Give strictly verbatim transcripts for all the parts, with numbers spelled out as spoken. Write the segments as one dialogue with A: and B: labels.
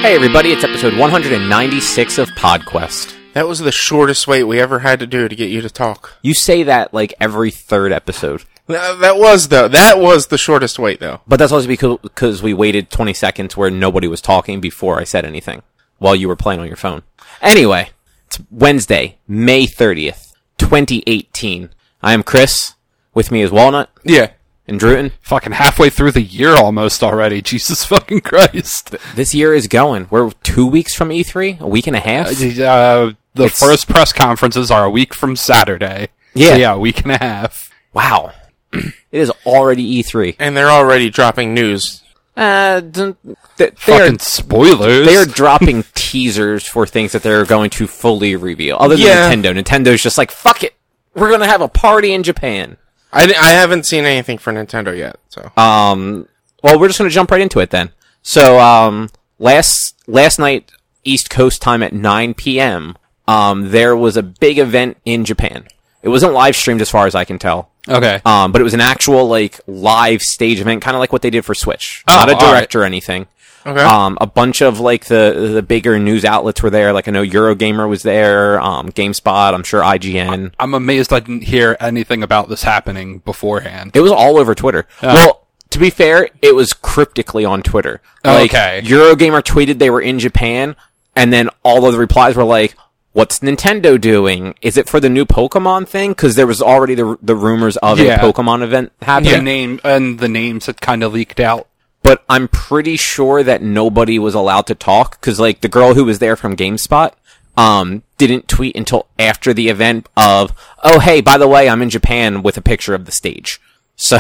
A: Hey everybody, it's episode one hundred ninety-six of PodQuest.
B: That was the shortest wait we ever had to do to get you to talk.
A: You say that like every third episode.
B: That, that was, though. That was the shortest wait, though.
A: But that's also because, because we waited twenty seconds where nobody was talking before I said anything while you were playing on your phone. Anyway, it's Wednesday, May thirtieth, twenty eighteen. I am Chris. With me is Walnut.
B: Yeah.
A: And Druten.
C: Fucking halfway through the year almost already. Jesus fucking Christ.
A: This year is going. We're two weeks from E three? A week and a half?
C: Uh, the
A: It's-
C: first press conferences are a week from Saturday.
A: Yeah.
C: So yeah, a week and a half.
A: Wow. It is already E three.
B: And they're already dropping news.
A: Uh, d- they
C: Fucking
A: are,
C: spoilers.
A: they are dropping teasers for things that they're going to fully reveal. Other than
B: Yeah.
A: Nintendo. Nintendo's just like, fuck it. We're going to have a party in Japan.
B: I, I haven't seen anything for Nintendo yet, so.
A: Um, well, we're just going to jump right into it then. So, um, last, last night, East Coast time at nine p.m., um, there was a big event in Japan. It wasn't live streamed as far as I can tell.
C: Okay.
A: Um, but it was an actual, like, live stage event, kind of like what they did for Switch.
C: Oh,
A: Not a
C: all
A: direct or anything.
B: Okay.
A: Um, a bunch of, like, the, the bigger news outlets were there. Like, I know Eurogamer was there, um, GameSpot, I'm sure I G N.
C: I'm amazed I didn't hear anything about this happening beforehand.
A: It was all over Twitter.
C: Oh.
A: Well, to be fair, it was cryptically on Twitter. Like,
C: Okay.
A: Eurogamer tweeted they were in Japan, and then all of the replies were like, what's Nintendo doing? Is it for the new Pokemon thing? Because there was already the the rumors of
C: Yeah.
A: a Pokemon event happening.
C: The name and the names had kind of leaked out.
A: But I'm pretty sure that nobody was allowed to talk, because, like, the girl who was there from GameSpot, um, didn't tweet until after the event of, oh, hey, by the way, I'm in Japan with a picture of the stage. So,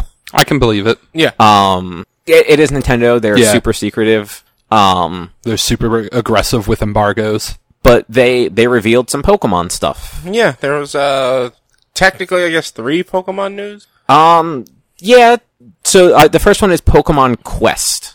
C: I can believe it.
B: Yeah.
A: um, it, it is Nintendo. They're
C: Yeah.
A: super secretive. Um,
C: They're super aggressive with embargoes.
A: but they, they revealed some Pokemon stuff.
B: Yeah, there was, uh, technically, I guess, three Pokemon news.
A: Um, yeah, so uh, the first one is Pokemon Quest,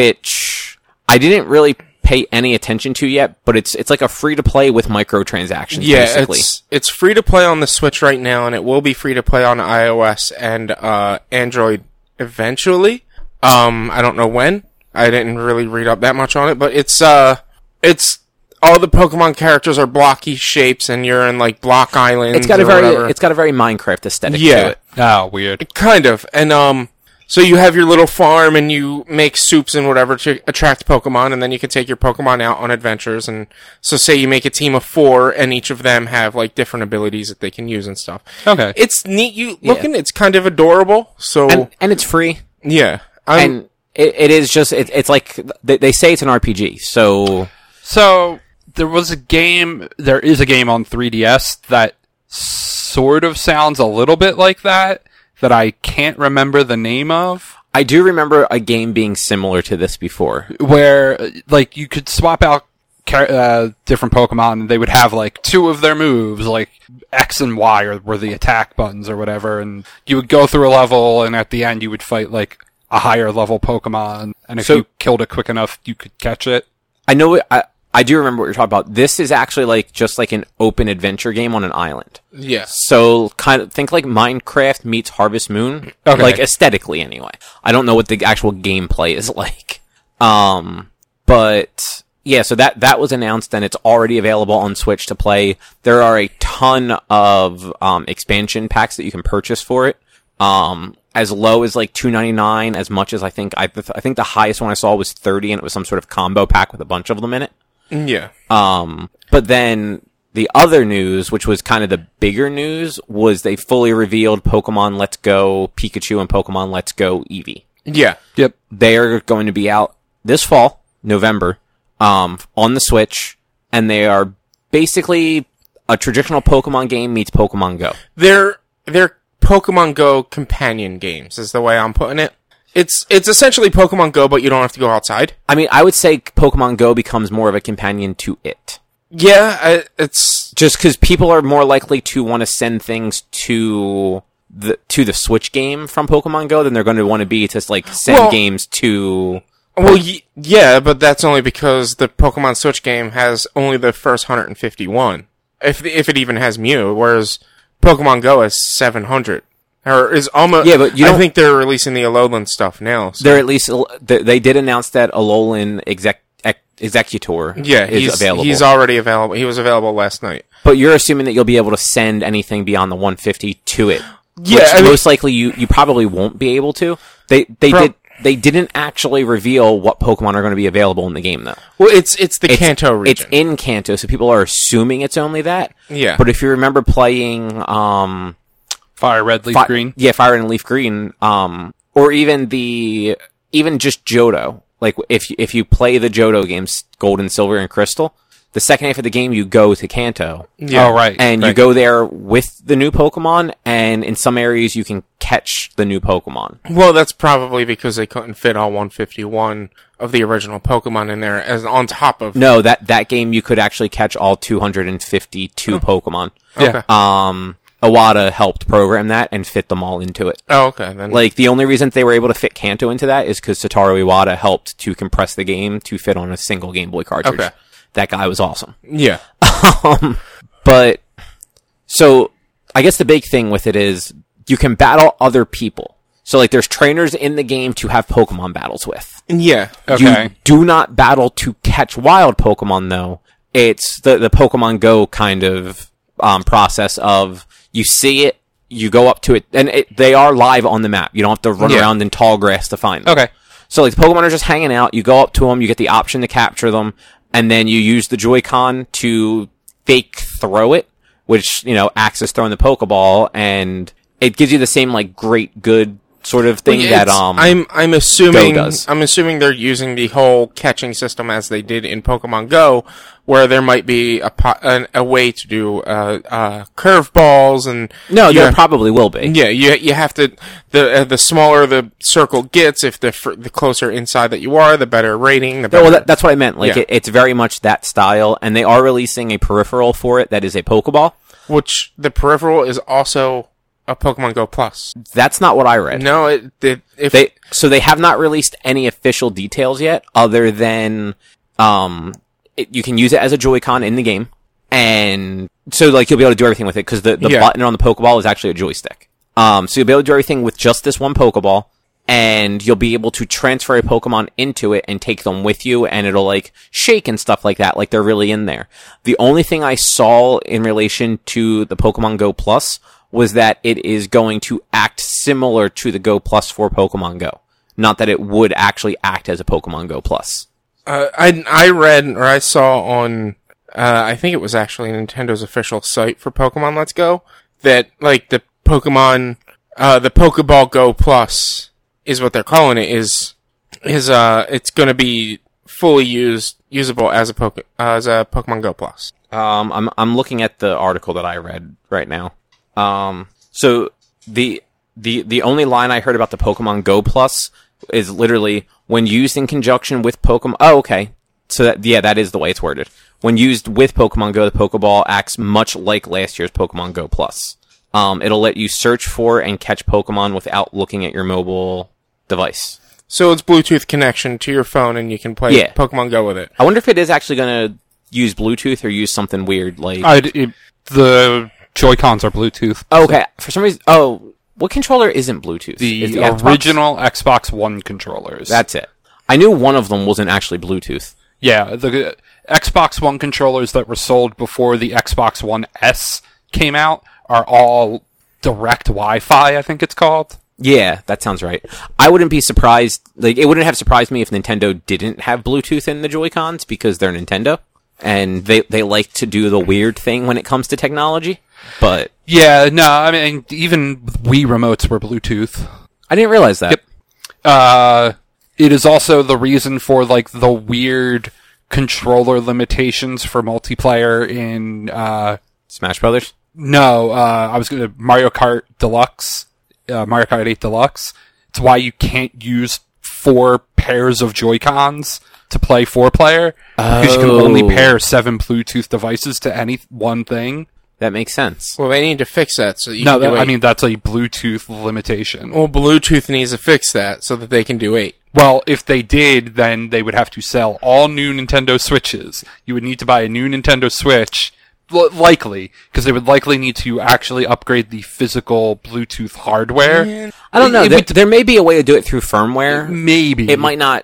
A: which I didn't really pay any attention to yet, but it's it's like a free-to-play with microtransactions,
B: Yeah,
A: basically.
B: it's, it's free to play on the Switch right now, and it will be free to play on iOS and, uh, Android eventually. Um, I don't know when. I didn't really read up that much on it, but it's, uh, it's, all the Pokemon characters are blocky shapes, and you're in, like, block islands
A: It's got a
B: or
A: very
B: whatever.
A: it's got a very Minecraft aesthetic
B: Yeah.
A: to it.
C: Oh, weird.
B: Kind of. And, um, so you have your little farm and you make soups and whatever to attract Pokemon, and then you can take your Pokemon out on adventures. And so say you make a team of four and each of them have like different abilities that they can use and stuff.
C: Okay.
B: It's neat you looking, it's kind of adorable. So
A: And and it's free.
B: yeah. I'm,
A: And it, it is just it, it's like they, they say it's an R P G. So
C: So, there was a game, there is a game on three D S that sort of sounds a little bit like that, that I can't remember the name of,
A: I do remember a game being similar to this before.
C: where, uh, like, you could swap out char- uh, different Pokemon, and they would have, like, two of their moves, like, X and Y or were the attack buttons or whatever, and you would go through a level, and at the end you would fight, like, a higher level Pokemon, and if
A: So-
C: you killed it quick enough, you could catch it.
A: I know it, I I do remember what you're talking about. This is actually like just like an open adventure game on an island.
B: yes.
A: So kind of think like Minecraft meets Harvest Moon,
C: Okay.
A: like aesthetically anyway. I don't know what the actual gameplay is like. Um, but yeah, so that that was announced and it's already available on Switch to play. There are a ton of um expansion packs that you can purchase for it. Um, as low as like two ninety-nine, as much as I think I I think the highest one I saw was thirty, and it was some sort of combo pack with a bunch of them in it.
B: Yeah.
A: Um, but then the other news, which was kind of the bigger news, was they fully revealed Pokemon Let's Go Pikachu and Pokemon Let's Go Eevee.
B: Yeah.
C: Yep.
A: They're going to be out this fall, November, um, on the Switch, and they are basically a traditional Pokemon game meets Pokemon Go.
B: They're, they're Pokemon Go companion games is the way I'm putting it. It's, it's essentially Pokemon Go, but you don't have to go outside.
A: I mean, I would say Pokemon Go becomes more of a companion to it.
B: Yeah, I, it's,
A: Just because people are more likely to want to send things to the to the Switch game from Pokemon Go than they're going to want to be to like send
B: Well-
A: games to.
B: well, y- yeah, but that's only because the Pokemon Switch game has only the first one hundred fifty-one. If, if it even has Mew, whereas Pokemon Go has seven hundred. Or is almost.
A: Yeah, but you
B: I
A: don't-
B: think they're releasing the Alolan stuff now. So.
A: They're at least they they did announce that Alolan exec Ex- Executor
B: Yeah,
A: is
B: he's,
A: available.
B: he's already available. He was available last night.
A: But you're assuming that you'll be able to send anything beyond the one fifty to it.
B: Yeah,
A: which
B: I mean-
A: most likely you, you probably won't be able to. They they
B: Pro-
A: did they didn't actually reveal what Pokemon are going to be available in the game though.
B: Well, it's it's the
A: It's,
B: Kanto region.
A: It's in Kanto, so people are assuming it's only that.
B: Yeah.
A: But if you remember playing um
C: Fire Red, Leaf
A: Fi-
C: Green.
A: Yeah, Fire and Leaf Green, um or even the even just Johto. Like if if you play the Johto games, Gold and Silver and Crystal, the second half of the game you go to Kanto.
B: Yeah.
C: Oh, right.
A: And you
C: right.
A: go there with the new Pokemon, and in some areas you can catch the new Pokemon.
B: Well, that's probably because they couldn't fit all one fifty-one of the original Pokemon in there as on top of.
A: No, that, that game you could actually catch all two hundred fifty-two Pokemon.
B: Okay.
A: Um, Iwata helped program that and fit them all into it.
B: Oh, okay. Then.
A: Like, the only reason they were able to fit Kanto into that is because Satoru Iwata helped to compress the game to fit on a single Game Boy cartridge.
B: Okay.
A: That guy was awesome.
B: Yeah.
A: Um, but, so, I guess the big thing with it is, you can battle other people. So, like, there's trainers in the game to have Pokemon battles with.
B: Yeah.
C: Okay.
A: You do not battle to catch wild Pokemon, though. It's the, the Pokemon Go kind of, um, process of, you see it, you go up to it, and it, they are live on the map. You don't have to run
B: Yeah.
A: around in tall grass to find them.
C: Okay.
A: So, like, the Pokemon are just hanging out, you go up to them, you get the option to capture them, and then you use the Joy-Con to fake throw it, which, you know, acts as throwing the Pokeball, and it gives you the same, like, great, good sort of thing
B: Well,
A: that,
B: it's-
A: um,
B: I'm I'm assuming
A: Go does.
B: I'm assuming they're using the whole catching system as they did in Pokemon Go, where there might be a po- an, a way to do uh, uh, curveballs and
A: no,
B: you
A: there
B: ha-
A: probably will be.
B: yeah, you you have to the uh, the smaller the circle gets, if the fr- the closer inside that you are, the better rating. The
A: No,
B: better.
A: well, that, that's what I meant. Like,
B: Yeah.
A: it, it's very much that style, and they are releasing a peripheral for it that is a Pokeball.
B: Which the peripheral is also a Pokemon Go Plus.
A: That's not what I read.
B: No, it, it if
A: They so they have not released any official details yet, other than um, it, you can use it as a Joy-Con in the game, and so like you'll be able to do everything with it because the the
B: Yeah.
A: button on the Pokeball is actually a joystick. Um, so you'll be able to do everything with just this one Pokeball, and you'll be able to transfer a Pokemon into it and take them with you, and it'll like shake and stuff like that, like they're really in there. The only thing I saw in relation to the Pokemon Go Plus was that it is going to act similar to the Go Plus for Pokemon Go. Not that it would actually act as a Pokemon Go Plus.
B: Uh, I I read or I saw on uh, I think it was actually Nintendo's official site for Pokemon Let's Go that like the Pokemon uh, the Pokeball Go Plus is what they're calling it is is uh it's going to be fully used usable as a Poke uh, as a Pokemon Go Plus.
A: Um, I'm I'm looking at the article that I read right now. Um, so the the the only line I heard about the Pokemon Go Plus is literally when used in conjunction with Pokemon. Oh, okay. So that yeah, that is the way it's worded. When used with Pokemon Go, the Pokeball acts much like last year's Pokemon Go Plus. Um, it'll let you search for and catch Pokemon without looking at your mobile device.
B: So it's Bluetooth connection to your phone and you can play
A: Yeah.
B: Pokemon Go with it.
A: I wonder if it is actually going to use Bluetooth or use something weird like.
C: I'd, it, the Joy-Cons are Bluetooth.
A: Oh, okay, for some reason. Oh, what controller isn't Bluetooth?
C: The,
A: Is Xbox?
C: original Xbox One controllers.
A: That's it. I knew one of them wasn't actually Bluetooth.
C: Yeah, the Xbox One controllers that were sold before the Xbox One S came out are all direct Wi-Fi, I think it's called.
A: Yeah, that sounds right. I wouldn't be surprised. Like, it wouldn't have surprised me if Nintendo didn't have Bluetooth in the Joy-Cons because they're Nintendo and they they like to do the weird thing when it comes to technology. But
C: Yeah, no, I mean, even Wii remotes were Bluetooth.
A: I didn't realize that.
C: Yep. Uh, it is also the reason for, like, the weird controller limitations for multiplayer in, uh,
A: Smash Brothers.
C: no, uh, I was gonna, Mario Kart Deluxe, uh, Mario Kart eight Deluxe. It's why you can't use four pairs of Joy-Cons to play four-player, because you can only
A: Oh.
C: pair seven Bluetooth devices to any one thing.
A: That makes sense.
B: Well, they need to fix that so that you
C: No,
B: can
C: that,
B: do
C: I
B: eight.
C: mean, that's a Bluetooth limitation.
B: well, Bluetooth needs to fix that so that they can do eight.
C: Well, if they did, then they would have to sell all new Nintendo Switches. You would need to buy a new Nintendo Switch, l- likely, because they would likely need to actually upgrade the physical Bluetooth hardware.
A: I don't know.
C: It
A: There,
C: would-
A: there may be a way to do it through firmware.
C: Maybe.
A: It might not.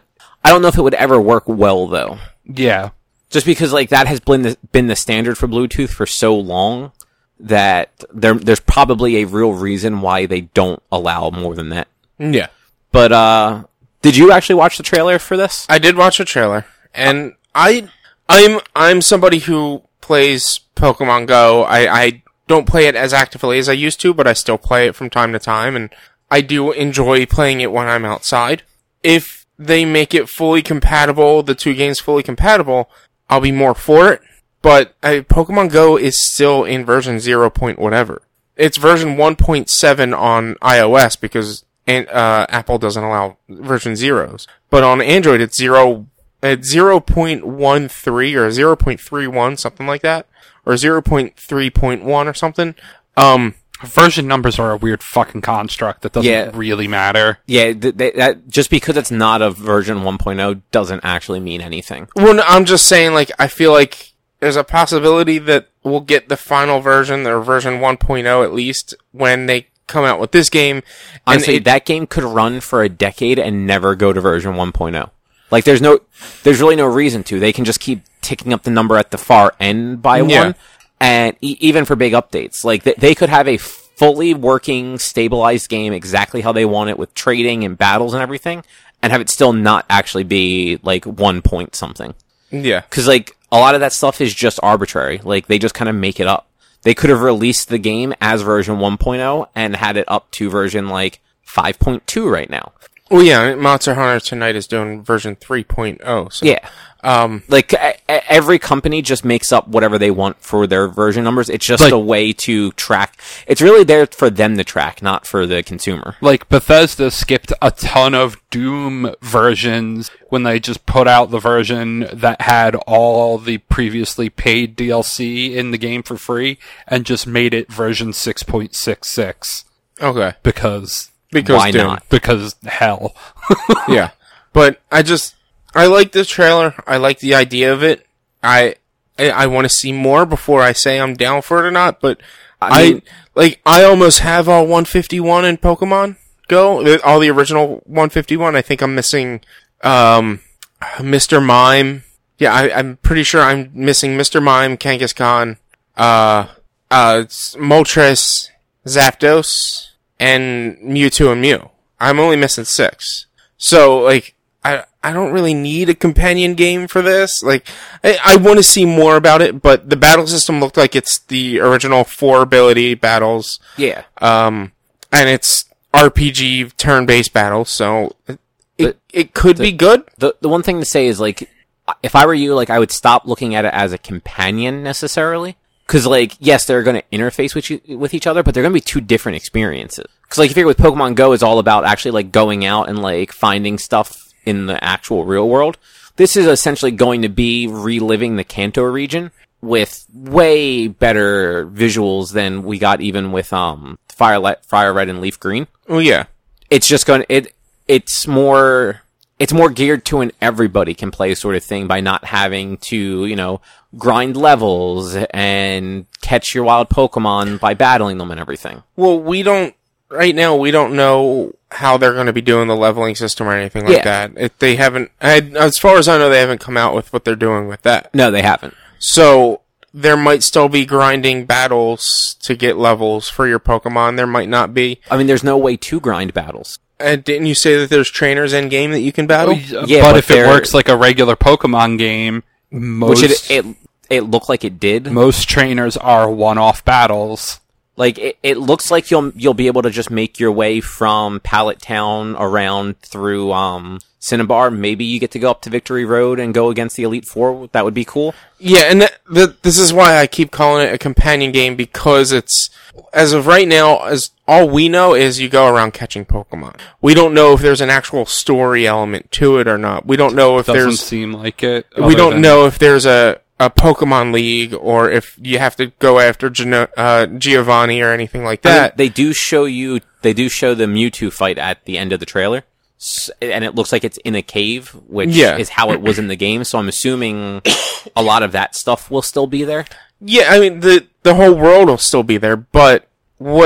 A: I don't know if it would ever work well though.
C: Yeah.
A: Just because like that has been the, been the standard for Bluetooth for so long that there there's probably a real reason why they don't allow more than that.
B: Yeah.
A: But uh did you actually watch the trailer for this?
B: I did watch the trailer, and I I'm I'm somebody who plays Pokemon Go. I I don't play it as actively as I used to, but I still play it from time to time, and I do enjoy playing it when I'm outside. If they make it fully compatible, the two games fully compatible, I'll be more for it. But uh, Pokemon Go is still in version zero point whatever. It's version one point seven on iOS because and, uh, Apple doesn't allow version zeros. But on Android, it's zero, it's zero point one three or zero point three one, something like that. Or zero point three point one or something. Um,
C: Version numbers are a weird fucking construct that doesn't
A: Yeah.
C: really matter.
A: Yeah, th- th- that just because it's not a version one point oh doesn't actually mean anything.
B: well, no, I'm just saying, like, I feel like there's a possibility that we'll get the final version, or version one point oh at least, when they come out with this game. And
A: Honestly,
B: it,
A: that game could run for a decade and never go to version one point oh. Like, there's no, there's really no reason to. They can just keep ticking up the number at the far end by
B: Yeah.
A: one, and e- even for big updates, like th- they could have a fully working, stabilized game exactly how they want it with trading and battles and everything, and have it still not actually be like one point something.
B: yeah.
A: Because like a lot of that stuff is just arbitrary. Like they just kind of make it up. They could have released the game as version one point oh and had it up to version like five point two right now.
B: Well, yeah, Monster Hunter tonight is doing version three point oh. So,
A: Yeah.
B: Um,
A: Like, e- e- every company just makes up whatever they want for their version numbers. It's just
C: Like-
A: a way to track. It's really there for them to track, not for the consumer.
C: Like, Bethesda skipped a ton of Doom versions when they just put out the version that had all the previously paid D L C in the game for free, and just made it version six point six six.
B: okay.
C: Because,
B: Because
A: Why
B: Doom.
A: not?
C: because hell.
B: Yeah. But I just, I like this trailer. I like the idea of it. I, I, I want to see more before I say I'm down for it or not, but
A: I
B: I,
A: mean-
B: like, I almost have all one fifty-one in Pokemon Go, the- all the original one fifty-one. I think I'm missing, um, Mister Mime. Yeah, I, I'm pretty sure I'm missing Mister Mime, Kangaskhan, uh, uh, Moltres, Zapdos, and Mewtwo and Mew. I'm only missing six. So, like, I, I don't really need a companion game for this. Like, I, I want to see more about it, but the battle system looked like it's the original four ability battles.
A: Yeah.
B: Um, and it's R P G turn-based battles, so it,
A: The-
B: it, it could be good.
A: The the one thing to say is, like, if I were you, like, I would stop looking at it as a companion necessarily. Because, like, yes, they're going to interface with you, with each other, but they're going to be two different experiences. Because, like, you figure with Pokemon Go, it's all about actually, like, going out and, like, finding stuff in the actual real world. This is essentially going to be reliving the Kanto region with way better visuals than we got even with, um, Fire, Le- Fire Red and Leaf Green.
B: Oh, yeah.
A: It's just going to, it, it's more, it's more geared to an everybody can play sort of thing by not having to, you know, grind levels and catch your wild Pokemon by battling them and everything.
B: Well, we don't, right now, we don't know how they're going to be doing the leveling system or anything like
A: Yeah.
B: that. If they haven't, I, as far as I know, they haven't come out with what they're doing with that.
A: No, they haven't.
B: So, there might still be grinding battles to get levels for your Pokemon. There might not be.
A: I mean, there's no way to grind battles.
B: And didn't you say that there's trainers in game that you can battle?
A: Yeah,
C: but,
A: but
C: if it
A: they're-
C: works like a regular Pokemon game, most,
A: Which it, it, it looked like it did.
C: most trainers are one-off battles.
A: Like, it, it looks like you'll, you'll be able to just make your way from Pallet Town around through, um, Cinnabar. Maybe you get to go up to Victory Road and go against the Elite Four. That would be cool.
B: Yeah, and that, that, this is why I keep calling it a companion game, because it's, as of right now, as all we know is you go around catching Pokemon. We don't know if there's an actual story element to it or not. We don't know if
C: Doesn't
B: there's,
C: seem like it.
B: we
C: other
B: don't
C: than-
B: know if there's a, a Pokemon League, or if you have to go after Geno- uh, Giovanni or anything like
A: I mean,
B: that.
A: they do show you, they do show the Mewtwo fight at the end of the trailer. S- And it looks like it's in a cave, which
B: Yeah.
A: is how it was in the game. So I'm assuming a lot of that stuff will still be there.
B: Yeah, I mean, the, the whole world will still be there, but what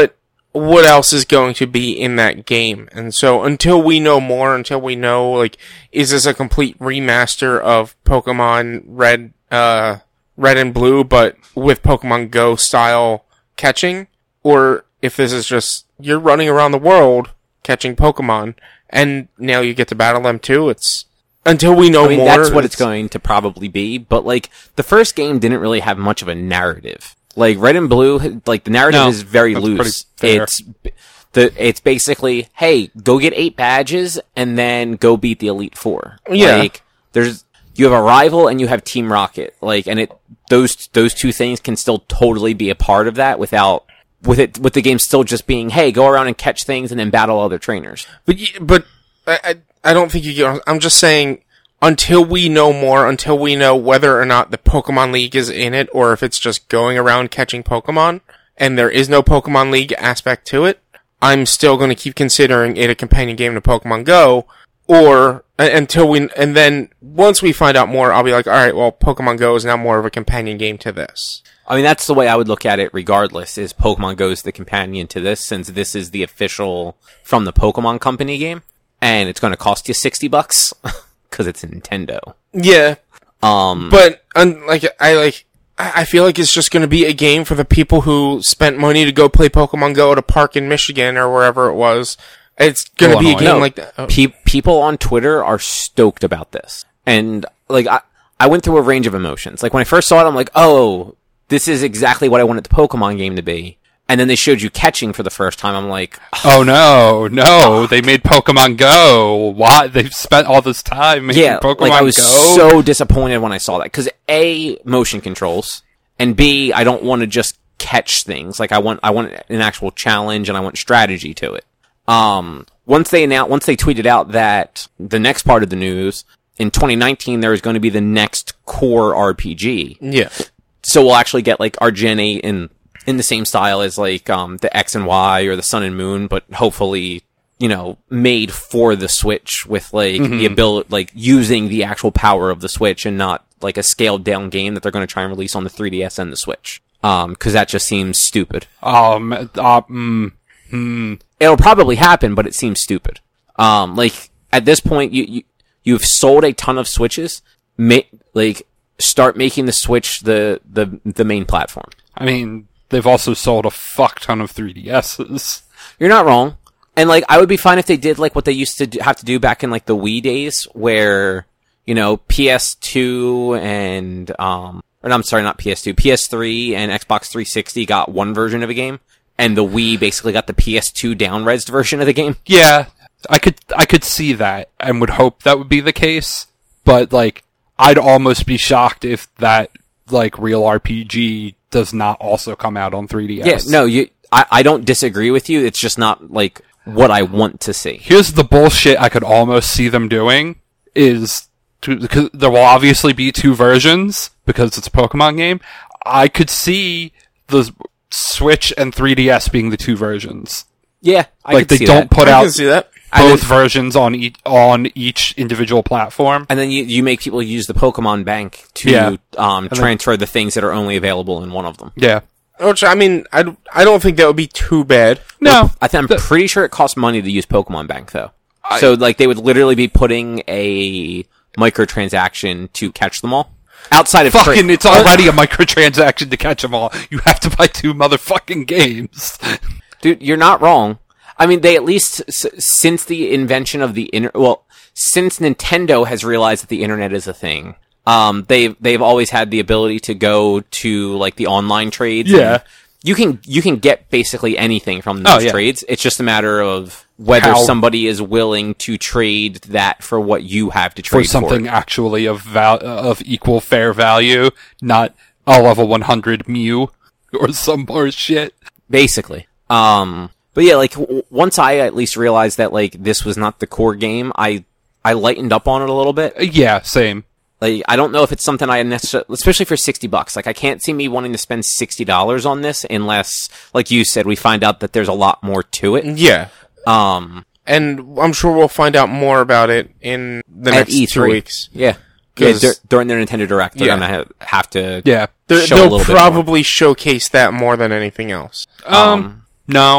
B: what else is going to be in that game. And so until we know more, until we know, like, is this a complete remaster of Pokemon Red, uh, Red and Blue, but with Pokemon Go style catching? Or if this is just, you're running around the world catching Pokemon, and now you get to battle them too. It's, until we know
A: I mean,
B: more.
A: that's what it's going to probably be, but like, the first game didn't really have much of a narrative. Like, Red and Blue, like, the narrative
C: No,
A: is very
C: that's
A: loose.
C: pretty fair.
A: It's, the, it's basically, hey, go get eight badges, and then go beat the Elite Four.
B: Yeah.
A: Like, there's, you have a rival and you have Team Rocket. Like, and it, those, those two things can still totally be a part of that without, with it, with the game still just being, hey, go around and catch things and then battle other trainers.
B: But, y- but, I, I, I don't think you get, I'm just saying, until we know more, until we know whether or not the Pokemon League is in it, or if it's just going around catching Pokemon, and there is no Pokemon League aspect to it, I'm still going to keep considering it a companion game to Pokemon Go, or, uh, until we, and then, once we find out more, I'll be like, alright, well, Pokemon Go is now more of a companion game to this.
A: I mean, that's the way I would look at it regardless, is Pokemon Go is the companion to this, since this is the official from the Pokemon Company game, and it's going to cost you sixty bucks. Because it's Nintendo.
B: Yeah.
A: Um,
B: But, un- like, I, like, I I feel like it's just gonna be a game for the people who spent money to go play Pokemon Go at a park in Michigan or wherever it was. It's gonna be a
C: Illinois.
B: game
A: no,
B: like that. Oh.
A: pe- people on Twitter are stoked about this. And, like, I, I went through a range of emotions. Like, when I first saw it, I'm like, oh, this is exactly what I wanted the Pokemon game to be. And then they showed you catching for the first time. I'm like,
C: Oh no, no! They made Pokemon Go. Why they've spent all this time making
A: yeah,
C: Pokemon
A: like, I was
C: Go?
A: so disappointed when I saw that. Because A, motion controls, and B, I don't want to just catch things. Like, I want, I want an actual challenge, and I want strategy to it. Um, once they announced, once they tweeted out that the next part of the news, in twenty nineteen, there is going to be the next core R P G.
B: Yeah.
A: So we'll actually get, like, our Gen eight in, in the same style as, like, um, the X and Y or the Sun and Moon, but hopefully, you know, made for the Switch with, like,
C: Mm-hmm.
A: the ability, like, using the actual power of the Switch and not, like, a scaled down game that they're going to try and release on the three D S and the Switch. Um, cause that just seems stupid.
C: Um, uh, mm, mm.
A: It'll probably happen, but it seems stupid. Um, like, at this point, you, you, you've sold a ton of Switches, ma- like, start making the Switch the, the, the main platform.
C: I mean, they've also sold a fuck ton of three D S's.
A: You're not wrong. And, like, I would be fine if they did, like, what they used to do, have to do back in, like, the Wii days, where, you know, P S two and, um, or no, I'm sorry, not P S two, P S three and Xbox three sixty got one version of a game, and the Wii basically got the P S two down-resed version of the game.
C: Yeah, I could, I could see that, and would hope that would be the case, but, like, I'd almost be shocked if that, like, real R P G does not also come out on three D S.
A: Yeah, no, you, I, I don't disagree with you, it's just not, like, what I want to see.
C: Here's the bullshit I could almost see them doing is to, because there will obviously be two versions because it's a Pokemon game. I could see the Switch and three D S being the two versions.
A: Yeah, I
C: Like
A: could
C: they
A: see
C: don't
A: that.
C: put
B: I
C: out
B: can see that.
C: both versions on each on each individual platform.
A: And then you, you make people use the Pokemon Bank to
C: Yeah.
A: um, transfer the things that are only available in one of them.
C: Yeah.
B: Which, I mean, I, I don't think that would be too bad.
C: No.
A: I think I'm
C: The-
A: pretty sure it costs money to use Pokemon Bank, though. So, like, they would literally be putting a microtransaction to catch them all. Outside of
C: Fucking,
A: tra-
C: it's already a microtransaction to catch them all. You have to buy two motherfucking games.
A: Dude, you're not wrong. I mean, they at least, s- since the invention of the inter- well, since Nintendo has realized that the internet is a thing, um, they've, they've always had the ability to go to, like, the online trades.
C: Yeah.
A: and You can, you can get basically anything from those
C: Oh, yeah.
A: trades. It's just a matter of whether
C: How-
A: somebody is willing to trade that for what you have to
C: For
A: trade for.
C: something actually of val- of equal fair value, not a level one hundred Mew or some more shit.
A: Basically. Um, but yeah, like, w- once I at least realized that, like, this was not the core game, I, I lightened up on it a little bit.
C: Uh, Yeah, same.
A: Like, I don't know if it's something I necessarily, especially for sixty bucks. Like, I can't see me wanting to spend sixty dollars on this unless, like you said, we find out that there's a lot more to it.
B: Yeah.
A: Um,
B: And I'm sure we'll find out more about it in the
A: at
B: next
A: E
B: two
A: three.
B: weeks.
A: Yeah. Yeah,
B: 'Cause-
A: dur- during their Nintendo Direct, they're
B: Yeah.
A: gonna have, have to
C: Yeah.
B: They're,
A: show a
B: they'll
A: little bit
B: probably showcase that more than anything else.
C: Um, no.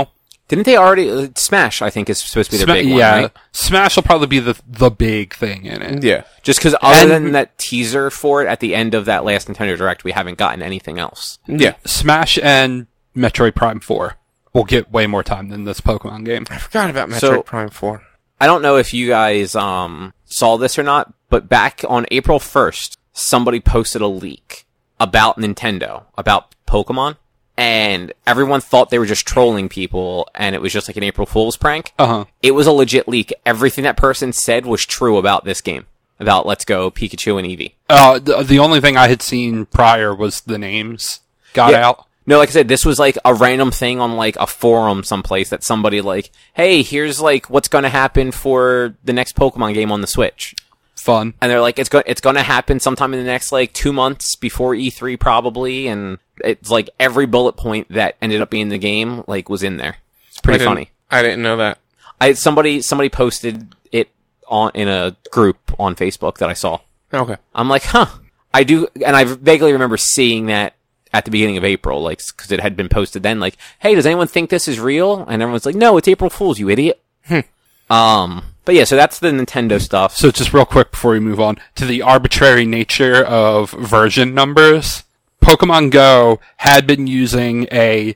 A: Didn't they already uh, Smash? I think is supposed to be their
C: Sma-
A: big
C: yeah,
A: one, right?
C: Smash will probably be the the big thing in it.
B: Yeah.
A: Just because other
C: And-
A: than that teaser for it at the end of that last Nintendo Direct, we haven't gotten anything else.
B: Yeah.
C: Smash and Metroid Prime four will get way more time than this Pokemon game.
B: I forgot about Metroid
A: So-
B: Prime four.
A: I don't know if you guys um saw this or not, but back on April first, somebody posted a leak about Nintendo, about Pokemon, and everyone thought they were just trolling people, and it was just like an April Fool's prank.
C: Uh-huh.
A: It was a legit leak. Everything that person said was true about this game, about Let's Go, Pikachu, and Eevee.
C: Uh, the, the only thing I had seen prior was the names got
A: Yeah.
C: out.
A: No, like I said, this was like a random thing on like a forum someplace that somebody like, hey, here's like what's going to happen for the next Pokemon game on the Switch.
C: Fun.
A: And they're like, it's going it's going to happen sometime in the next like two months before E three probably, and it's like every bullet point that ended up being the game like was in there. It's
B: I
A: pretty
B: didn't-
A: funny.
B: I didn't know that.
A: I somebody somebody posted it on in a group on Facebook that I saw.
B: Okay.
A: I'm like, huh. I do, and I vaguely remember seeing that at the beginning of April, like, because it had been posted then, like, hey, does anyone think this is real? And everyone's like, no, it's April Fool's, you idiot. Um, but yeah, so that's the Nintendo stuff.
C: So just real quick before we move on to the arbitrary nature of version numbers, Pokemon Go had been using a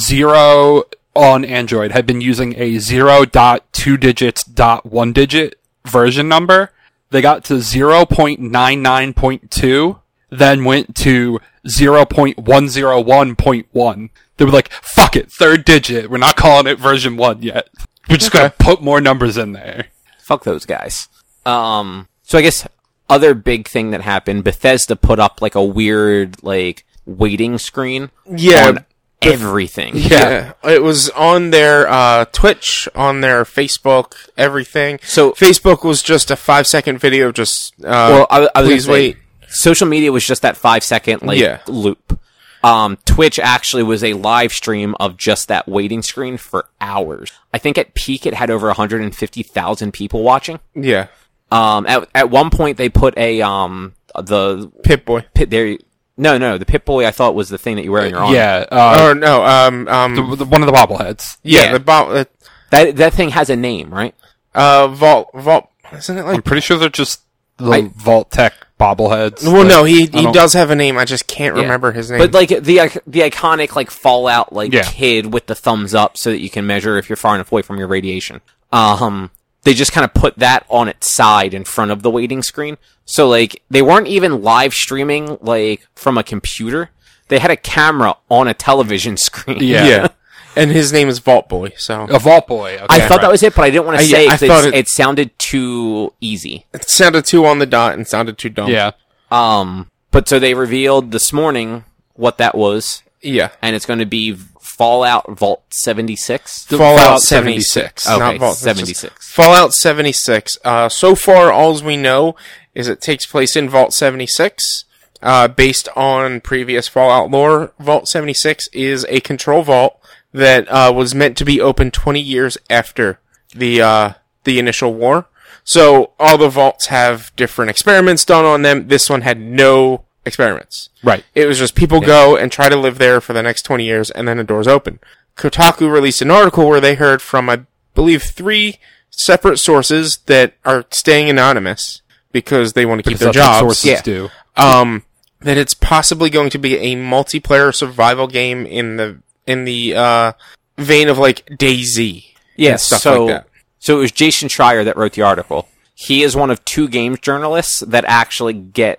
C: zero on Android, had been using a zero dot two digits dot one digit version number. They got to zero point nine nine point two, then went to zero point one zero one point one. They were like, fuck it, third digit. We're not calling it version one yet. We're just
B: Okay.
C: gonna put more numbers in there.
A: Fuck those guys. Um, so I guess other big thing that happened, Bethesda put up like a weird, like, waiting screen
B: Yeah.
A: on everything.
B: Yeah. It was on their uh, Twitch, on their Facebook, everything.
A: So-
B: Facebook was just a five second video, just uh,
A: Well, I, I was
B: please
A: gonna say,
B: wait.
A: social media was just that five second like
B: Yeah.
A: loop. Um, Twitch actually was a live stream of just that waiting screen for hours. I think at peak it had over one hundred fifty thousand people watching.
B: Yeah.
A: Um, at at one point they put a um the
B: Pip-Boy.
A: pit there. No, no, the Pip-Boy I thought was the thing that you wear on your arm.
C: Yeah, uh,
B: or no, um, um,
C: the, the, one of the bobbleheads.
B: yeah,
A: yeah.
B: the bo- uh,
A: that that thing has a name, right?
B: uh, Vault, Vault, isn't it
C: I'm
B: like?
C: pretty sure they're just the
A: I-
C: Vault Tech bobbleheads.
B: Well,
C: but
B: no, he
C: I
B: he
C: don't-
B: does have a name. I just can't
A: Yeah.
B: remember his name.
A: But like the ic- the iconic like Fallout like
C: Yeah.
A: kid with the thumbs up so that you can measure if you're far enough away from your radiation. Um, they just kind of put that on its side in front of the waiting screen. So like they weren't even live streaming like from a computer. They had a camera on a television screen.
C: Yeah.
B: yeah, and his name is Vault Boy. So
C: A Vault Boy. Okay.
A: I thought that was it, but I didn't want
B: Uh,
A: to
B: yeah,
A: say it
B: I
A: 'cause
B: thought
A: it's-
B: it-
A: it sounded too easy.
B: it sounded too on the dot and sounded too dumb.
C: Yeah.
A: Um, but so they revealed this morning what that was,
B: yeah.
A: and it's going to be Fallout Vault seventy-six.
B: Fallout
C: Fallout
B: seventy-six,
A: Okay,
B: not Vault it's just
A: seventy-six.
B: Fallout seventy-six. Uh, so far, all we know is it takes place in Vault seventy-six. Uh, based on previous Fallout lore, Vault seventy-six is a control vault that uh, was meant to be open twenty years after the uh, the initial war. So all the vaults have different experiments done on them. This one had no experiments.
C: Right.
B: It was just people go and try to live there for the next twenty years, and then the doors open. Kotaku released an article where they heard from, I believe, three separate sources that are staying anonymous because they want to keep
C: Because
B: their
C: that's what
B: jobs.
C: sources
A: Yeah.
C: do.
B: Um, that it's possibly going to be a multiplayer survival game in the in the uh, vein of like DayZ.
A: Yes,
B: stuff
A: so,
B: like that.
A: So it was Jason Schreier that wrote the article. He is one of two games journalists that actually get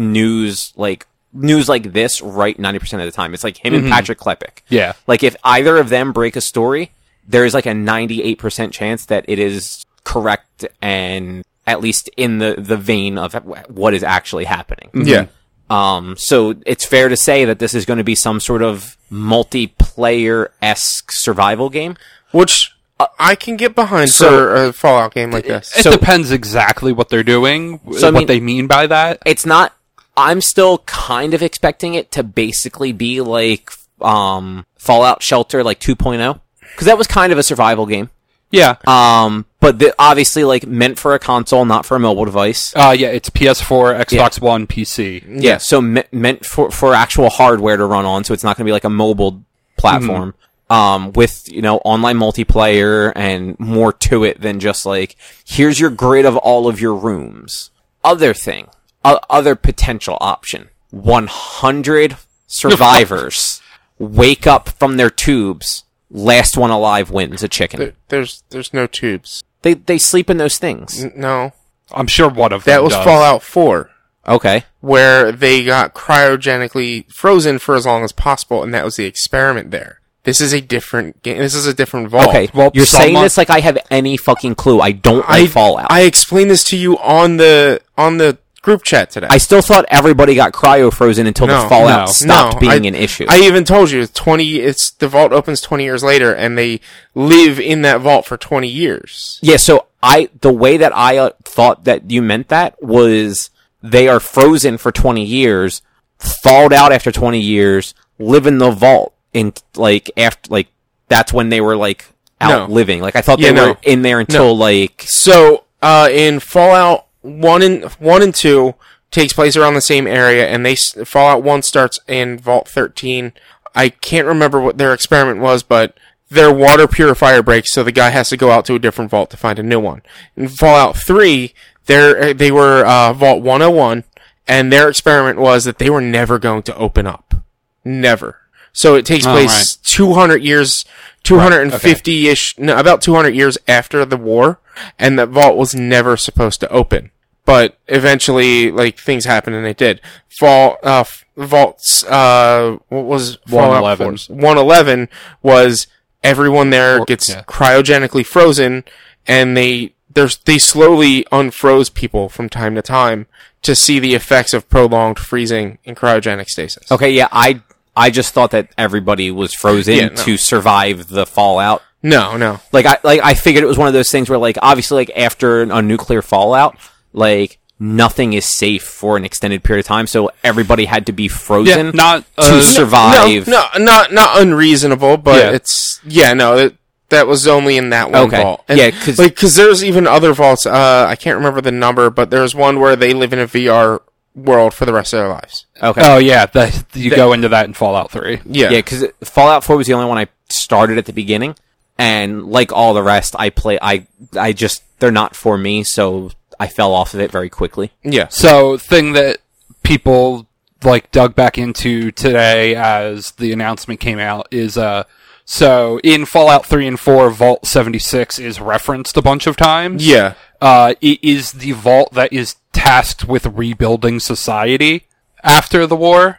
A: news like news like this right ninety percent of the time. It's like him and Patrick Klepek.
C: Yeah.
A: Like if either of them break a story, there's like a ninety-eight percent chance that it is correct and at least in the, the vein of what is actually happening.
B: Yeah.
A: Um, so it's fair to say that this is going to be some sort of multiplayer-esque survival game.
B: Which I can get behind
A: So-
B: for a Fallout game like this.
C: It
A: So-
C: depends exactly what they're doing,
A: So, I
C: what
A: mean-
C: they mean by that.
A: It's not, I'm still kind of expecting it to basically be like, um, Fallout Shelter, like two point oh. Cause that was kind of a survival game.
C: Yeah.
A: Um, but the, obviously like meant for a console, not for a mobile device.
C: Uh, yeah, it's P S four, Xbox One, P C.
A: Yeah. So me- meant for, for actual hardware to run on. So it's not going to be like a mobile platform. um, with, you know, online multiplayer and more to it than just like, here's your grid of all of your rooms. Other thing, uh, other potential option, one hundred survivors wake up from their tubes, last one alive wins a chicken.
B: There, there's there's no tubes.
A: They they sleep in those things.
B: N- no.
C: I'm sure one of them
B: That was
C: does.
B: Fallout four.
A: Okay.
B: Where they got cryogenically frozen for as long as possible, and that was the experiment there. This is a different game. This is a different vault.
A: Okay,
C: well,
A: you're saying
C: someone-
A: this like I have any fucking clue. I don't
B: I
A: like Fallout.
B: I explained this to you on the on the group chat today.
A: I still thought everybody got cryo frozen until
B: No,
A: the Fallout
C: no,
A: stopped
B: no,
A: being
B: I-
A: an issue.
B: I even told you it's twenty. It's the vault opens twenty years later, and they live in that vault for twenty years.
A: yeah, so I the way that I uh, thought that you meant that was they are frozen for twenty years, thawed out after twenty years, live in the vault in like after like that's when they were like out
B: No.
A: living. Like I thought
B: Yeah,
A: they
B: no.
A: were in there until like
B: So, uh, in Fallout one and one and two takes place around the same area, and they s- Fallout one starts in Vault thirteen. I can't remember what their experiment was, but their water purifier breaks, so the guy has to go out to a different vault to find a new one. In Fallout three, they they were uh, Vault one oh one, and their experiment was that they were never going to open up, never. So it takes
C: Oh,
B: place
C: right.
B: two hundred years, two hundred fifty-ish, no, about two hundred years after the war, and that vault was never supposed to open. But eventually, like, things happened and it did. Fall, uh, f- vaults, uh, what was
C: one eleven.
B: one eleven was everyone there
C: Or-
B: gets
C: yeah.
B: cryogenically frozen, and they, there's, they slowly unfroze people from time to time to see the effects of prolonged freezing in cryogenic stasis.
A: okay, yeah, I I just thought that everybody was frozen
B: Yeah, no.
A: to survive the fallout.
B: No, no.
A: Like I like I figured it was one of those things where like obviously like after a nuclear fallout, like nothing is safe for an extended period of time, so everybody had to be frozen
C: Yeah, not,
A: to
C: uh,
A: survive.
B: No, no, not not unreasonable, but
C: Yeah.
B: it's yeah, no, that that was only in that one
A: Okay.
B: vault.
A: Yeah, 'cause-
B: like because there's even other vaults. Uh, I can't remember the number, but there's one where they live in a V R world for the rest of their lives.
A: Okay.
C: Oh yeah, the, you go into that in Fallout three.
B: Yeah,
A: Yeah, because Fallout four was the only one I started at the beginning, and like all the rest, I play. I I just they're not for me, so I fell off of it very quickly.
B: yeah.
C: So, thing that people like dug back into today as the announcement came out is uh so in Fallout three and four, Vault seventy-six is referenced a bunch of times.
B: Yeah.
C: Uh it is the vault that is tasked with rebuilding society after the war.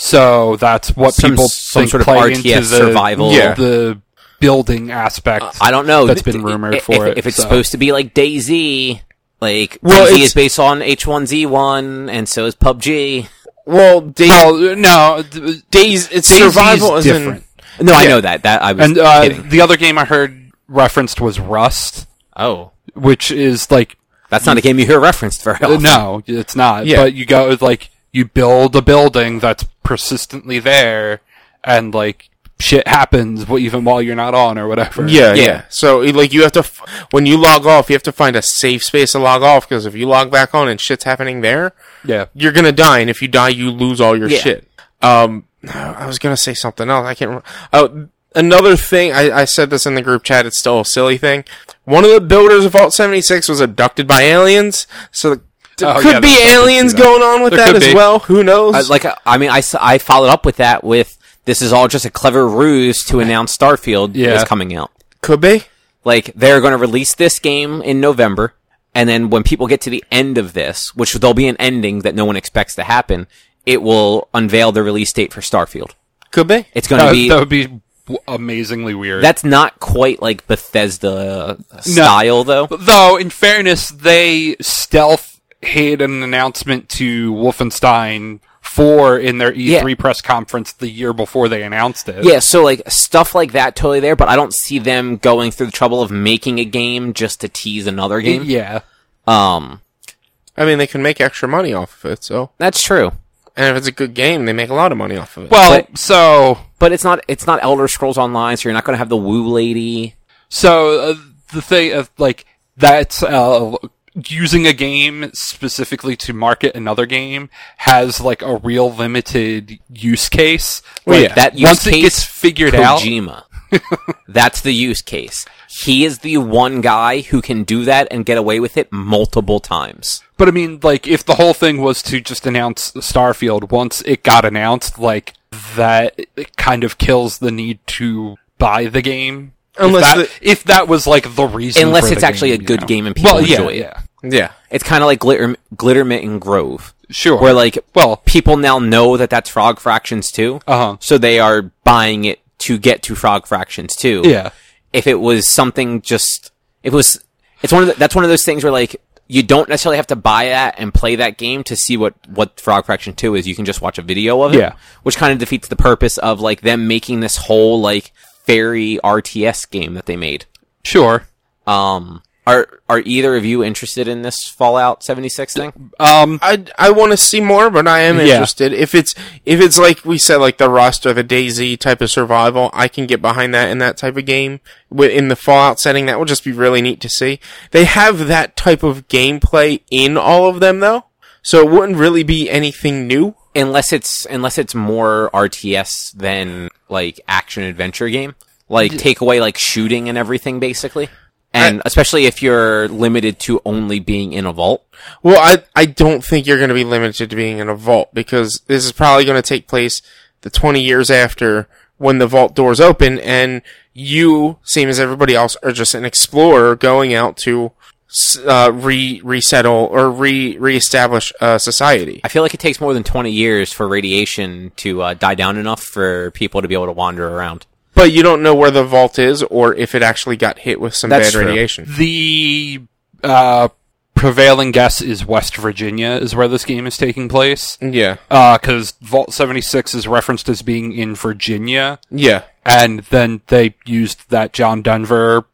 C: So that's what
A: Some-
C: people
A: some
C: think
A: sort of
C: play
A: R T S
C: into the
A: survival.
B: Yeah.
C: the building aspect.
A: I don't know.
C: That's
A: Th-
C: been rumored
A: if,
C: for
A: if,
C: it,
A: If it's
C: so.
A: supposed to be like DayZ, like
B: Well,
A: DayZ
B: it's-
A: is based on H one Z one, and so is P U B G.
B: Well, Days,
C: Well, no, th-
B: Days it's
C: DayZ is
B: survival is
C: different.
A: No, I
B: Yeah.
A: know that. That I was
C: And uh,
A: kidding.
C: the other game I heard referenced was Rust,
A: Oh,
C: which is like
A: that's not a game you hear referenced very
C: uh,
A: often.
C: no, it's not.
B: Yeah.
C: But you go like you build a building that's persistently there, and like shit happens wh- even while you're not on or whatever.
B: Yeah,
A: Yeah.
B: yeah. So, like, you have to, f- when you log off, you have to find a safe space to log off, because if you log back on and shit's happening there,
C: yeah.
B: you're gonna die, and if you die, you lose all your
A: Yeah.
B: shit. Um, I was gonna say something else. I can't remember. Oh, another thing, I, I said this in the group chat, it's still a silly thing. One of the builders of Vault seventy-six was abducted by aliens, so there
C: Oh,
B: could
C: yeah,
B: be
C: there's something
B: aliens
C: to that.
B: going on with
C: There
B: that
C: could
B: as
C: be.
B: well. Who knows?
A: I, like I mean, I, s- I followed up with that with this is all just a clever ruse to announce Starfield
C: Yeah.
A: is coming out.
B: could be.
A: Like they're going to release this game in November, and then when people get to the end of this, which there'll be an ending that no one expects to happen, it will unveil the release date for Starfield.
B: Could be.
A: It's going
C: That,
A: to be
C: that would be w- amazingly weird.
A: that's not quite like Bethesda style though.
C: Though, in fairness, they stealth hid an announcement to Wolfenstein four in their E three
A: Yeah.
C: press conference the year before they announced it.
A: Yeah, so like stuff like that totally there, but I don't see them going through the trouble of making a game just to tease another game.
C: Yeah.
A: Um,
B: I mean, they can make extra money off of it, so.
A: that's true.
B: And if it's a good game, they make a lot of money off of it.
C: Well,
A: But-
C: so
A: But it's not it's not Elder Scrolls Online, so you're not going to have the woo lady.
C: So uh, the thing of like that's uh, using a game specifically to market another game has like a real limited use case.
B: Well,
C: Like,
B: yeah.
A: That use
C: once
A: case
C: it gets figured out,
A: Kojima. That's the use case. He is the one guy who can do that and get away with it multiple times.
C: But I mean, like, if the whole thing was to just announce Starfield, once it got announced, like, that it kind of kills the need to buy the game.
B: Unless
C: if that,
B: the,
C: if that was, like, the reason
A: Unless
C: for
A: it's
C: the
A: actually
C: game,
A: a good
C: you know?
A: game and people
C: well, yeah,
A: enjoy it.
C: Yeah,
B: yeah.
A: It's kind of like Glitter, Glittermint and Grove.
C: Sure.
A: Where, like,
C: well,
A: people now know that that's Frog Fractions too.
C: Uh-huh.
A: So they are buying it to get to Frog Fractions too.
C: Yeah.
A: If it was something just, if it was, it's one of the, that's one of those things where, like, you don't necessarily have to buy that and play that game to see what, what Frog Fraction two is. You can just watch a video of it.
C: Yeah.
A: Which kind of defeats the purpose of, like, them making this whole, like, fairy R T S game that they made.
C: Sure.
A: Um, are, are either of you interested in this Fallout seventy-six thing?
C: Um,
B: I, I want to see more, but I am
C: Yeah.
B: interested. If it's if it's like we said, like the Rust or the DayZ type of survival, I can get behind that in that type of game. Wi- In the Fallout setting, that would just be really neat to see. They have that type of gameplay in all of them, though, so it wouldn't really be anything new.
A: Unless it's, unless it's more R T S than, like, action-adventure game. Like, take away, like, shooting and everything, basically. And
B: I-
A: especially if you're limited to only being in a vault.
B: Well, I I don't think you're going to be limited to being in a vault, because this is probably going to take place the twenty years after when the vault doors open, and you, same as everybody else, are just an explorer going out to uh, re resettle or re reestablish uh, society.
A: I feel like it takes more than twenty years for radiation to uh, die down enough for people to be able to wander around.
B: But you don't know where the vault is, or if it actually got hit with some
A: That's
B: bad
A: true.
B: radiation.
C: the uh, prevailing guess is West Virginia is where this game is taking place.
B: Yeah,
C: Because Vault seventy-six is referenced as being in Virginia,
B: yeah,
C: and then they used that John Denver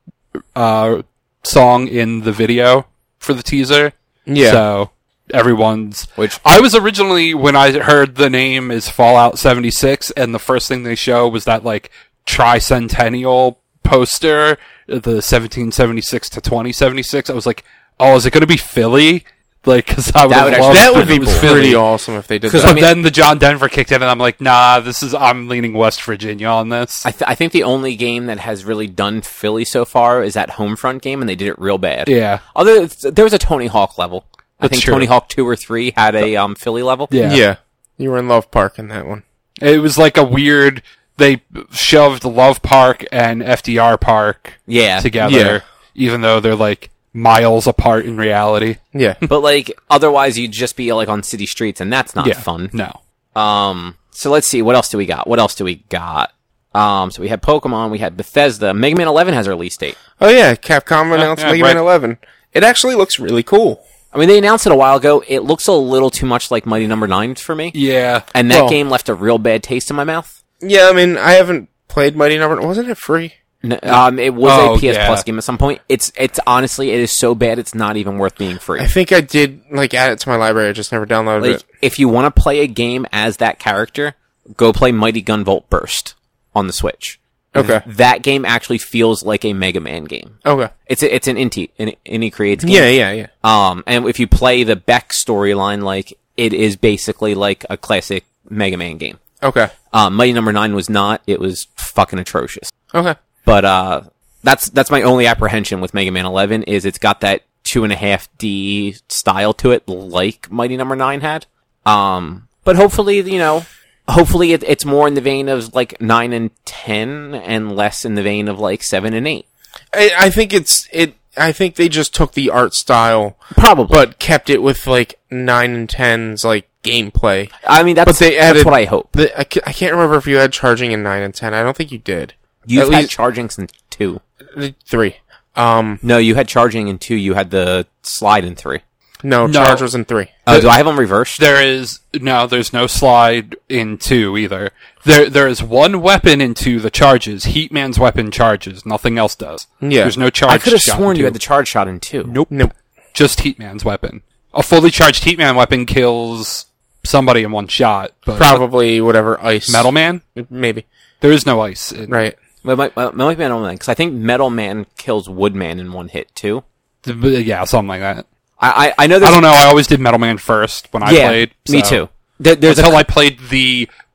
C: uh, song in the video for the teaser.
B: yeah.
C: So everyone's...
A: Which,
C: I was originally, when I heard the name is Fallout seventy-six, and the first thing they show was that, like, tricentennial poster, the seventeen seventy-six to twenty seventy-six. I was like, oh, is it going to be Philly? Like, cause I would
A: That would
C: have
A: actually-
C: loved
B: that
C: if
B: would be
C: it was
B: pretty
C: Philly.
B: awesome if they did
A: 'Cause
B: that.
A: I
C: But
A: mean-
C: then the John Denver kicked in, and I'm like, nah, this is, I'm leaning West Virginia on this.
A: I, th- I think the only game that has really done Philly so far is that Homefront game, and they did it real bad.
C: Yeah.
A: Other, there was a Tony Hawk level. I
C: That's
A: think
C: true.
A: Tony Hawk two or three had a um, Philly level.
C: Yeah.
B: yeah, you were in Love Park in that one.
C: It was like a weird, they shoved Love Park and F D R Park
A: Yeah.
C: together,
B: Yeah.
C: even though they're like miles apart in reality.
B: Yeah.
A: But, like, otherwise you'd just be, like, on city streets, and that's not
C: yeah.
A: fun.
C: No.
A: Um, so let's see, what else do we got? What else do we got? Um, so we had Pokemon, we had Bethesda. Mega Man eleven has a release date.
B: Oh yeah, Capcom announced
C: yeah,
B: Mega
C: right.
B: Man eleven. It actually looks really cool.
A: I mean, they announced it a while ago. It looks a little too much like Mighty Number Nine for me.
C: Yeah.
A: And that
B: Well-
A: game left a real bad taste in my mouth.
B: Yeah, I mean, I haven't played Mighty Number. Wasn't it free?
A: N- Um, it was
C: Oh,
A: a P S
C: yeah.
A: Plus game at some point. It's, it's honestly, it is so bad, it's not even worth being free.
B: I think I did like add it to my library. I just never downloaded
A: Like,
B: it.
A: if you want to play a game as that character, go play Mighty Gunvolt Burst on the Switch.
B: Okay.
A: That game actually feels like a Mega Man game.
B: Okay.
A: It's a, it's an Inti, an Inti creates game.
B: Yeah, yeah, yeah.
A: Um, and if you play the Beck storyline, like, it is basically like a classic Mega Man game.
B: Okay.
A: Um, Mighty Number Nine was not. It was fucking atrocious.
B: Okay.
A: But, uh, that's, that's my only apprehension with Mega Man eleven is it's got that two and a half D style to it like Mighty Number Nine had. Um, but hopefully, you know, hopefully it, it's more in the vein of like nine and ten and less in the vein of like seven and eight.
B: I, I think it's it. I think they just took the art style,
A: Probably.
B: but kept it with like nine and tens like gameplay.
A: I mean, that's,
B: But they added
A: that's what I hope.
B: The, I, ca- I can't remember if you had charging in nine and ten. I don't think you did.
A: You've
B: at
A: had
B: least-
A: charging since two.
B: Uh, Three. Um.
A: No, you had charging in two. You had the slide in three.
B: No,
C: No.
B: charge was in three.
A: Oh, do I have them reversed?
C: There is no, there's no slide in two either. There, there is one weapon in two that charges. Heatman's weapon charges. Nothing else does.
B: Yeah.
C: There's no charge.
A: I could have
C: shot in
A: sworn you
C: two.
A: had the charge shot in two.
C: Nope.
B: Nope.
C: Just Heatman's weapon. A fully charged Heatman weapon kills somebody in one shot. But
B: Probably whatever ice.
C: Metal Man?
B: Maybe.
C: There is no ice. in-
B: Right.
A: It might, it might be Metal Man, because I think Metal Man kills Woodman in one hit, too.
C: But yeah, something like that.
A: I, I, I know there's...
C: I don't know. I always did Metal Man first when I
A: yeah,
C: played.
A: me
C: so-
A: too. There, there's
C: Until
A: a,
C: I played the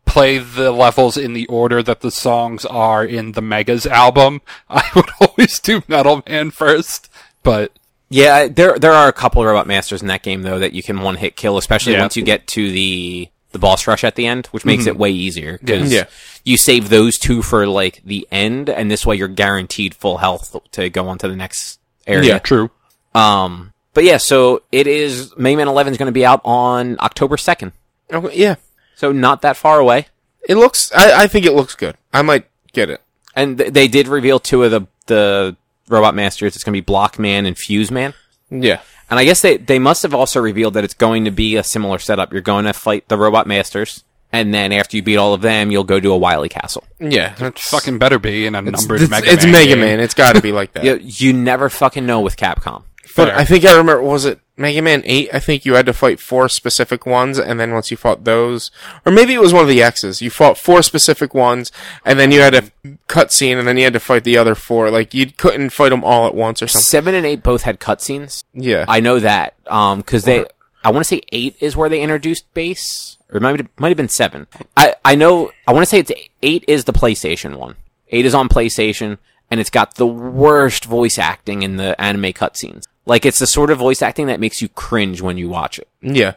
C: play the levels in the order that the songs are in the Megas album, I would always do Metal Man first. But
A: Yeah, there there are a couple of Robot Masters in that game, though, that you can one-hit kill, especially
C: Yeah.
A: once you get to the the boss rush at the end, which makes it way easier. Because
B: Yeah.
A: you save those two for, like, the end, and this way you're guaranteed full health to go on to the next area.
B: Yeah.
C: true.
A: Um, but yeah, so it is, Mega Man eleven is going to be out on October second.
B: Okay, yeah.
A: So not that far away.
B: It looks, I, I think it looks good. I might get it.
A: And th- they did reveal two of the, the Robot Masters. It's going to be Blockman and Fuse Man.
B: Yeah.
A: And I guess they, they must have also revealed that it's going to be a similar setup. You're going to fight the Robot Masters, and then after you beat all of them, you'll go to a Wily Castle.
B: Yeah.
C: It fucking better be in a
B: It's,
C: numbered
B: it's,
C: Mega
B: it's
C: Man
B: Mega
C: game.
B: Man. It's gotta be like that.
A: You, you never fucking know with Capcom.
B: But
C: Fair.
B: I think I remember, was it Mega Man eight? I think you had to fight four specific ones, and then once you fought those, or maybe it was one of the X's, you fought four specific ones, and then you had a cutscene, and then you had to fight the other four. Like, you couldn't fight them all at once or something.
A: Seven and eight both had cutscenes.
B: Yeah.
A: I know that, um, cause they, I want to say eight is where they introduced bass, or it might have, might have been seven. I, I know, I want to say it's eight is the PlayStation one. Eight is on PlayStation, and it's got the worst voice acting in the anime cutscenes. Like, it's the sort of voice acting that makes you cringe when you watch it.
B: yeah.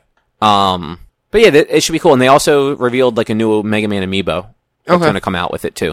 A: Um, but yeah, th- it should be cool. And they also revealed, like, a new Mega Man amiibo that's
B: Okay.
A: going to come out with it, too.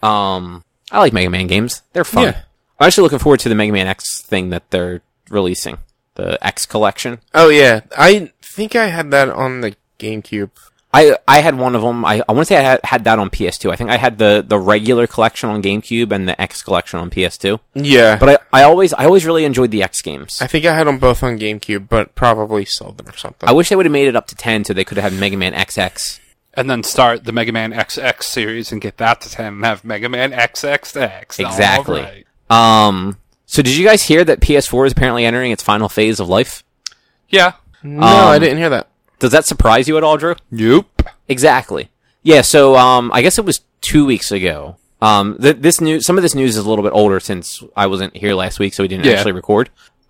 A: Um, I like Mega Man games. They're fun.
B: Yeah.
A: I'm actually looking forward to the Mega Man X thing that they're releasing. The X collection.
B: Oh, yeah. I think I had that on the GameCube.
A: I I had one of them. I, I want to say I had, had that on P S two. I think I had the, the regular collection on GameCube and the X collection on P S two.
B: Yeah.
A: But I, I always I always really enjoyed the X games.
B: I think I had them both on GameCube, but probably sold them or something.
A: I wish they would have made it up to ten so they could have had Mega Man X X.
C: And then start the Mega Man X X series and get that to ten and have Mega Man X X X.
A: Exactly.
C: All right.
A: Um. So did you guys hear that P S four is apparently entering its final phase of life?
C: Yeah.
B: no, I didn't hear that.
A: Does that surprise you at all, Drew?
C: Nope.
A: Exactly. Yeah, so um, I guess it was two weeks ago. Um, th- this news, some of this news is a little bit older since I wasn't here last week, so we didn't
C: Yeah.
A: actually record.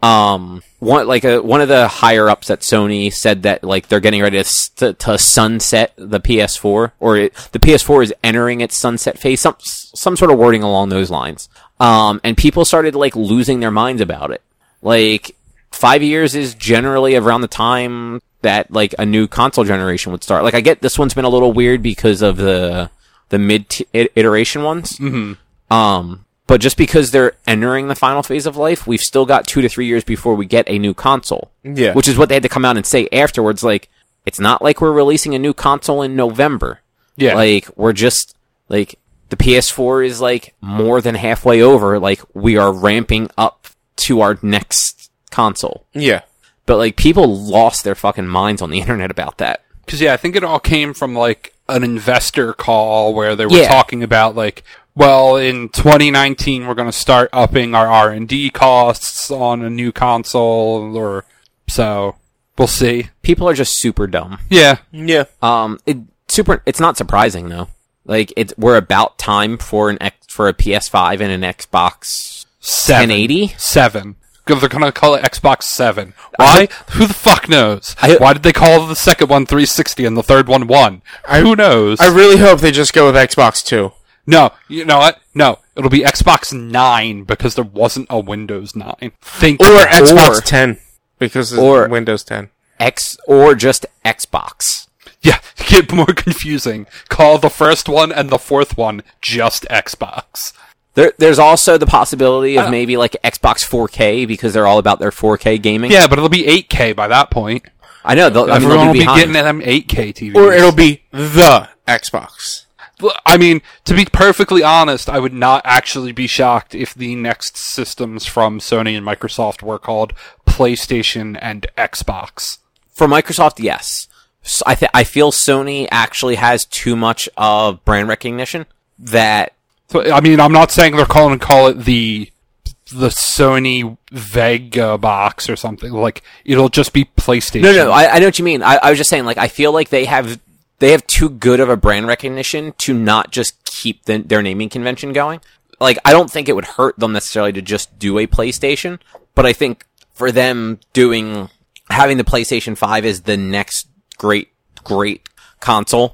A: Um, one like a one of the higher ups at Sony said that like they're getting ready to s- to, to sunset the P S four, or it, the P S four is entering its sunset phase, some some sort of wording along those lines. Um, and people started like losing their minds about it. Like five years is generally around the time that like a new console generation would start. Like I get this one's been a little weird because of the the mid t- iteration ones. Mm-hmm. Um, but just because they're entering the final phase of life, we've still got two to three years before we get a new console.
B: Yeah.
A: Which is what they had to come out and say afterwards. Like, it's not like we're releasing a new console in November.
C: Yeah.
A: Like, we're just, like, the P S four is, like, more than halfway over. Like, we are ramping up to our next console.
B: Yeah.
A: But, like, people lost their fucking minds on the internet about that.
C: Because, yeah, I think it all came from, like, an investor call where they were
A: Yeah.
C: talking about, like, well, in twenty nineteen, we're going to start upping our R and D costs on a new console, or so we'll see.
A: People are just super dumb.
C: Yeah.
B: Yeah.
A: Um, it super. It's not surprising though. Like it's we're about time for an X, for a P S five and an Xbox
C: Seven.
A: ten eighty.
C: Seven. They're going to call it Xbox seven. Why? Who the fuck knows?
A: I-
C: Why did they call the second one three sixty and the third one one? Who knows?
B: I really hope they just go with Xbox two.
C: No, you know what? No, it'll be Xbox nine because there wasn't a Windows nine. Think
B: Or
C: about it.
B: Xbox
A: Or-
B: ten. Because of
A: or-
B: Windows ten.
A: X or just Xbox.
C: Yeah, get more confusing. Call the first one and the fourth one just Xbox.
A: There, there's also the possibility of
C: Oh.
A: maybe like Xbox four K because they're all about their four K gaming.
C: Yeah, but it'll be eight K by that point.
A: I know. They'll, I mean,
C: Everyone
A: they'll
C: will
A: be
C: be
A: behind.
C: getting them eight K T Vs.
B: Or it'll be the Xbox.
C: I mean, to be perfectly honest, I would not actually be shocked if the next systems from Sony and Microsoft were called PlayStation and Xbox.
A: For Microsoft, yes. So I th- I feel Sony actually has too much of brand recognition that
C: So, I mean, I'm not saying they're calling call it the the Sony Vega box or something. Like, it'll just be PlayStation.
A: No, no, I, I know what you mean. I, I was just saying, like, I feel like they have they have too good of a brand recognition to not just keep the, their naming convention going. Like, I don't think it would hurt them necessarily to just do a PlayStation, but I think for them doing having the PlayStation five as the next great great console,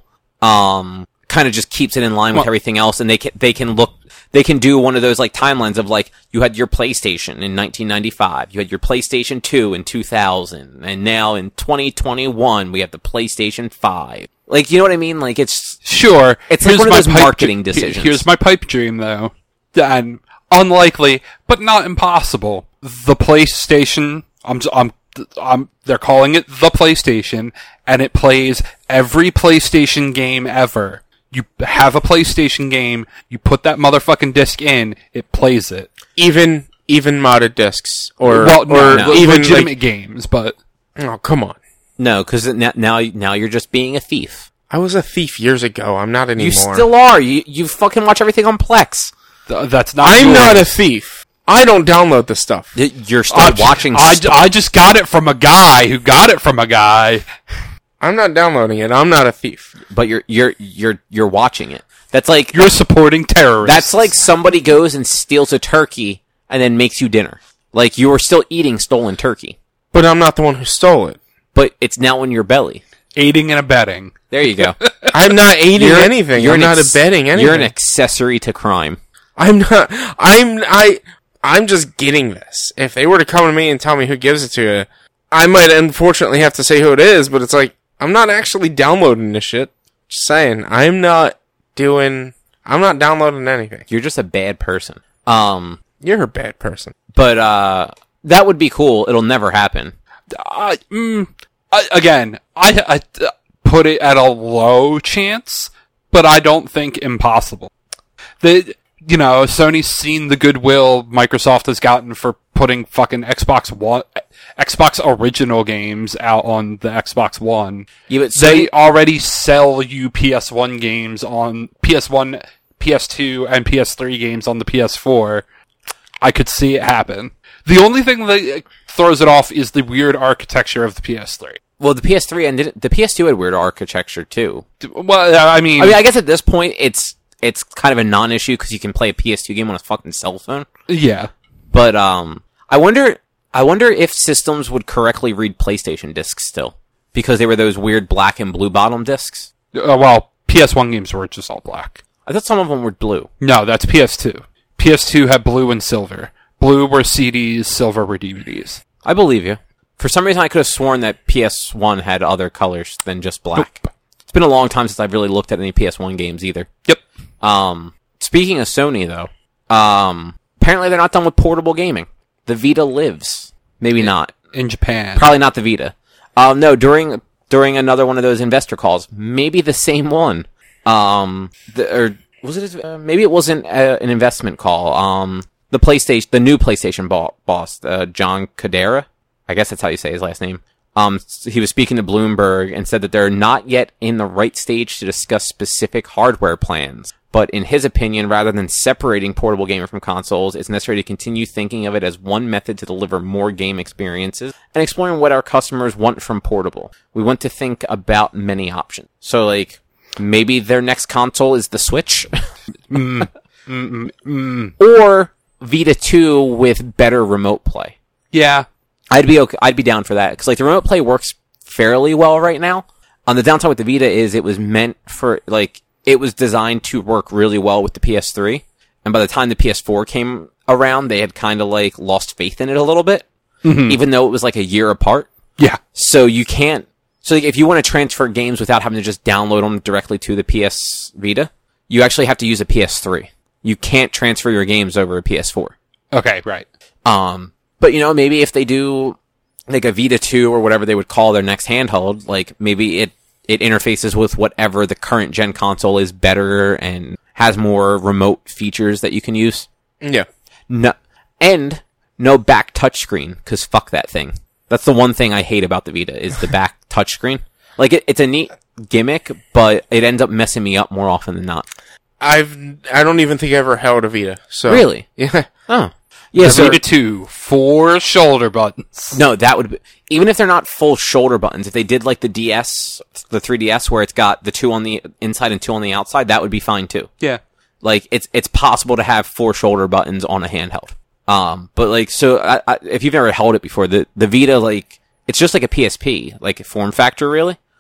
A: um, kind of just keeps it in line with
C: Well-
A: everything else, and they can they can look they can do one of those like timelines of like you had your PlayStation in nineteen ninety-five, you had your PlayStation two in two thousand, and now in twenty twenty-one we have the PlayStation five. Like, you know what I mean? Like, it's
C: Sure.
A: It's like
C: Here's
A: one of
C: my
A: those
C: pipe
A: marketing
C: dr-
A: decisions.
C: Here's my pipe dream, though. And unlikely, but not impossible. The PlayStation. I'm. I'm. I'm. They're calling it the PlayStation, and it plays every PlayStation game ever. You have a PlayStation game. You put that motherfucking disc in. It plays it.
B: Even even modded discs or
C: Well,
B: or
C: no, no.
B: even
C: legitimate
B: like,
C: games, but
B: oh come on.
A: no, because now now now you're just being a thief.
B: I was a thief years ago. I'm not anymore.
A: You still are. You you fucking watch everything on Plex.
C: th- that's not.
B: I'm
C: yours.
B: not a thief. I don't download the stuff.
A: Y- You're still
C: I,
A: watching.
C: I,
A: st-
C: I just got it from a guy who got it from a guy.
B: I'm not downloading it. I'm not a thief.
A: but you're you're you're you're watching it. That's like
C: You're supporting terrorists.
A: that's like somebody goes and steals a turkey and then makes you dinner. Like, you are still eating stolen turkey,
B: But I'm not the one who stole it.
A: but it's now in your belly.
C: aiding and abetting.
A: There you go.
B: I'm not aiding
A: You're-
B: anything.
A: you're
B: I'm
A: an
B: not
A: ex-
B: abetting anything.
A: You're an accessory to crime.
B: I'm not. I'm. I. I'm just getting this. If they were to come to me and tell me who gives it to you, I might unfortunately have to say who it is. But it's like I'm not actually downloading this shit. Just saying, I'm not doing. I'm not downloading anything.
A: You're just a bad person. Um,
B: You're a bad person.
A: but uh, that would be cool. It'll never happen.
C: I, mm, I, again, I, I uh, put it at a low chance, but I don't think impossible. The, you know, Sony's seen the goodwill Microsoft has gotten for putting fucking Xbox One, Xbox original games out on the Xbox One.
A: Yeah, but
C: They already sell you P S one games on P S one, P S two, and P S three games on the P S four. I could see it happen. The only thing that throws it off is the weird architecture of the P S three.
A: well, the P S three and the P S two had weird architecture too.
C: Well, I mean,
A: I mean, I guess at this point it's it's kind of a non-issue because you can play a P S two game on a fucking cell phone.
C: yeah.
A: But um, I wonder, I wonder if systems would correctly read PlayStation discs still, because they were those weird black and blue bottom discs.
C: Uh, well, P S one games were just all black.
A: I thought some of them were blue.
C: No, that's P S two. P S two had blue and silver. Blue were C Ds, silver were D V Ds.
A: I believe you. For some reason, I could have sworn that P S one had other colors than just black.
C: Nope.
A: It's been a long time since I've really looked at any P S one games either.
C: Yep.
A: Um, speaking of Sony, though, um, apparently they're not done with portable gaming. The Vita lives. Maybe not.
C: In Japan.
A: Probably not the Vita. Um, no, during during another one of those investor calls, maybe the same one. Um, the, or was it? Uh, maybe it wasn't uh an investment call. Um, the PlayStation, the new PlayStation bo- boss, uh, John Cadera. I guess that's how you say his last name. Um, he was speaking to Bloomberg and said that they're not yet in the right stage to discuss specific hardware plans. But in his opinion, rather than separating portable gaming from consoles, it's necessary to continue thinking of it as one method to deliver more game experiences and exploring what our customers want from portable. We want to think about many options. So, like, maybe their next console is the Switch?
C: mm, mm, mm.
A: Or Vita two with better remote play.
C: Yeah.
A: I'd be okay. I'd be down for that because like the remote play works fairly well right now. On the downside with the Vita is it was meant for like it was designed to work really well with the P S three, and by the time the P S four came around, they had kind of like lost faith in it a little bit,
C: Mm-hmm.
A: even though it was like a year apart.
C: Yeah.
A: So you can't. So like, if you want to transfer games without having to just download them directly to the P S Vita, you actually have to use a P S three. You can't transfer your games over a P S four.
C: Okay, right.
A: Um, but you know, maybe if they do like a Vita two or whatever they would call their next handheld, like maybe it, it interfaces with whatever the current gen console is better and has more remote features that you can use.
B: Yeah.
A: No, and no back touchscreen, cause fuck that thing. That's the one thing I hate about the Vita is the back touchscreen. Like it, it's a neat gimmick, but it ends up messing me up more often than not.
B: I've. I don't even think I ever held a Vita. So
A: Really?
B: Yeah.
A: Oh. Yeah,
C: The
A: so,
C: Vita two, four shoulder buttons.
A: no, that would be, even if they're not full shoulder buttons, if they did like the D S, the three D S where it's got the two on the inside and two on the outside, that would be fine too.
C: Yeah.
A: Like, it's, it's possible to have four shoulder buttons on a handheld. Um, but like, so I, I, if you've never held it before, the, the Vita, like, it's just like a P S P, like a form factor really.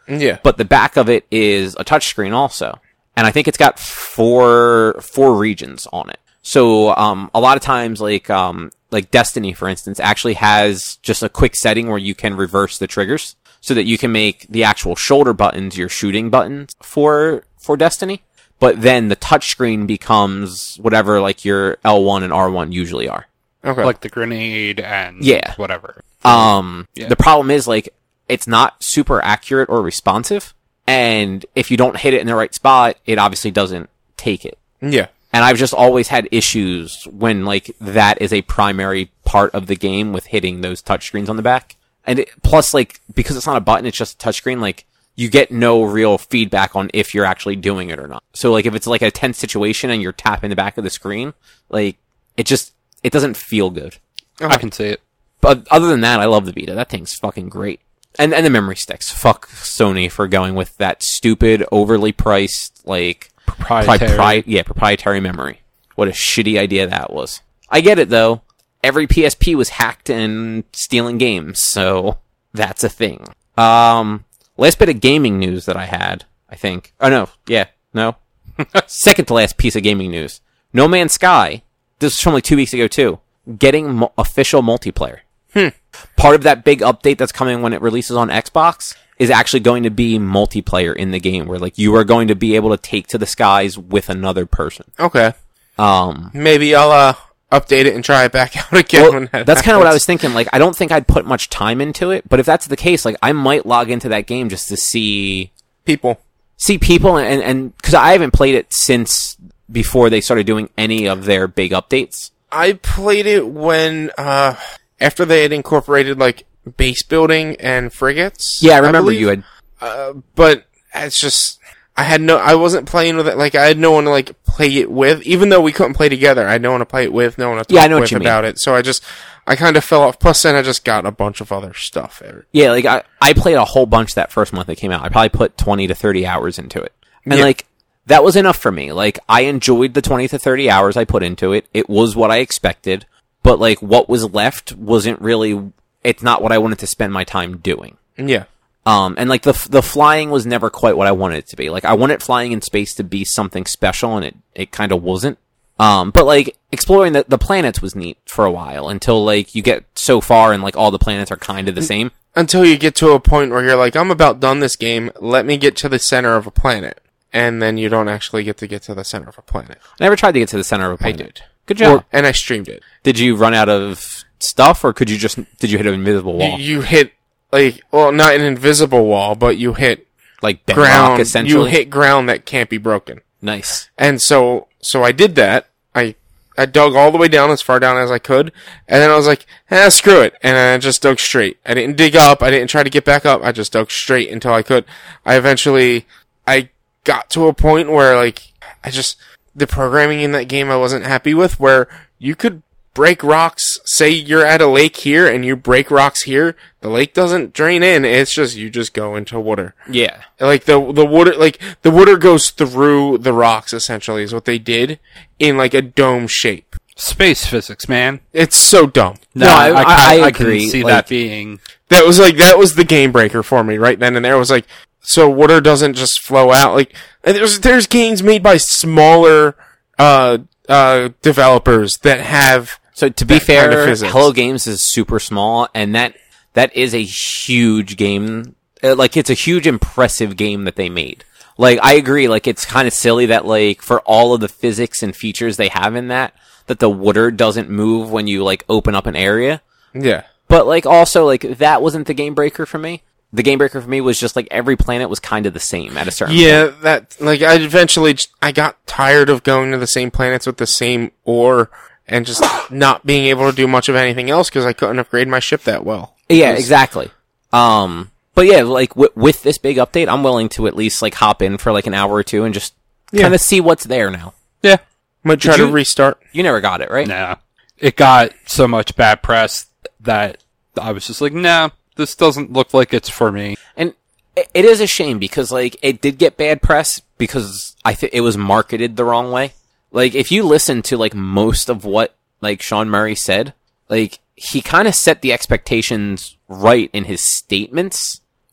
B: Yeah.
A: But the back of it is a touchscreen also. And I think it's got four, four regions on it. So, um, a lot of times, like, um, like Destiny, for instance, actually has just a quick setting where you can reverse the triggers so that you can make the actual shoulder buttons your shooting buttons for, for Destiny. But then the touchscreen becomes whatever, like, your L one and R one usually are.
B: Okay.
C: Like the grenade and
A: Yeah.
C: whatever.
A: Um,
C: Yeah.
A: the problem is, like, it's not super accurate or responsive. And if you don't hit it in the right spot, it obviously doesn't take it.
B: Yeah.
A: And I've just always had issues when, like, that is a primary part of the game with hitting those touchscreens on the back. And it, plus, like, because it's not a button, it's just a touchscreen, like, you get no real feedback on if you're actually doing it or not. So, like, if it's, like, a tense situation and you're tapping the back of the screen, like, it just, it doesn't feel good.
C: I can see it.
A: But other than that, I love the Vita. That thing's fucking great. And and the memory sticks. Fuck Sony for going with that stupid, overly priced, like...
C: Proprietary.
A: Propri- yeah, proprietary memory. What a shitty idea that was. I get it, though. Every P S P was hacked and stealing games, so that's a thing. Um, last bit of gaming news that I had, I think. Oh, no. Yeah. No. Second to last piece of gaming news. No Man's Sky. This was from like two weeks ago, too. Getting mo- official multiplayer.
B: Hmm.
A: Part of that big update that's coming when it releases on Xbox is actually going to be multiplayer in the game, where like you are going to be able to take to the skies with another person.
B: Okay.
A: Um,
B: Maybe I'll uh, update it and try it back out again.
A: well,
B: when that
A: that's kind of what I
B: happens.
A: was thinking. Like, I don't think I'd put much time into it, but if that's the case, like I might log into that game just to see
B: People.
A: see people and and because I haven't played it since before they started doing any of their big updates.
B: I played it when, uh, after they had incorporated, like, base building and frigates.
A: Yeah, I remember
B: believe.
A: you had.
B: Uh, but it's just, I had no, I wasn't playing with it, like, I had no one to, like, play it with, even though we couldn't play together. I had no one to play it with, no one to talk
A: Yeah, I know what
B: with
A: you mean.
B: about it. So I just, I kind of fell off. Plus then I just got a bunch of other stuff.
A: Yeah, like I, I played a whole bunch that first month it came out. I probably put twenty to thirty hours into it. And
B: Yeah.
A: like, that was enough for me. Like, I enjoyed the twenty to thirty hours I put into it. It was what I expected. But like, what was left wasn't really, it's not what I wanted to spend my time doing.
B: Yeah.
A: Um, and like the, the flying was never quite what I wanted it to be. Like, I wanted flying in space to be something special and it, it kind of wasn't. Um, but like, exploring the, the planets was neat for a while until like, you get so far and like all the planets are kind of the same.
B: Until you get to a point where you're like, I'm about done this game. Let me get to the center of a planet. And then you don't actually get to get to the center of a planet.
A: I never tried to get to the center of a planet.
B: did.
A: Good job.
B: And I streamed it.
A: Did you run out of stuff, or could you just did you hit an invisible wall,
B: You, you hit, like, well, not an invisible wall, but you hit
A: like bedrock,
B: ground.
A: essentially?
B: You hit ground that can't be broken.
A: Nice.
B: And so, so I did that. I, I dug all the way down, as far down as I could, and then I was like, eh, screw it. And I just dug straight. I didn't dig up, I didn't try to get back up, I just dug straight until I could. I eventually, I got to a point where, like, I just, the programming in that game I wasn't happy with, where you could break rocks, say you're at a lake here, and you break rocks here, the lake doesn't drain in, it's just, you just go into water.
A: Yeah.
B: Like, the, the water, like, the water goes through the rocks, essentially, is what they did, in, like, a dome shape.
C: Space physics, man.
B: It's so dumb.
A: No, I- I- I
C: I
A: agree,
C: can see
A: like-
C: that being.
B: That was, like, that was the game breaker for me, right then and there. It was like, so water doesn't just flow out, like, and there's, there's games made by smaller, uh, uh, developers that have,
A: So to be
B: that kind of
A: fair,
B: physics.
A: Hello Games is super small, and that that is a huge game. Uh, Like, it's a huge, impressive game that they made. Like, I agree. Like, it's kind of silly that, like, for all of the physics and features they have in that, that the water doesn't move when you like open up an area.
B: yeah.
A: But like, also, like, that wasn't the game breaker for me. The game breaker for me was just like every planet was kind of the same at a certain
B: Yeah,
A: point.
B: that, like, I eventually, j- I got tired of going to the same planets with the same ore, and just not being able to do much of anything else, because I couldn't upgrade my ship that well.
A: Yeah, exactly. Um, but yeah, like w- with this big update, I'm willing to at least like hop in for like an hour or two and just
B: Yeah.
A: kind of see what's there now.
C: Yeah.
B: Might try
A: Did
B: to
A: you-
B: restart.
A: You never got it, right?
C: Nah. It got so much bad press that I was just like, nah, this doesn't look like it's for me.
A: And it, it is a shame because like it did get bad press because I think it was marketed the wrong way. Like if you listen to like most of what like Sean Murray said, like he kind of set the expectations right in his statements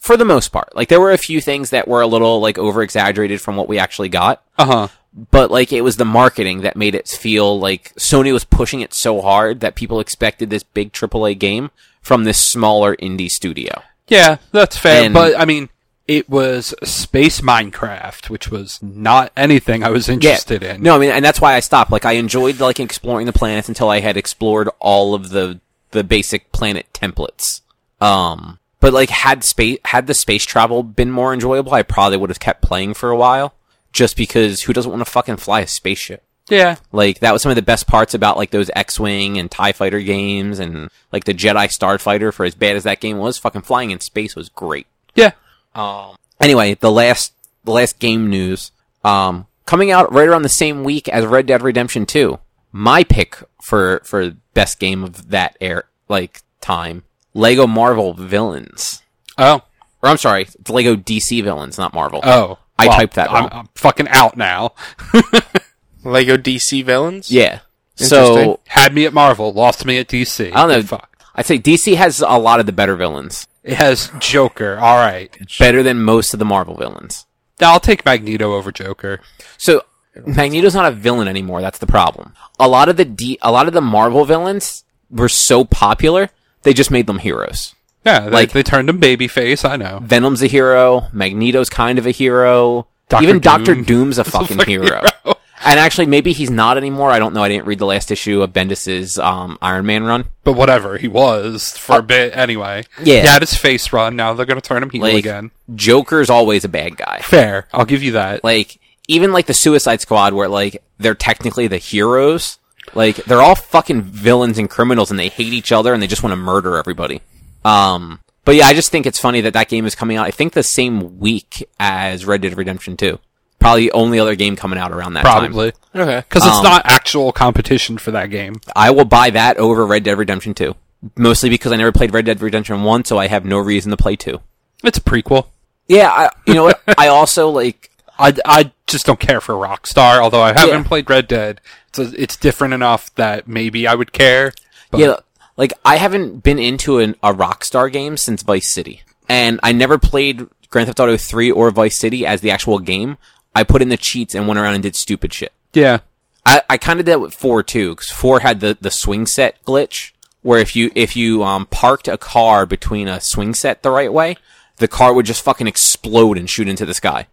A: For the most part. Like, there were a few things that were a little, like, over-exaggerated from what we actually got.
C: Uh-huh.
A: But, like, it was the marketing that made it feel like Sony was pushing it so hard that people expected this big triple A game from this smaller indie studio.
C: Yeah, that's fair.
A: And-
C: but, I mean, it was Space Minecraft, which was not anything I was interested in.
A: No, I mean, and that's why I stopped. Like, I enjoyed, like, exploring the planets until I had explored all of the, the basic planet templates. Um... But, like, had space, had the space travel been more enjoyable, I probably would have kept playing for a while. Just because who doesn't want to fucking fly a spaceship?
C: Yeah.
A: Like, that was some of the best parts about, like, those X-Wing and TIE Fighter games and, like, the Jedi Starfighter, for as bad as that game was, fucking flying in space was great.
C: Yeah.
A: Um, anyway, the last, the last game news, um, coming out right around the same week as Red Dead Redemption two. My pick for, for best game of that air, like, time. Lego Marvel Villains.
C: Oh.
A: Or I'm sorry, it's Lego D C Villains, not Marvel.
C: Oh.
A: I
C: Well,
A: typed that wrong.
C: I'm, I'm fucking out now.
B: Lego D C villains?
A: Yeah.
B: Interesting.
A: So,
C: Had me at Marvel, lost me at D C.
A: I don't know.
C: Good fuck.
A: I'd say D C has a lot of the better villains.
C: It has Joker. All right.
A: Better than most of the Marvel villains.
C: I'll take Magneto over Joker.
A: So, Magneto's not a villain anymore, that's the problem. A lot of the D, a lot of the Marvel villains were so popular, they just made them heroes.
C: Yeah, they,
A: Like-
C: they turned him babyface, I know.
A: Venom's a hero, Magneto's kind of a hero,
C: Doctor
A: even Doctor
C: Doom
A: Doom's a
C: is a
A: fucking
C: fucking
A: hero.
C: hero.
A: And actually, maybe he's not anymore, I don't know, I didn't read the last issue of Bendis's um, Iron Man run.
C: But whatever, he was for a bit anyway.
A: Yeah.
C: He had his face run, now they're going to turn him heel
A: Like,
C: again.
A: Joker's always a bad guy.
C: Fair, I'll give you that.
A: Like, even like the Suicide Squad where like, they're technically the heroes, like, they're all fucking villains and criminals and they hate each other and they just want to murder everybody. Um, but yeah, I just think it's funny that that game is coming out, I think the same week as Red Dead Redemption two. Probably the only other game coming out around that time.
C: Probably.
B: Okay.
C: Because it's
A: Um,
C: not actual competition for that game.
A: I will buy that over Red Dead Redemption two. Mostly because I never played Red Dead Redemption one, so I have no reason to play two.
C: It's a prequel.
A: Yeah, I, you know what? I also, like,
C: I, I just don't care for Rockstar, although I haven't
A: Yeah.
C: played Red Dead. So it's different enough that maybe I would care. But
A: yeah, like, I haven't been into an, a Rockstar game since Vice City. And I never played Grand Theft Auto three or Vice City as the actual game. I put in the cheats and went around and did stupid shit.
C: yeah.
A: I, I kind of did it with four too, because four had the, the swing set glitch, where if you if you um parked a car between a swing set the right way, the car would just fucking explode and shoot into the sky.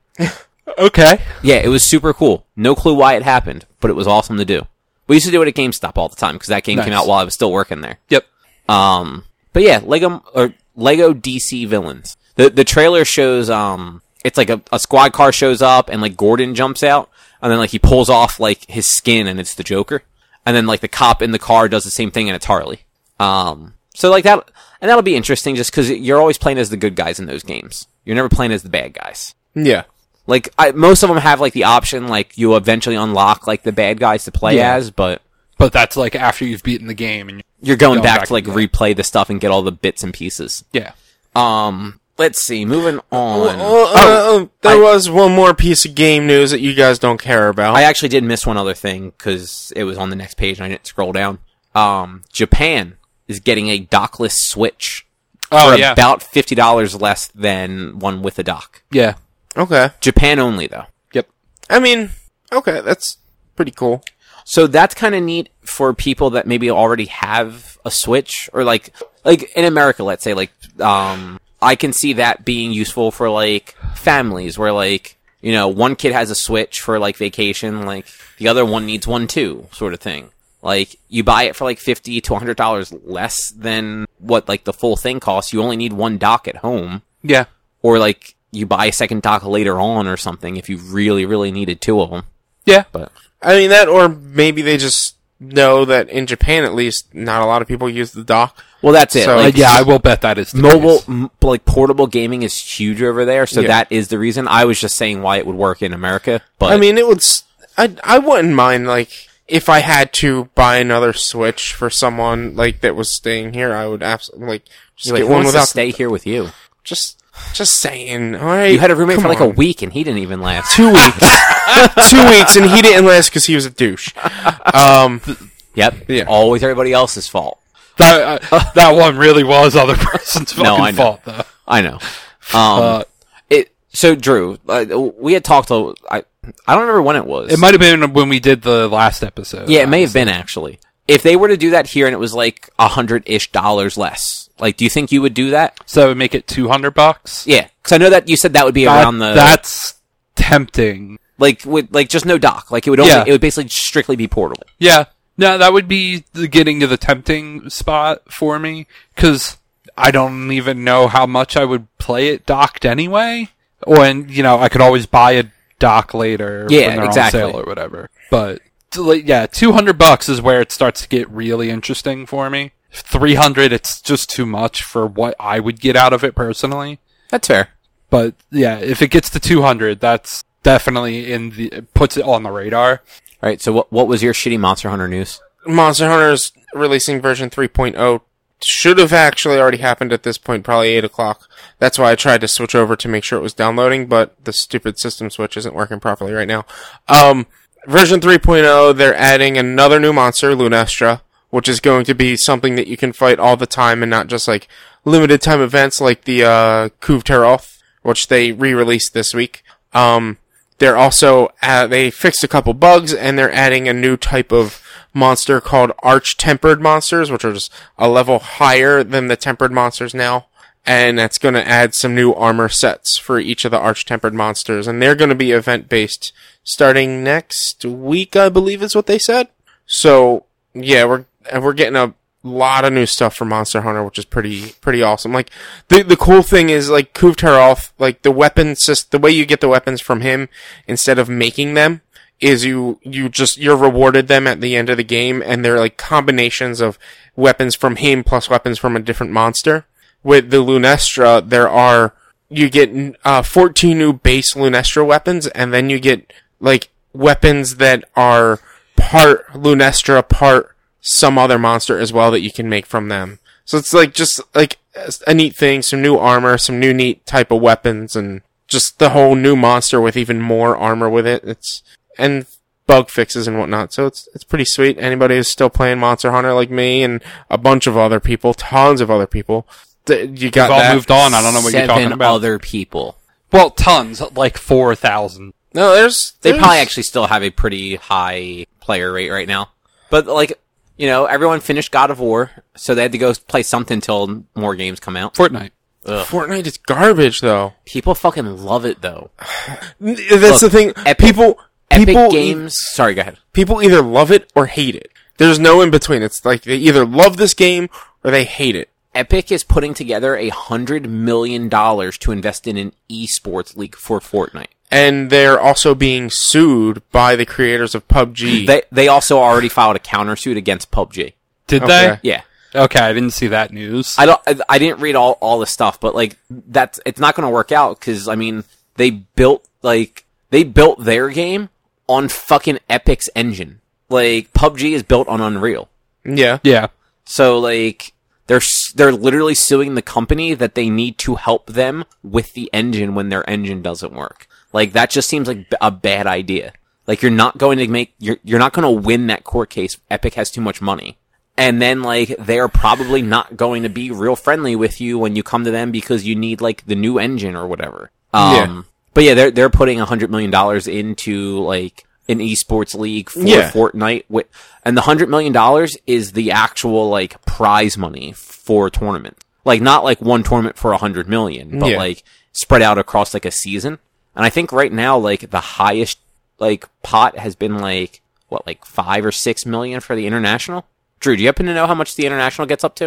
C: Okay.
A: Yeah, it was super cool. No clue why it happened, but it was awesome to do. We used to do it at GameStop all the time because that game came
C: Nice.
A: out while I was still working there.
C: Yep.
A: Um, but yeah, Lego or Lego D C Villains. The the trailer shows um, it's like a, a squad car shows up and like Gordon jumps out and then like he pulls off like his skin and it's the Joker, and then like the cop in the car does the same thing and it's Harley. Um, so like that, and that'll be interesting just because you're always playing as the good guys in those games. You're never playing as the bad guys.
B: Yeah.
A: Like I, most of them have like the option like you eventually unlock like the bad guys to play
C: Yeah.
A: as, but
C: But that's like after you've beaten the game. and
A: you're going,
C: Going
A: back,
C: back
A: to like
C: to the-
A: replay the stuff and get all the bits and pieces.
C: Yeah.
A: Um, let's see. Moving on.
B: Well, uh, uh, there was one more piece of game news that you guys don't care about.
A: I actually did miss one other thing because it was on the next page and I didn't scroll down. Um, Japan is getting a dockless Switch
C: Oh,
A: for
C: yeah.
A: about fifty dollars less than one with a dock.
C: Yeah.
B: okay.
A: Japan only though.
C: Yep.
B: I mean, okay, that's pretty cool.
A: So that's kind of neat for people that maybe already have a Switch or like, like in America, let's say like, um, I can see that being useful for like families where like, you know, one kid has a Switch for like vacation, like the other one needs one too, sort of thing. Like you buy it for like fifty to a hundred dollars less than what like the full thing costs. You only need one dock at home,
C: Yeah.
A: or like you buy a second dock later on or something if you really, really needed two of them.
C: Yeah.
A: But
B: I mean, that, or maybe they just know that in Japan, at least, not a lot of people use the dock.
A: well, that's it.
B: So-
A: like,
C: Uh, yeah, I will bet that is the
A: mobile,
C: case.
A: m- like portable gaming is huge over there, so
B: Yeah.
A: that is the reason. I was just saying why it would work in America, but
B: I mean, it would. s- I I wouldn't mind like if I had to buy another Switch for someone like that was staying here. I would absolutely like just
A: like,
B: get
A: who
B: one
A: wants to
B: without.
A: stay here with you.
B: Just just saying. All right,
A: You had a roommate
B: come
A: for like
B: on.
A: a week, and he didn't even last.
B: two weeks, two weeks, and he didn't last because he was a douche. Um,
A: Yep,
B: Yeah.
A: always everybody else's fault.
C: That, uh, that one really was other person's
A: No,
C: fucking
A: I know.
C: fault, though.
A: I know. Um,
C: Uh,
A: it so Drew, uh, we had talked. A, I I don't remember when it was.
C: It might have been when we did the last episode.
A: Yeah, it may have been actually. If they were to do that here and it was like a hundred ish dollars less, like, do you think you would do that?
C: So it would make it two hundred bucks?
A: Yeah, because I know that you said that would be
C: That-
A: around the
C: That's tempting.
A: like with like just no dock. Like it would only
C: Yeah.
A: it would basically strictly be portable.
C: Yeah. No, that would be the getting to the tempting spot for me, because I don't even know how much I would play it docked anyway. Or, and, you know, I could always buy a dock later
A: Yeah,
C: when they're
A: exactly.
C: on sale or whatever. But, like, yeah, two hundred bucks is where it starts to get really interesting for me. three hundred, it's just too much for what I would get out of it personally.
A: That's fair.
C: But, yeah, if it gets to two hundred, that's definitely in the, it puts it on the radar.
A: All right. So what what was your shitty Monster Hunter news?
B: Monster Hunter's releasing version three point oh. Should have actually already happened at this point, probably eight o'clock. That's why I tried to switch over to make sure it was downloading, but the stupid system switch isn't working properly right now. Um, version three point oh, they're adding another new monster, Lunestra, which is going to be something that you can fight all the time and not just like limited time events like the uh, Kuv Teroth, which they re-released this week. Um, they're also, uh, they fixed a couple bugs and they're adding a new type of monster called Arch-Tempered Monsters, which are just a level higher than the Tempered Monsters now. And that's going to add some new armor sets for each of the Arch-Tempered Monsters. And they're going to be event-based starting next week, I believe is what they said. So, yeah, we're we're getting a lot of new stuff for Monster Hunter, which is pretty pretty awesome. Like, the the cool thing is, like, Kuv Teroth, like, the weapon system, the way you get the weapons from him, instead of making them, is you, you just, you're rewarded them at the end of the game, and they're like combinations of weapons from him plus weapons from a different monster. With the Lunestra, there are, you get, uh, fourteen new base Lunestra weapons, and then you get, like, weapons that are part Lunestra, part some other monster as well that you can make from them. So it's like, just, like, a neat thing, some new armor, some new neat type of weapons, and just the whole new monster with even more armor with it. It's, and bug fixes and whatnot. So it's it's pretty sweet. Anybody who's still playing Monster Hunter like me and a bunch of other people, tons of other people, th- you got
C: We've all
B: that.
C: moved on. I don't know what
A: Seven
C: you're talking about.
A: other people.
C: Well, tons, like four thousand.
B: No, there's,
A: They
B: there's
A: probably actually still have a pretty high player rate right now. But like, you know, everyone finished God of War, so they had to go play something until more games come out.
C: Fortnite.
A: Ugh.
B: Fortnite is garbage though.
A: People fucking love it though.
B: That's
A: Look,
B: the thing.
A: Epic-
B: people
A: Epic
B: people e-
A: Games. Sorry, go ahead.
B: people either love it or hate it. There's no in between. It's like they either love this game or they hate it.
A: Epic is putting together a hundred million dollars to invest in an esports league for Fortnite.
B: And they're also being sued by the creators of P U B G.
A: They they also already filed a countersuit against P U B G.
C: Did
B: Okay.
C: they?
A: Yeah.
C: Okay, I didn't see that news.
A: I don't. I, I didn't read all all the stuff, but like that's it's not going to work out because I mean they built like they built their game on fucking Epic's engine. Like P U B G is built on Unreal,
B: yeah.
C: yeah.
A: so like they're s- they're literally suing the company that they need to help them with the engine when their engine doesn't work. Like that just seems like b- a bad idea. Like you're not going to make you're you're not going to win that court case. Epic has too much money. And then, like, they're probably not going to be real friendly with you when you come to them because you need, like, the new engine or whatever. Um,
B: Yeah.
A: But yeah, they're, they're putting a hundred million dollars into, like, an esports league for
B: Yeah.
A: Fortnite. With, and the hundred million dollars is the actual, like, prize money for a tournament. Like, not like one tournament for a hundred million, but
B: Yeah.
A: like, spread out across, like, a season. And I think right now, like, the highest, like, pot has been, like, what, like, five or six million for the international? Drew, do you happen to know how much the international gets up to?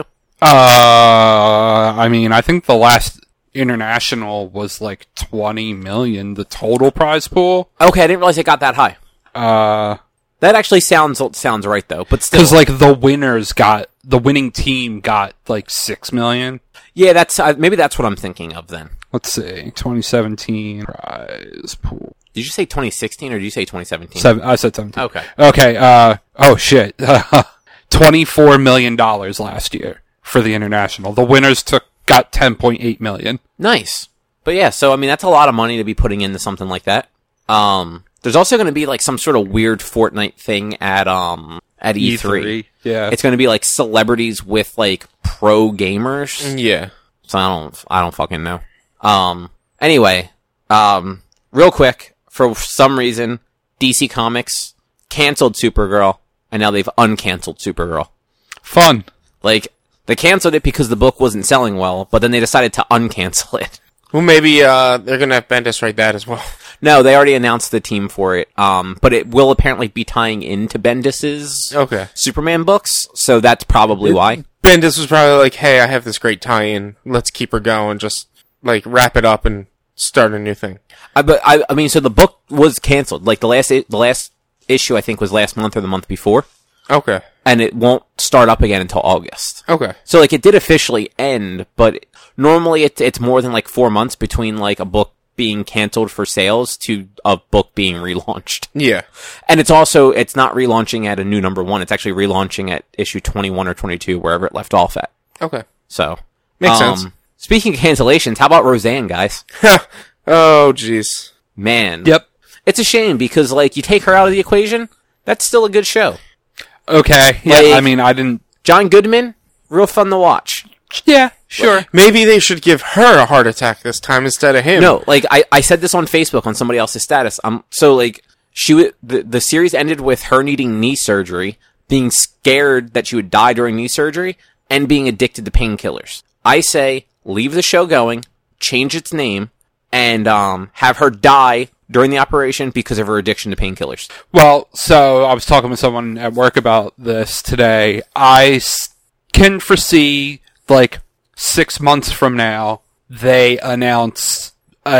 C: Uh, I mean, I think the last international was like twenty million, the total prize pool.
A: Okay, I didn't realize it got that high.
C: Uh,
A: That actually sounds sounds right though, but still.
C: cause like the winners got, the winning team got like six million.
A: Yeah, that's uh, maybe that's what I'm thinking of then.
C: Let's see, twenty seventeen prize pool.
A: Did you say twenty sixteen or did you say twenty seventeen?
C: Seven, I said seventeen.
A: Okay.
C: Okay, uh, oh shit. twenty-four million dollars last year for the international. The winners took, got ten point eight million.
A: Nice. But yeah, so I mean that's a lot of money to be putting into something like that. Um there's also going to be like some sort of weird Fortnite thing at um at E three.
C: Yeah.
A: It's going to be like celebrities with like pro gamers.
B: Yeah.
A: So I don't I don't fucking know. Um, anyway, um, real quick, for some reason, D C Comics canceled Supergirl, and now they've uncanceled Supergirl.
C: Fun.
A: Like, they canceled it because the book wasn't selling well, but then they decided to uncancel it.
B: Well, maybe uh, they're going to have Bendis write that as well.
A: No, they already announced the team for it, um, but it will apparently be tying into Bendis's
B: Okay.
A: Superman books, so that's probably why.
B: Bendis was probably like, hey, I have this great tie-in. Let's keep her going. Just, like, wrap it up and start a new thing.
A: I, but I, I mean, so the book was canceled. Like the last, the last issue I think was last month or the month before,
B: Okay.
A: and it won't start up again until August.
B: Okay.
A: So like it did officially end, but normally it, it's more than like four months between like a book being canceled for sales to a book being relaunched.
B: Yeah.
A: And it's also, it's not relaunching at a new number one. It's actually relaunching at issue twenty-one or twenty-two, wherever it left off at.
B: Okay.
A: So.
B: Makes
A: um,
B: sense.
A: Speaking of cancellations, how about Roseanne, guys?
B: Oh, jeez.
A: Man.
C: Yep.
A: It's a shame because, like, you take her out of the equation, that's still a good show.
C: Okay. Yeah,
A: Like-
C: I mean, I didn't...
A: John Goodman, real fun to watch.
C: Yeah, sure.
B: Maybe they should give her a heart attack this time instead of him.
A: No, like, I, I said this on Facebook on somebody else's status. Um, so, like, she w- the, the series ended with her needing knee surgery, being scared that she would die during knee surgery, and being addicted to painkillers. I say, leave the show going, change its name, and um, have her die during the operation because of her addiction to painkillers.
C: Well, so I was talking with someone at work about this today. I s- can foresee, like, six months from now, they announce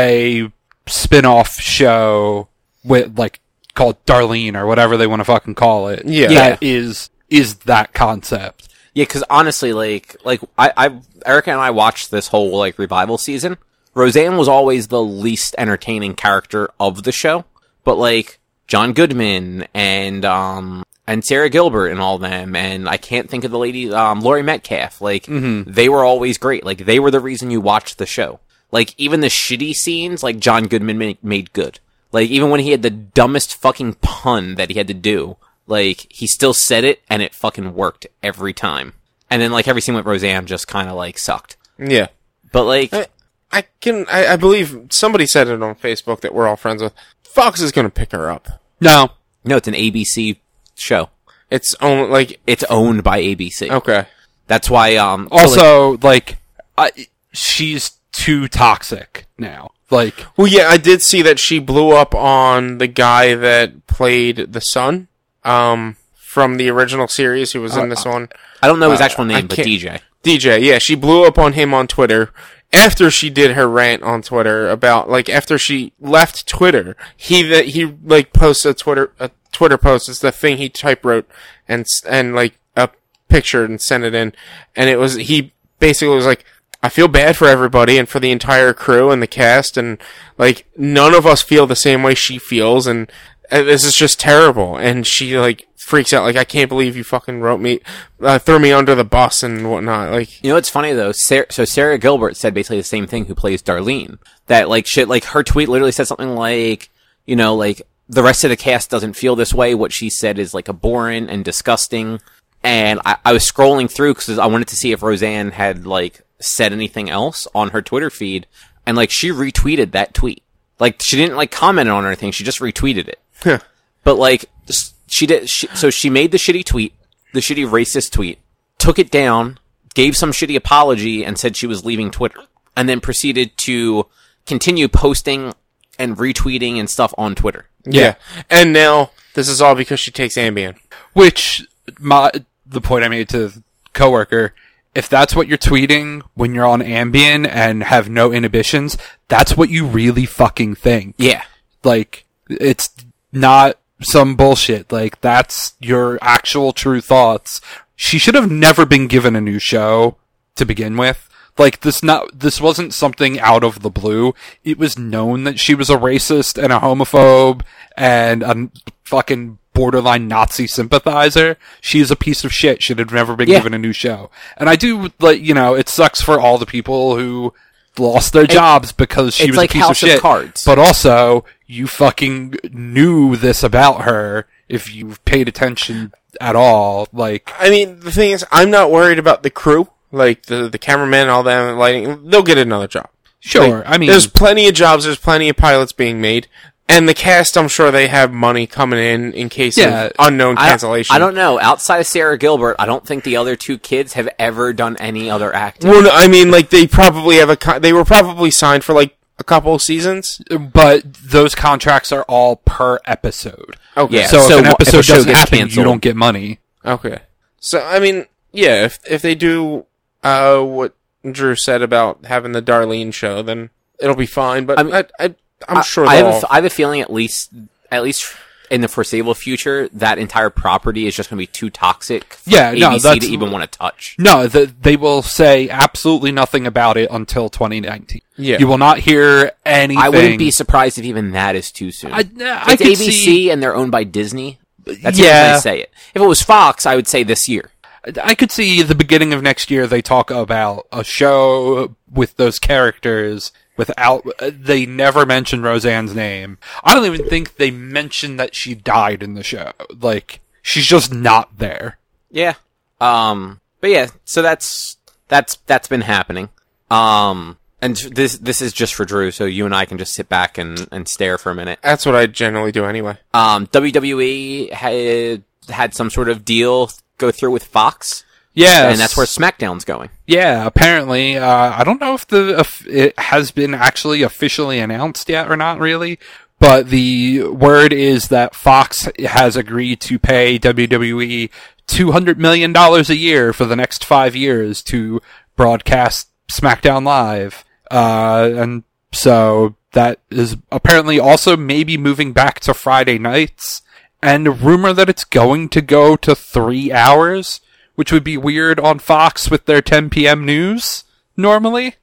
C: a spin-off show with, like, called Darlene or whatever they want to fucking call it.
B: Yeah.
C: That is, is that concept.
A: Yeah, because honestly, like, like I, I, Erica and I watched this whole like revival season. Roseanne was always the least entertaining character of the show, but like John Goodman and um and Sarah Gilbert and all them, and I can't think of the lady, um, Laurie Metcalf. Like they were always great. Like they were the reason you watched the show. Like even the shitty scenes, like John Goodman made, made good. Like even when he had the dumbest fucking pun that he had to do. Like, he still said it, and it fucking worked every time. And then, like, every scene with Roseanne just kind of, like, sucked.
B: Yeah.
A: But, like...
B: I, I can, I, I believe somebody said it on Facebook that we're all friends with. Fox is going to pick her up.
C: No.
A: No, it's an A B C show.
B: It's only, like...
A: It's owned by A B C.
B: Okay.
A: That's why, um... so,
C: Also, like, I, she's too toxic now. Like...
B: Well, yeah, I did see that she blew up on the guy that played the son, um, from the original series who was in this one.
A: I don't know his
B: uh,
A: actual
B: I
A: name, but
B: can't-
A: D J.
B: D J, yeah, she blew up on him on Twitter after she did her rant on Twitter about, like, after she left Twitter, he, that he, like, posts a Twitter, a Twitter post, it's the thing he type wrote and, s- and, like, a picture and sent it in, and it was, he basically was like, I feel bad for everybody and for the entire crew and the cast, and, like, none of us feel the same way she feels, and, and this is just terrible, and she, like, freaks out, like, I can't believe you fucking wrote me, uh, threw me under the bus and whatnot, like...
A: You know what's funny, though? Sarah, so Sarah Gilbert said basically the same thing, who plays Darlene. That, like, shit, like, her tweet literally said something like, you know, like, the rest of the cast doesn't feel this way. What she said is, like, abhorrent and disgusting. And I, I was scrolling through because I wanted to see if Roseanne had, like, said anything else on her Twitter feed. And, like, she retweeted that tweet. Like, she didn't, like, comment on anything. She just retweeted it. But, like, she did, she, so she made the shitty tweet, the shitty racist tweet, took it down, gave some shitty apology, and said she was leaving Twitter. And then proceeded to continue posting and retweeting and stuff on Twitter.
B: Yeah. And now, this is all because she takes Ambien.
C: Which, my, the point I made to the coworker, if that's what you're tweeting when you're on Ambien and have no inhibitions, that's what you really fucking think.
A: Yeah.
C: Like, it's not some bullshit. Like, that's your actual true thoughts. She should have never been given a new show to begin with. Like, this not, this wasn't something out of the blue. It was known that she was a racist and a homophobe and a fucking borderline Nazi sympathizer. She's a piece of shit. Should have never been
A: Yeah.
C: given a new show. And I do, like, you know, it sucks for all the people who lost their jobs because she
A: it's
C: was
A: like
C: a piece
A: House
C: of
A: of
C: shit.
A: Cards.
C: But also, you fucking knew this about her if you paid attention at all. Like,
B: I mean, the thing is, I'm not worried about the crew, like the the cameraman, all that lighting. They'll get another job.
C: Sure,
B: Like,
C: I mean,
B: there's plenty of jobs, there's plenty of pilots being made. And the cast, I'm sure they have money coming in in case
C: Yeah,
B: of unknown
A: I,
B: cancellation.
A: I don't know. Outside of Sarah Gilbert, I don't think the other two kids have ever done any other acting.
B: Well, no, I mean, like, they probably have a... Con- they were probably signed for, like, a couple of seasons.
C: but those contracts are all per episode.
B: Okay.
A: Yeah.
C: So,
A: So
C: if an
A: if a
C: episode
A: show
C: doesn't
A: gets
C: happen, you
A: canceled-
C: don't get money.
B: Okay. So, I mean, yeah, if if they do uh, what Drew said about having the Darlene show, then it'll be fine. But
A: I mean,
B: I, I, I'm
A: I-
B: sure
A: I
B: they'll
A: have,
B: all...
A: a, I have a feeling at least, at least in the foreseeable future, that entire property is just going to be too toxic for
C: Yeah,
A: A B C
C: no, that's-
A: to even want to touch.
C: No, the, they will say absolutely nothing about it until twenty nineteen.
B: Yeah.
C: You will not hear anything.
A: I wouldn't be surprised if even that is too soon.
C: I, I
A: it's
C: could
A: A B C
C: see.
A: and they're owned by Disney. That's
C: Yeah.
A: the way I say it. If it was Fox, I would say this year.
C: I could see the beginning of next year they talk about a show with those characters without, they never mention Roseanne's name. I don't even think they mention that she died in the show. Like, she's just not there.
A: Yeah. Um. But yeah. So that's that's that's been happening. Um. And this this is just for Drew, so you and I can just sit back and, and stare for a minute.
B: That's what I generally do anyway.
A: Um. W W E had had some sort of deal go through with Fox,
C: Yeah.
A: and that's where SmackDown's going.
C: Yeah, apparently. Uh, I don't know if the if it has been actually officially announced yet or not, really. But the word is that Fox has agreed to pay W W E two hundred million dollars a year for the next five years to broadcast SmackDown Live. Uh, and so that is apparently also maybe moving back to Friday nights. And a rumor that it's going to go to three hours, which would be weird on Fox with their ten p.m. news normally.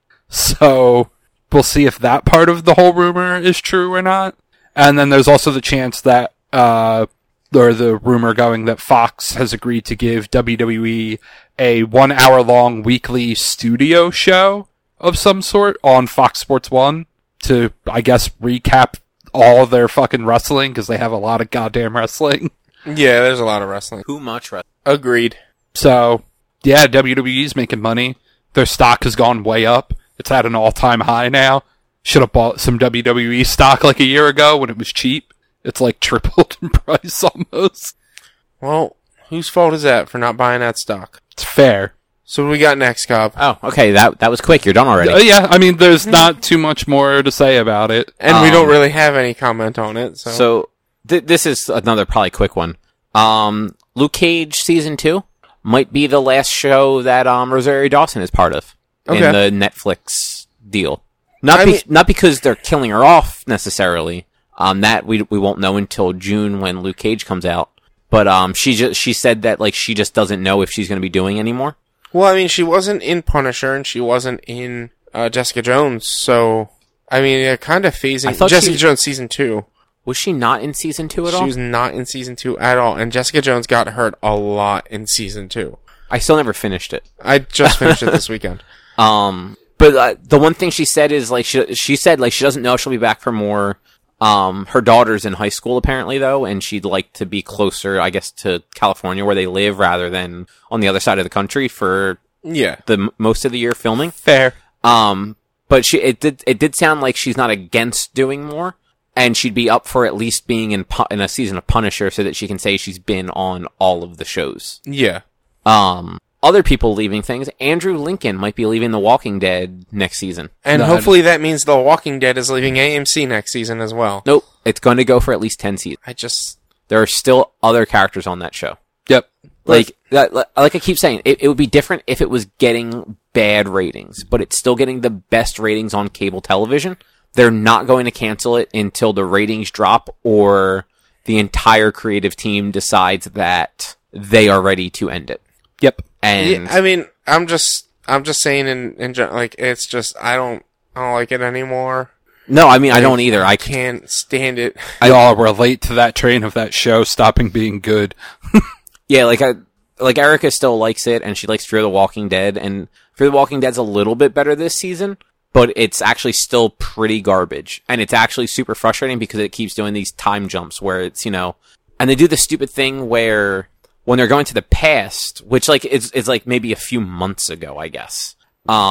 C: So we'll see if that part of the whole rumor is true or not. And then there's also the chance that, uh, or the rumor going that Fox has agreed to give W W E a one hour long weekly studio show of some sort on Fox Sports one to, I guess, recap all their fucking wrestling, because they have a lot of goddamn wrestling.
B: Yeah, there's a lot of wrestling.
A: Too much wrestling.
B: Agreed.
C: So, yeah, W W E's making money. Their stock has gone way up. It's at an all-time high now. Should have bought some W W E stock like a year ago when it was cheap. It's like tripled in price almost.
B: Well, whose fault is that for not buying that stock?
C: It's fair.
B: So what do we got next, Cobb?
A: Oh, okay. That that was quick. You're done already.
C: Uh, yeah, I mean, there's not too much more to say about it.
B: And we
A: Um,
B: don't really have any comment on it, so...
A: So th- this is another probably quick one. Um, Luke Cage season two might be the last show that um Rosario Dawson is part of in
B: Okay.
A: the Netflix deal. Not
B: I
A: be-
B: mean-
A: not because they're killing her off necessarily. Um, that we we won't know until June when Luke Cage comes out. But um, she just she said that like she just doesn't know if she's going to be doing anymore.
B: Well, I mean, she wasn't in Punisher, and she wasn't in uh, Jessica Jones, so... I mean, yeah, kind of
A: I
B: phasing...
A: thought
B: Jessica
A: she-
B: Jones season two.
A: Was she not in season two at
B: She
A: all?
B: was not in season two at all, and Jessica Jones got hurt a lot in season two.
A: I still never finished it.
B: I just finished it this weekend.
A: Um, but uh, the one thing she said is like she she said like she doesn't know if she'll be back for more. Um, her daughter's in high school apparently though, and she'd like to be closer, I guess, to California where they live rather than on the other side of the country for
B: Yeah.
A: the m- most of the year filming.
C: Fair.
A: Um, but she it did it did sound like she's not against doing more, and she'd be up for at least being in pu- in a season of Punisher so that she can say she's been on all of the shows.
B: Yeah.
A: Um. Other people leaving things. Andrew Lincoln might be leaving The Walking Dead next season.
B: And
C: No,
B: hopefully that means The Walking Dead is leaving A M C next season as well.
A: Nope. It's going to go for at least ten seasons.
B: I just...
A: There are still other characters on that show.
C: Yep.
A: Like, that, like I keep saying, it, it would be different if it was getting bad ratings, but it's still getting the best ratings on cable television. They're not going to cancel it until the ratings drop or the entire creative team decides that they are ready to end it.
C: Yep.
A: And
B: Yeah, I mean, I'm just... I'm just saying in, in gen- like, it's just... I don't... I don't like it anymore.
A: no, I mean, I don't either. I
B: I
A: can't.
B: can't stand it.
C: I all relate to that train of that show stopping being good.
A: Yeah, like I, like Erica still likes it, and she likes Fear the Walking Dead, and Fear the Walking Dead's a little bit better this season, but it's actually still pretty garbage, and it's actually super frustrating because it keeps doing these time jumps where it's, you know, and they do the stupid thing where when they're going to the past, which like is is like maybe a few months ago, I guess. Um,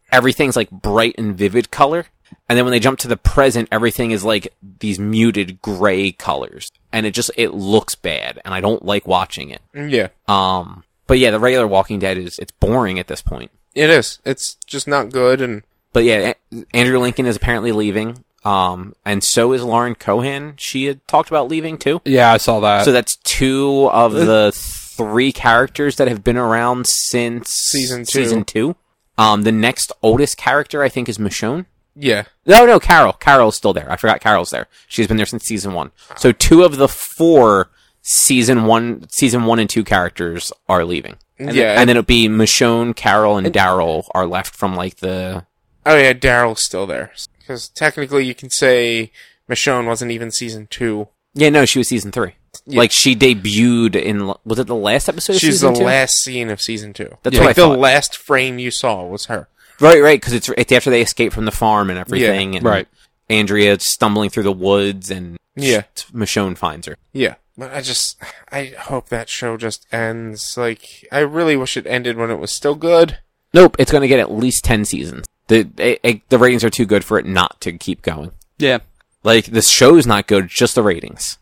A: everything's like bright and vivid color. And then when they jump to the present, everything is like these muted gray colors. And it just, it looks bad. And I don't like watching it.
B: Yeah.
A: Um, but yeah, the regular Walking Dead is, it's boring at this point.
B: It is. It's just not good. And
A: But yeah, A- Andrew Lincoln is apparently leaving. Um, and so is Lauren Cohan. She had talked about leaving too.
C: Yeah, I saw that.
A: So that's two of the three characters that have been around since
B: Season two.
A: Season two. Um, the next oldest character, I think, is Michonne.
B: yeah.
A: No, no, Carol. Carol's still there. I forgot Carol's there. She's been there since season one. So two of the four season one, season one and two characters are leaving. And
B: Yeah.
A: Then, and then it'll be Michonne, Carol, and Daryl are left from like the...
B: Oh yeah, Daryl's still there. Because technically you can say Michonne wasn't even season two.
A: Yeah, no, she was season three.
B: Yeah.
A: Like she debuted in, was it the last episode of
B: She's
A: season
B: the
A: two?
B: last scene of season two.
A: That's
B: Yeah.
A: what
B: like
A: I
B: the
A: thought.
B: last frame you saw was her.
A: Right, right, because it's, it's after they escape from the farm and everything.
B: Yeah,
A: and
C: right.
A: Andrea stumbling through the woods and
B: Yeah.
A: Michonne finds her.
B: Yeah. But I just, I hope that show just ends. Like, I really wish it ended when it was still good.
A: Nope, it's going to get at least ten seasons. The it, it, the ratings are too good for it not to keep going.
C: yeah.
A: Like, the show's not good, just the ratings.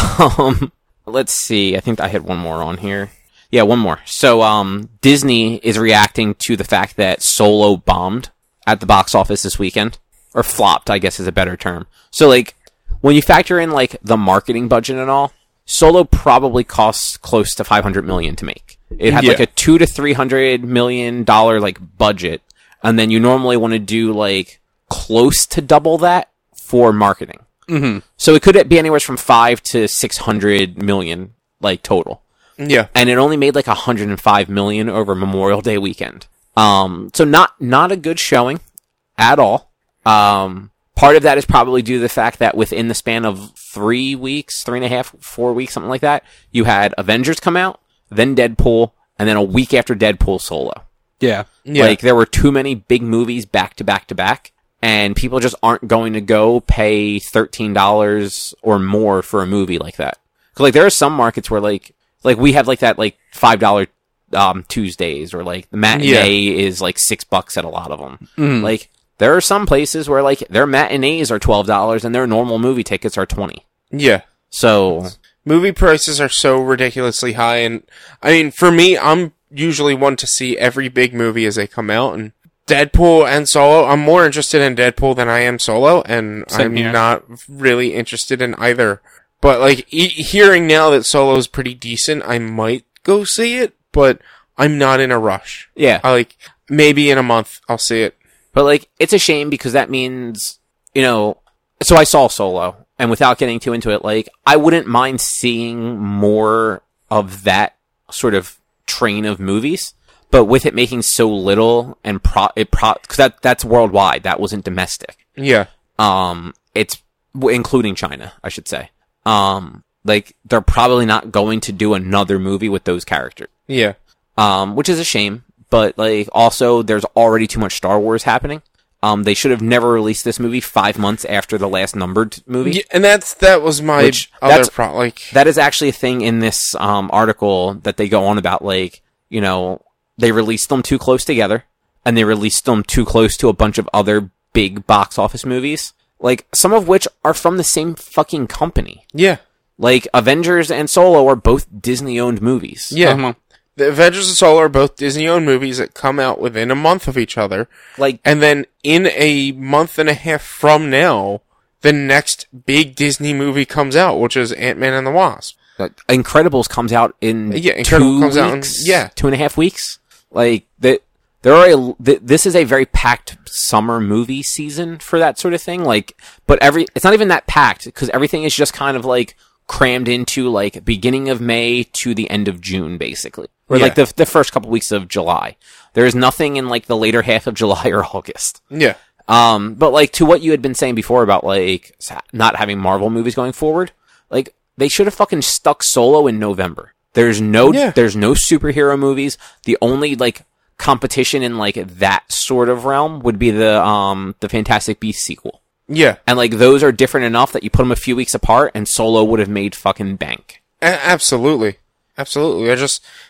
A: Um, let's see. I think I had one more on here. Yeah, one more. So, um, Disney is reacting to the fact that Solo bombed at the box office this weekend. Or flopped, I guess is a better term. So, like, when you factor in, like, the marketing budget and all, Solo probably costs close to five hundred million dollars to make. It had,
B: Yeah.
A: like, a two to three hundred million dollars, like, budget. And then you normally want to do, like, close to double that for marketing.
C: Mm-hmm.
A: So it could be anywhere from five to six hundred million, like total,
B: Yeah.
A: and it only made like a hundred and five million over Memorial Day weekend. Um, so not not a good showing at all. Um, part of that is probably due to the fact that within the span of three weeks, three and a half, four weeks, something like that, you had Avengers come out, then Deadpool, and then a week after Deadpool, Solo.
C: Yeah.
B: Yeah.
A: Like there were too many big movies back to back to back. And people just aren't going to go pay thirteen dollars or more for a movie like that. Cause like there are some markets where like, like we have like that like five dollars, um, Tuesdays or like the matinee is like six bucks at a lot of them.
C: Mm.
A: Like there are some places where like their matinees are twelve dollars and their normal movie tickets are twenty.
B: Yeah.
A: So
B: Movie prices are so ridiculously high. And, I mean, for me, I'm usually one to see every big movie as they come out. And Deadpool and Solo, I'm more interested in Deadpool than I am Solo, and
C: Same
B: I'm
C: here.
B: not really interested in either. But, like, e- hearing now that Solo's pretty decent, I might go see it, but I'm not in a rush.
A: yeah.
B: I, like, maybe in a month I'll see it.
A: But, like, it's a shame because that means, you know, so I saw Solo, and without getting too into it, like, I wouldn't mind seeing more of that sort of train of movies, but with it making so little and pro, it pro, cause that, that's worldwide, that wasn't domestic.
B: Yeah.
A: Um, it's, w- including China, I should say. Um, like, they're probably not going to do another movie with those characters.
B: Yeah.
A: Um, which is a shame, but like also there's already too much Star Wars happening. Um, they should have never released this movie five months after the last numbered movie.
B: Yeah, and that's, that was my
A: Which-
B: other
A: that's-
B: pro, like,
A: That is actually a thing in this, um, article that they go on about, like, you know, they released them too close together and they released them too close to a bunch of other big box office movies. Like, some of which are from the same fucking company.
B: yeah.
A: Like, Avengers and Solo are both Disney-owned movies.
B: Yeah.
C: Uh-huh.
B: The Avengers and Solo are both Disney-owned movies that come out within a month of each other.
A: Like,
B: And then in a month and a half from now, the next big Disney movie comes out, which is Ant-Man and the Wasp.
A: Uh, Incredibles comes out in
B: Yeah, Incredibles
A: two
B: comes out in-
A: weeks,
B: yeah.
A: two and a half weeks. Like that, there are a, th- this is a very packed summer movie season for that sort of thing. Like, but every it's not even that packed because everything is just kind of like crammed into like beginning of May to the end of June, basically, or
B: Yeah.
A: like the the first couple weeks of July. There is nothing in like the later half of July or August.
B: Yeah.
A: Um, but like to what you had been saying before about like sa- not having Marvel movies going forward, like they should have fucking stuck Solo in November. There's no,
B: Yeah.
A: there's no superhero movies. The only like competition in like that sort of realm would be the um the Fantastic Beasts sequel,
B: Yeah.
A: and like those are different enough that you put them a few weeks apart, and Solo would have made fucking bank.
B: A- absolutely. Absolutely. I just,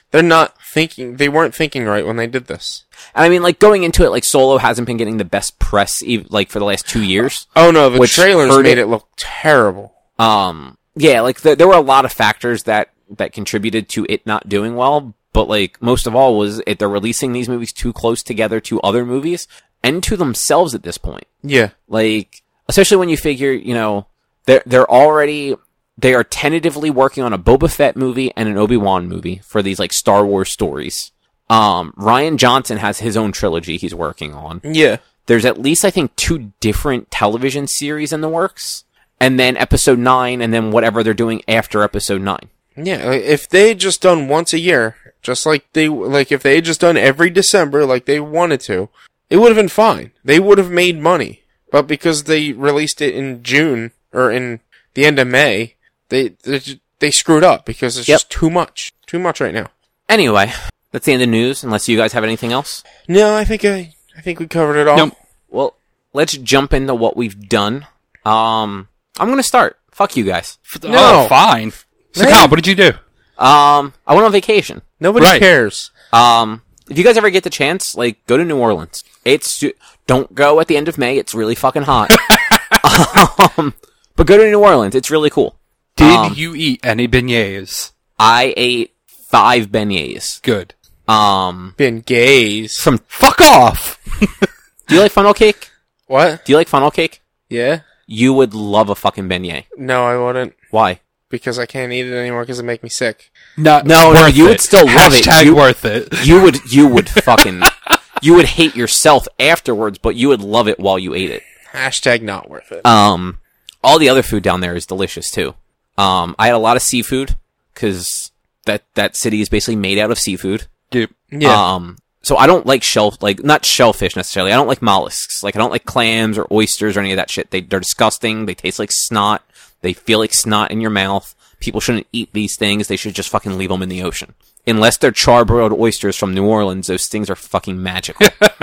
B: they're not thinking, they weren't thinking right when they did this.
A: And I mean, like, going into it, like, Solo hasn't been getting the best press, ev- like, for the last two years.
B: Oh no, the
A: Which
B: trailers
A: hurt
B: made
A: it.
B: it look terrible.
A: Um, yeah, like, th- there were a lot of factors that, that contributed to it not doing well, but, like, most of all was it, they're releasing these movies too close together to other movies, and to themselves at this point.
B: Yeah.
A: Like, especially when you figure, you know, they're, they're already, they are tentatively working on a Boba Fett movie and an Obi-Wan movie for these, like, Star Wars stories. Um, Rian Johnson has his own trilogy he's working on.
B: Yeah.
A: There's at least, I think, two different television series in the works. And then episode nine, and then whatever they're doing after episode nine.
B: Yeah, like, if they had just done once a year, just like they, like if they had just done every December like they wanted to, it would have been fine. They would have made money. But because they released it in June, or in the end of May, they, they, they screwed up because it's
A: Yep.
B: just too much. Too much right now.
A: Anyway, that's the end of news, unless you guys have anything else.
B: No, I think I, I think we covered it all.
C: Nope.
A: Well, let's jump into what we've done. Um, I'm gonna start. Fuck you guys.
B: No.
C: Oh, fine. So,
B: Man.
C: Kyle, what did you do?
A: Um, I went on vacation.
B: Nobody
C: Right.
B: cares.
A: Um, if you guys ever get the chance, like, go to New Orleans. It's, don't go at the end of May. It's really fucking hot. um, but go to New Orleans. It's really cool.
C: Did
A: Um,
C: you eat any beignets?
A: I ate five beignets.
C: Good.
A: Um,
B: Been gays.
A: from,
C: Fuck off!
A: do you like funnel cake?
B: What?
A: Do you like funnel cake?
B: Yeah?
A: You would love a fucking beignet.
B: No, I wouldn't.
A: Why?
B: Because I can't eat it anymore because it make me sick.
C: No,
A: No, no,
C: worth
A: you
C: it.
A: would still love it.
C: Hashtag
A: You-
C: worth it.
A: You would, you would fucking, you would hate yourself afterwards, but you would love it while you ate it.
B: Hashtag not worth it.
A: Um, all the other food down there is delicious too. Um, I had a lot of seafood because that that city is basically made out of seafood.
C: Dude.
B: Yeah.
A: Um, so I don't like shell, like not shellfish necessarily. I don't like mollusks. Like I don't like clams or oysters or any of that shit. They they're disgusting. They taste like snot. They feel like snot in your mouth. People shouldn't eat these things. They should just fucking leave them in the ocean. Unless they're charbroiled oysters from New Orleans, those things are fucking magical.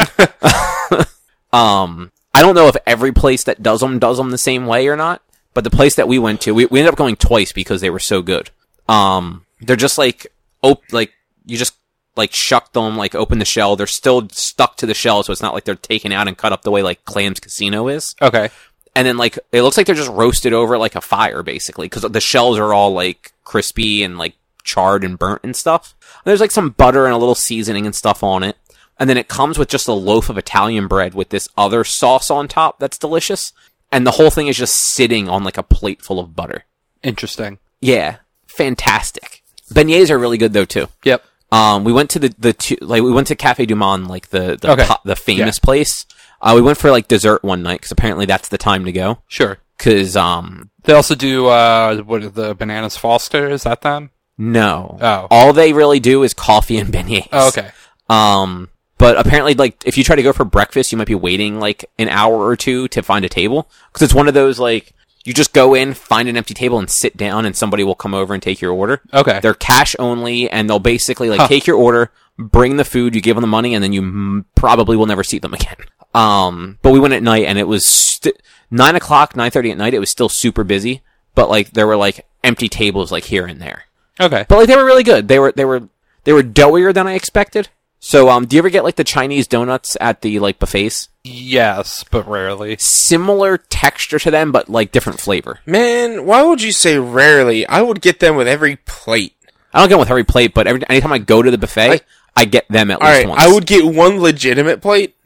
A: um, I don't know if every place that does them does them the same way or not, but the place that we went to, we, we ended up going twice because they were so good. Um, they're just like, op- like, you just, like, shuck them, like, open the shell. They're still stuck to the shell, so it's not like they're taken out and cut up the way, like, Clams Casino is.
C: Okay.
A: And then, like, it looks like they're just roasted over, like, a fire, basically, because the shells are all, like, crispy and, like, charred and burnt and stuff. And there's, like, some butter and a little seasoning and stuff on it. And then it comes with just a loaf of Italian bread with this other sauce on top that's delicious. And the whole thing is just sitting on, like, a plate full of butter.
C: Interesting.
A: Yeah. Fantastic. Beignets are really good, though, too.
C: Yep.
A: Um, we went to the, the two, like, we went to Cafe Du Monde, like, the, the,
C: Okay.
A: po- the famous
C: Yeah.
A: place. Uh, we went for, like, dessert one night, because apparently that's the time to go.
C: Sure.
A: Cause, um,
C: They also do, uh, what, are the Bananas Foster? Is that them?
A: no.
C: Oh.
A: All they really do is coffee and beignets.
C: Oh, okay.
A: Um, but apparently, like, if you try to go for breakfast, you might be waiting, like, an hour or two to find a table. Cause it's one of those, like, you just go in, find an empty table, and sit down, and somebody will come over and take your order.
C: Okay.
A: They're cash only, and they'll basically, like,
C: Huh.
A: take your order, bring the food, you give them the money, and then you m- probably will never see them again. Um, but we went at night, and it was st- nine o'clock, nine thirty at night, it was still super busy, but, like, there were, like, empty tables, like, here and there.
C: Okay.
A: But, like, they were really good. They were, they were, they were doughier than I expected. So, um, do you ever get, like, the Chinese donuts at the, like, buffets?
C: Yes, but rarely.
A: Similar texture to them, but, like, different flavor.
B: Man, why would you say rarely? I would get them with every plate.
A: I don't get them with every plate, but every, anytime I go to the buffet, I, I get them at least
B: Alright,
A: once.
B: I would get one legitimate plate.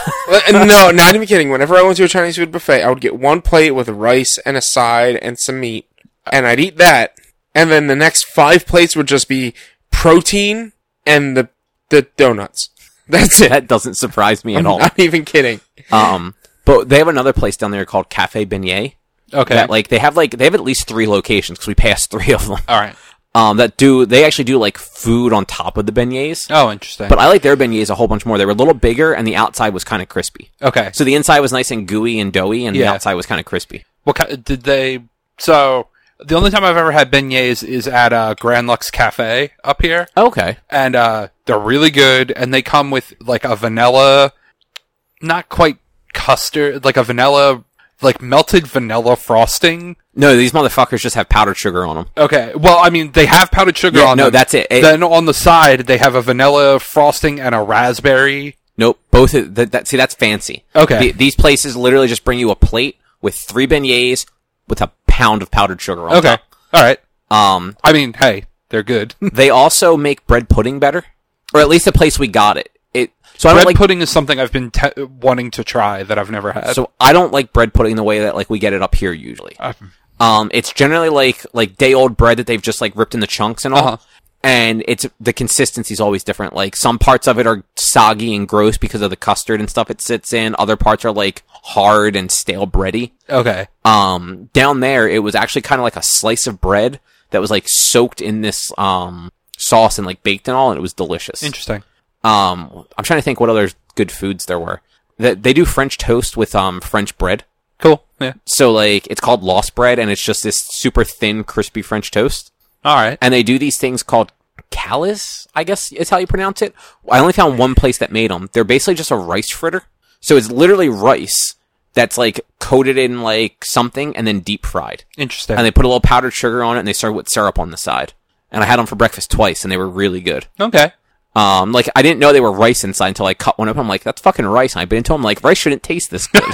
B: Uh, no, not even kidding. Whenever I went to a Chinese food buffet, I would get one plate with rice and a side and some meat. And I'd eat that. And then the next five plates would just be protein and the the donuts. That's it.
A: That doesn't surprise me at
B: I'm
A: all.
B: not even kidding.
A: Um, but they have another place down there called Cafe Beignet.
C: Okay.
A: That, like, they have, like, they have at least three locations, because we passed three of them.
C: Alright.
A: Um, that do, they actually do, like, food on top of the beignets.
C: Oh, interesting.
A: But I like their beignets a whole bunch more. They were a little bigger, and the outside was kind of crispy.
C: okay.
A: So the inside was nice and gooey and doughy, and the
C: Yeah.
A: outside was kind of crispy.
C: What ki- did they? So the only time I've ever had beignets is at uh, Grand Lux Cafe up here,
A: Okay.
C: and uh, they're really good. And they come with like a vanilla, not quite custard, like a vanilla. like melted vanilla frosting.
A: No, these motherfuckers just have powdered sugar on them.
C: Okay, well, I mean, they have powdered sugar
A: Yeah,
C: on
A: no,
C: them.
A: that's it. It-
C: Then on the side, they have a vanilla frosting and a raspberry.
A: Nope, both of that, that. See, that's fancy.
C: Okay.
A: The, these places literally just bring you a plate with three beignets with a pound of powdered sugar on
C: Okay,
A: top.
C: all right.
A: Um,
C: I mean, hey, they're good.
A: they also make bread pudding better, or at least the place we got it. It. So I don't
C: Bread
A: like.
C: pudding is something I've been te- wanting to try that I've never had.
A: So I don't like bread pudding the way that like we get it up here usually.
C: Uh,
A: Um, it's generally like like day old bread that they've just like ripped in the chunks and all.
C: Uh-huh.
A: And it's the consistency's always different. Like some parts of it are soggy and gross because of the custard and stuff it sits in. Other parts are like hard and stale bready.
C: okay.
A: Um, down there it was actually kind of like a slice of bread that was like soaked in this um sauce and like baked and all, and it was delicious.
C: Interesting.
A: Um, I'm trying to think what other good foods there were. That they do French toast with um French bread.
C: Cool. Yeah.
A: So like it's called lost bread, and it's just this super thin, crispy French toast.
C: All right.
A: And they do these things called callus, I guess is how you pronounce it. I only found one place that made them. They're basically just a rice fritter. So it's literally rice that's like coated in like something and then deep fried.
C: Interesting.
A: And they put a little powdered sugar on it, and they serve it with syrup on the side. And I had them for breakfast twice, and they were really good.
C: okay.
A: Um, like I didn't know they were rice inside until I cut one up. I'm like, that's fucking rice. And I bit into them like rice shouldn't taste this good.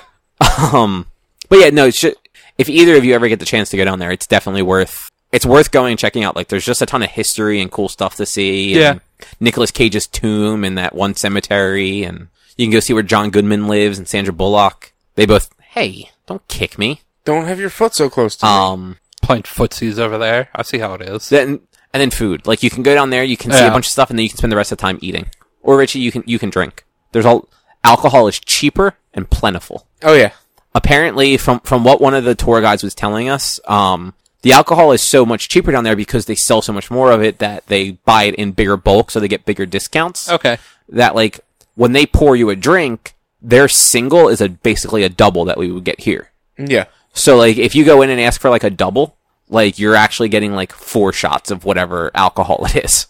A: um, but yeah, no, it should, if either of you ever get the chance to go down there, it's definitely worth, it's worth going and checking out. Like there's just a ton of history and cool stuff to see.
C: Yeah.
A: And Nicolas Cage's tomb and that one cemetery, and you can go see where John Goodman lives and Sandra Bullock. They both, hey, don't kick me.
B: Don't have your foot so close to me.
A: Um,
C: Playing footsies over there. I see how it is.
A: then, and then food. Like you can go down there, you can see
C: Yeah.
A: a bunch of stuff, and then you can spend the rest of the time eating. Or Richie, you can, you can drink. There's all, alcohol is cheaper and plentiful.
B: Oh yeah.
A: Apparently, from from what one of the tour guides was telling us, um, the alcohol is so much cheaper down there because they sell so much more of it that they buy it in bigger bulk, so they get bigger discounts.
C: Okay.
A: That like when they pour you a drink, their single is a basically a double that we would get here.
B: Yeah.
A: So like if you go in and ask for like a double, like you're actually getting like four shots of whatever alcohol it is.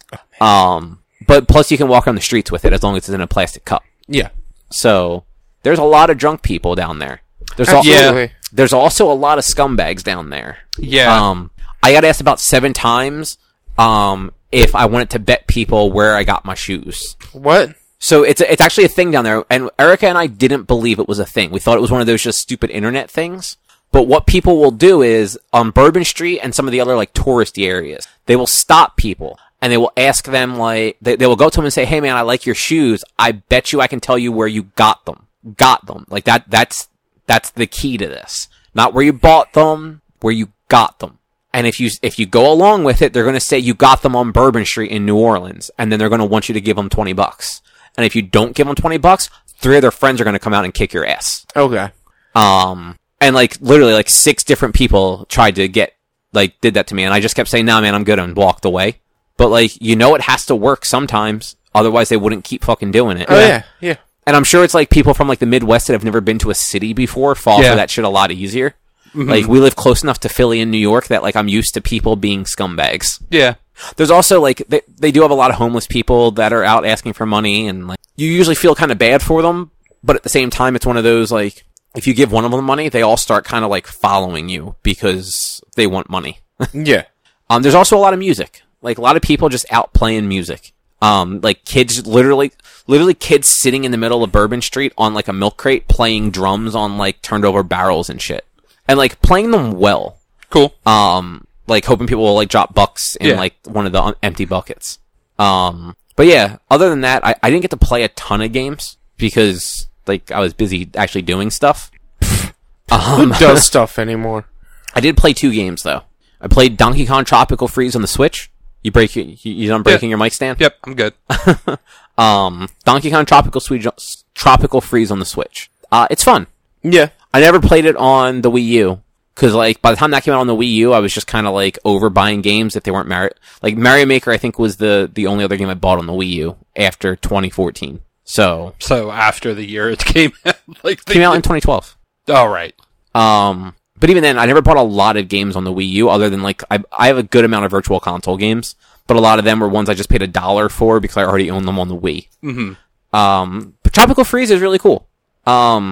A: Um, but plus you can walk on the streets with it as long as it's in a plastic cup.
B: Yeah.
A: So there's a lot of drunk people down there. There's also,
B: Absolutely.
A: there's also a lot of scumbags down there.
C: Yeah.
A: Um, I got asked about seven times, um, if I wanted to bet people where I got my shoes.
B: What?
A: So it's a, it's actually a thing down there, and Erica and I didn't believe it was a thing. We thought it was one of those just stupid internet things. But what people will do is on Bourbon Street and some of the other like touristy areas, they will stop people and they will ask them like they, they will go to them and say, "Hey man, I like your shoes. I bet you I can tell you where you got them. Got them. Like that. That's that's the key to this. Not where you bought them, where you got them." And if you if you go along with it, they're going to say you got them on Bourbon Street in New Orleans, and then they're going to want you to give them twenty bucks. And if you don't give them twenty bucks, three of their friends are going to come out and kick your ass.
B: Okay.
A: Um, and like literally like six different people tried to get, like did that to me. And I just kept saying, nah, man, I'm good, and walked away. But like, you know, it has to work sometimes. Otherwise they wouldn't keep fucking doing it.
B: Oh yeah. Yeah.
A: And I'm sure it's like people from like the Midwest that have never been to a city before fall
C: Yeah.
A: for that shit a lot easier.
C: Mm-hmm.
A: Like we live close enough to Philly and New York that like I'm used to people being scumbags.
C: Yeah.
A: There's also like they they do have a lot of homeless people that are out asking for money, and like you usually feel kind of bad for them, but at the same time it's one of those like if you give one of them money, they all start kind of like following you because they want money.
B: Yeah.
A: Um, there's also a lot of music. Like a lot of people just out playing music. Um, like kids literally, literally kids sitting in the middle of Bourbon Street on like a milk crate playing drums on like turned over barrels and shit. And like playing them well.
C: Cool.
A: Um, like hoping people will like drop bucks in
C: Yeah.
A: like one of the un- empty buckets. Um, but yeah, other than that, I, I didn't get to play a ton of games because like I was busy actually doing stuff. um,
B: Does stuff anymore?
A: I did play two games though. I played Donkey Kong Tropical Freeze on the Switch. You break you, you done breaking
C: Yeah.
A: your mic stand?
C: Yep. I'm good.
A: Um, Donkey Kong Tropical Switch, Tropical Freeze on the Switch. Uh, it's fun.
B: Yeah.
A: I never played it on the Wii U. Cause like, by the time that came out on the Wii U, I was just kinda like over buying games if they weren't Mario, like Mario Maker I think was the, the only other game I bought on the Wii U after twenty fourteen. So,
C: So after the year it came out, like they
A: came out in twenty twelve.
C: All right.
A: Um, but even then, I never bought a lot of games on the Wii U other than like, I, I have a good amount of virtual console games, but a lot of them were ones I just paid a dollar for because I already owned them on the Wii.
C: Mm-hmm.
A: Um, but Tropical Freeze is really cool. Um,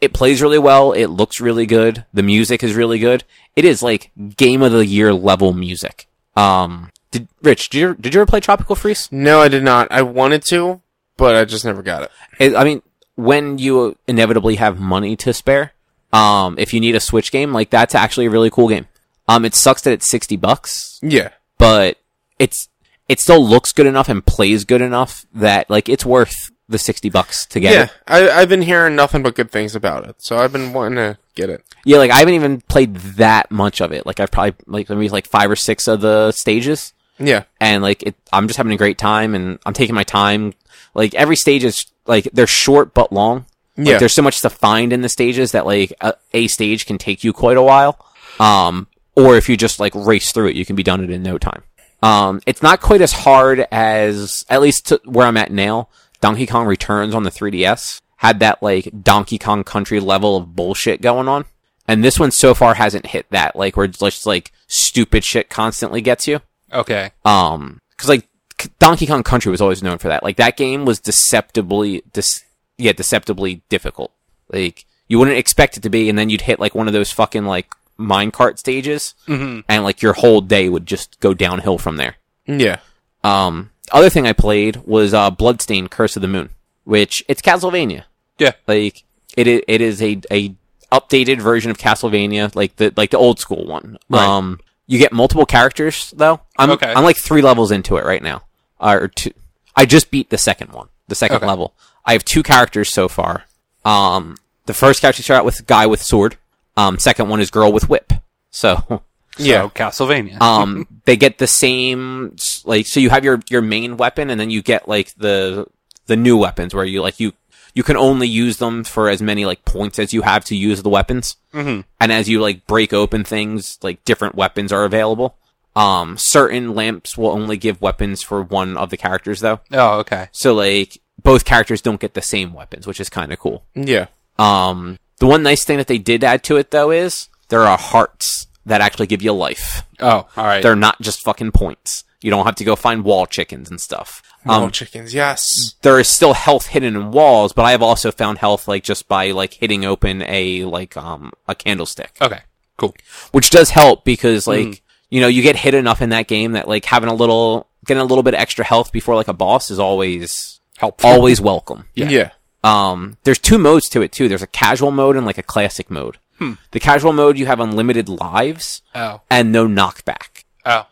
A: it plays really well. It looks really good. The music is really good. It is like game of the year level music. Um, did Rich, did you did you ever play Tropical Freeze?
B: No, I did not. I wanted to, but I just never got it.
A: it I mean, when you inevitably have money to spare, um, if you need a Switch game, like that's actually a really cool game. Um, it sucks that it's sixty bucks,
B: Yeah.
A: but it's it still looks good enough and plays good enough that like it's worth the sixty bucks to get
B: Yeah.
A: it.
B: I, I've been hearing nothing but good things about it, so I've been wanting to get it.
A: Yeah, like I haven't even played that much of it. Like I've probably like maybe like five or six of the stages,
B: Yeah.
A: and like it, I'm just having a great time, and I'm taking my time. Like every stage is like they're short but long. Like,
B: Yeah.
A: there's so much to find in the stages that like a, a stage can take you quite a while. Um, or if you just like race through it, you can be done it in no time. Um, it's not quite as hard as, at least to where I'm at now, Donkey Kong Returns on the three D S had that like Donkey Kong Country level of bullshit going on. And this one so far hasn't hit that, like where it's just like stupid shit constantly gets you.
C: Okay.
A: Um, cause like C- Donkey Kong Country was always known for that. Like that game was deceptively, dis- yeah, deceptively difficult. Like you wouldn't expect it to be, and then you'd hit like one of those fucking like minecart stages,
C: Mm-hmm.
A: and like your whole day would just go downhill from there.
B: Yeah.
A: Um, other thing I played was uh, Bloodstained: Curse of the Moon, which it's Castlevania.
C: Yeah.
A: Like it is, it is a a updated version of Castlevania, like the like the old school one.
C: Right.
A: Um, you get multiple characters though. I'm
C: Okay.
A: I'm like three levels into it right now. Uh, or two. I just beat the second one, the second
C: Okay.
A: level. I have two characters so far. Um, the first character you start out with guy with sword. Um, second one is girl with whip. So.
B: Yeah.
C: So, Castlevania.
A: um, they get the same, like, so you have your, your main weapon, and then you get, like, the, the new weapons, where you, like, you, you can only use them for as many, like, points as you have to use the weapons.
C: Mm-hmm.
A: And as you, like, break open things, like, different weapons are available. Um, certain lamps will only give weapons for one of the characters, though.
C: Oh, okay.
A: So, like, both characters don't get the same weapons, which is kind of cool.
B: Yeah.
A: Um, the one nice thing that they did add to it, though, is there are hearts that actually give you life.
C: Oh, all right.
A: They're not just fucking points. You don't have to go find wall chickens and stuff.
B: Um,
A: Um,
B: chickens, yes.
A: there is still health hidden in walls, but I have also found health like just by like hitting open a like um a candlestick,
C: Okay. Cool.
A: which does help because like you know you get hit enough in that game that like having a little getting a little bit extra health before like a boss is always
C: Helpful.
A: always welcome.
C: Yeah.
B: Yeah.
A: Um, there's two modes to it too. There's a casual mode and like a classic mode. The casual mode you have unlimited lives
C: Oh.
A: and no knockback.
C: Oh.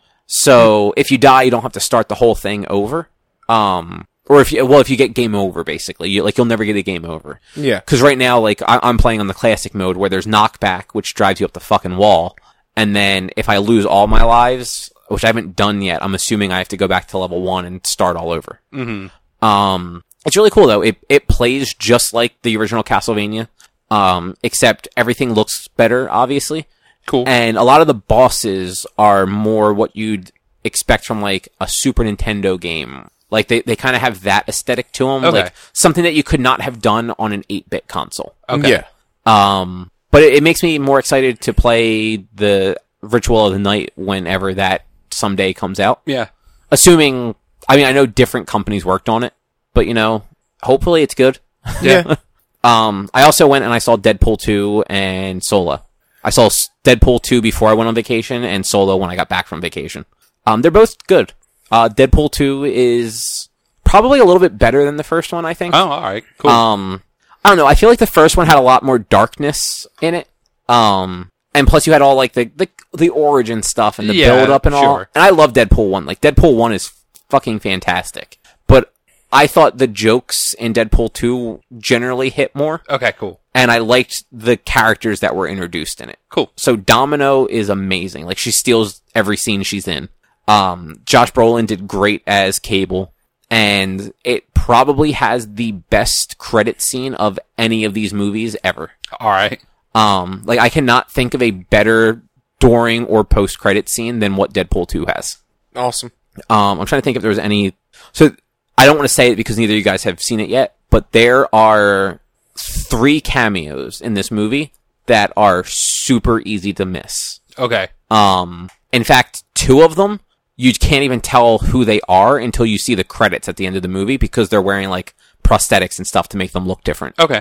A: So if you die, you don't have to start the whole thing over. Um, or if you, well, if you get game over, basically, you, like, you'll never get a game over.
B: Yeah.
A: Cause right now, like, I, I'm playing on the classic mode where there's knockback, which drives you up the fucking wall. And then if I lose all my lives, which I haven't done yet, I'm assuming I have to go back to level one and start all over.
C: Mm-hmm.
A: Um, it's really cool though. It, it plays just like the original Castlevania. Um, except everything looks better, obviously.
C: Cool.
A: And a lot of the bosses are more what you'd expect from like a Super Nintendo game. Like they, they kind of have that aesthetic to them.
C: Okay.
A: Like something that you could not have done on an eight-bit console.
C: Okay.
B: Yeah.
A: Um, but it, it makes me more excited to play the Ritual of the Night whenever that someday comes out.
C: Yeah.
A: Assuming, I mean, I know different companies worked on it, but you know, hopefully it's good.
B: Yeah.
A: Um, I also went and I saw Deadpool two and Solo. I saw S- Deadpool two before I went on vacation and Solo when I got back from vacation. Um, they're both good. Uh, Deadpool two is probably a little bit better than the first one, I think.
C: Oh, all right. Cool.
A: Um, I don't know. I feel like the first one had a lot more darkness in it. Um, and plus you had all like the, the, the origin stuff and the
C: Yeah,
A: build up and all.
C: sure.
A: And I love Deadpool one. Like Deadpool one is fucking fantastic. But I thought the jokes in Deadpool two generally hit more.
C: okay. Cool.
A: And I liked the characters that were introduced in it.
C: Cool.
A: So Domino is amazing. Like she steals every scene she's in. Um, Josh Brolin did great as Cable, and it probably has the best credit scene of any of these movies ever.
C: All right.
A: Um, like I cannot think of a better during or post credit scene than what Deadpool two has.
B: Awesome.
A: Um, I'm trying to think if there was any. So I don't want to say it because neither of you guys have seen it yet, but there are three cameos in this movie that are super easy to miss.
C: Okay.
A: Um, in fact, two of them, you can't even tell who they are until you see the credits at the end of the movie because they're wearing like prosthetics and stuff to make them look different.
C: Okay.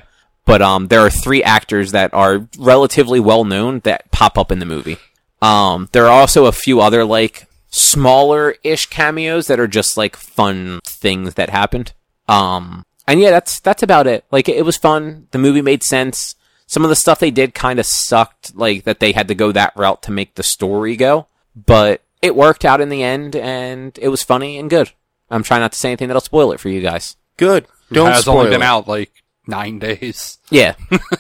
A: but um, there are three actors that are relatively well known that pop up in the movie. Um, there are also a few other like smaller-ish cameos that are just like fun things that happened. Um, and yeah, that's that's about it. Like it was fun. The movie made sense. Some of the stuff they did kind of sucked, like that they had to go that route to make the story go, but it worked out in the end, and it was funny and good. I'm trying not to say anything that'll spoil it for you guys.
B: Good. Don't
C: It has
B: spoil
C: only been
B: it.
C: out like nine days,
A: Yeah.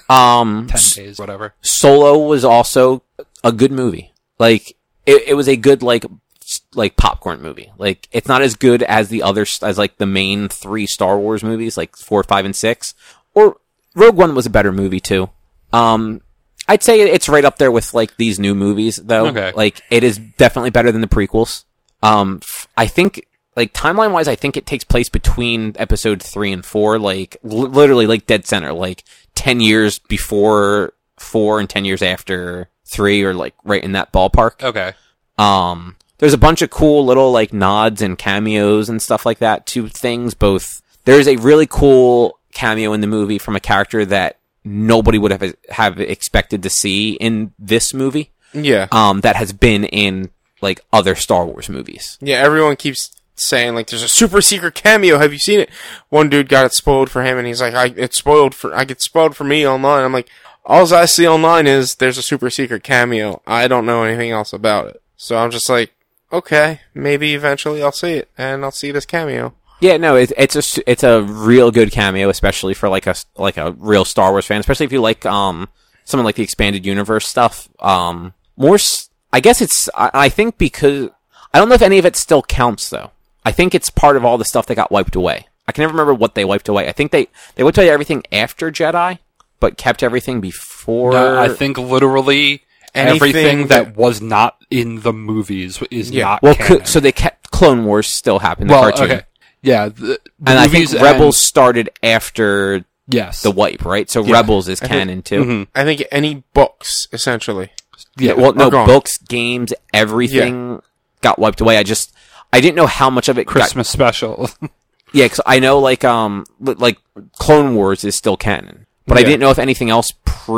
A: Um,
C: ten days, whatever.
A: Solo was also a good movie. Like, it, it was a good, like, s- like popcorn movie. Like, it's not as good as the other, s- as like the main three Star Wars movies, like four, five, and six. Or Rogue One was a better movie too. Um, I'd say it's right up there with like these new movies though.
C: Okay.
A: Like, it is definitely better than the prequels. Um, f- I think, like, timeline-wise, I think it takes place between episode three and four, like, li- literally, like, dead center, like, ten years before four and ten years after three, or, like, right in that ballpark.
C: Okay.
A: Um, there's a bunch of cool little, like, nods and cameos and stuff like that to things, both, there's a really cool cameo in the movie from a character that nobody would have, have expected to see in this movie,
B: Yeah.
A: um, that has been in, like, other Star Wars movies.
B: Yeah, everyone keeps saying, like, there's a super secret cameo. Have you seen it? One dude got it spoiled for him, and he's like, I, it's spoiled for, I get spoiled for me online. I'm like, all I see online is there's a super secret cameo. I don't know anything else about it. So I'm just like, okay, maybe eventually I'll see it, and I'll see this cameo.
A: Yeah, no, it's it's a s- it's a real good cameo, especially for like a s- like a real Star Wars fan, especially if you like um some of like the expanded universe stuff. Um, more, s- I guess it's I, I think because I don't know if any of it still counts though. I think it's part of all the stuff that got wiped away. I can never remember what they wiped away. I think they they wiped away everything after Jedi, but kept everything before.
C: No, I think literally
B: Anything
C: everything
B: that-
C: that was not in the movies is
B: Yeah.
C: not
A: well,
C: canon.
A: co- so they kept Clone Wars still happened. The
C: well,
A: cartoon.
C: okay. Yeah, the, the
A: And I think
C: movies
A: Rebels
C: and-
A: started after
C: yes.
A: the wipe, right? So
C: Yeah.
A: Rebels is
B: think-
A: canon too.
C: Mhm.
B: I think any books, essentially.
C: Yeah,
A: Well, no,
B: are gone.
A: books, games, everything got wiped away. I just, I didn't know how much of it got,
C: Christmas special.
A: yeah, cause I know like, um, li- like Clone Wars is still canon, but I
B: Yeah.
A: didn't know if anything else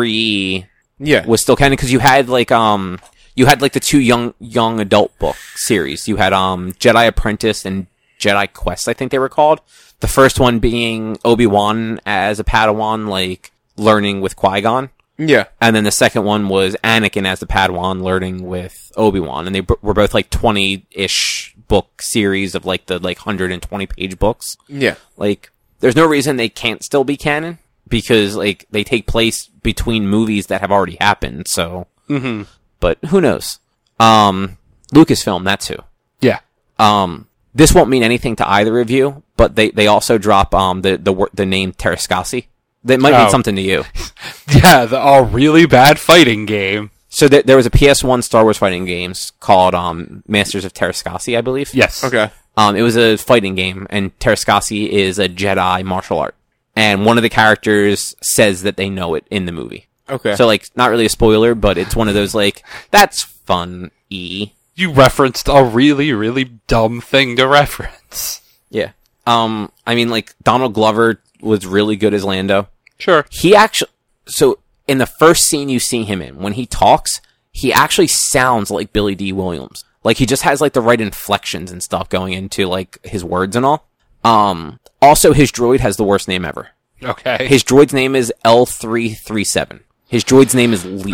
A: pre
B: Yeah.
A: was still canon, cause you had like, um, you had like the two young, young adult book series. You had, um, Jedi Apprentice and Jedi Quest, I think they were called. The first one being Obi-Wan as a Padawan, like, learning with Qui-Gon.
B: Yeah.
A: And then the second one was Anakin as the Padawan learning with Obi-Wan. And they b- were both like twenty-ish book series of like the like one hundred twenty page books.
B: Yeah.
A: Like, there's no reason they can't still be canon because like they take place between movies that have already happened. So,
C: hmm
A: but who knows? Um, Lucasfilm, that's who.
C: Yeah.
A: Um, this won't mean anything to either of you, but they, they also drop, um, the, the, wor- the name Terrascasi. That might mean
C: Oh.
A: something to you.
C: Yeah, the all really bad fighting game.
A: So th- there was a P S one Star Wars fighting games called um, Masters of Terrascasi, I believe.
C: Yes.
B: Okay.
A: Um, it was a fighting game, and Terrascasi is a Jedi martial art. And one of the characters says that they know it in the movie.
B: Okay.
A: So, like, not really a spoiler, but it's one of those, like, that's fun-y.
C: You referenced a really, really dumb thing to reference.
A: Yeah. Um, I mean, like, Donald Glover was really good as Lando.
C: Sure.
A: He actually, so in the first scene you see him in, when he talks, he actually sounds like Billy D. Williams. Like, he just has, like, the right inflections and stuff going into, like, his words and all. Um, also, his droid has the worst name ever.
C: Okay.
A: His droid's name is L three thirty-seven. His droid's name is Leet.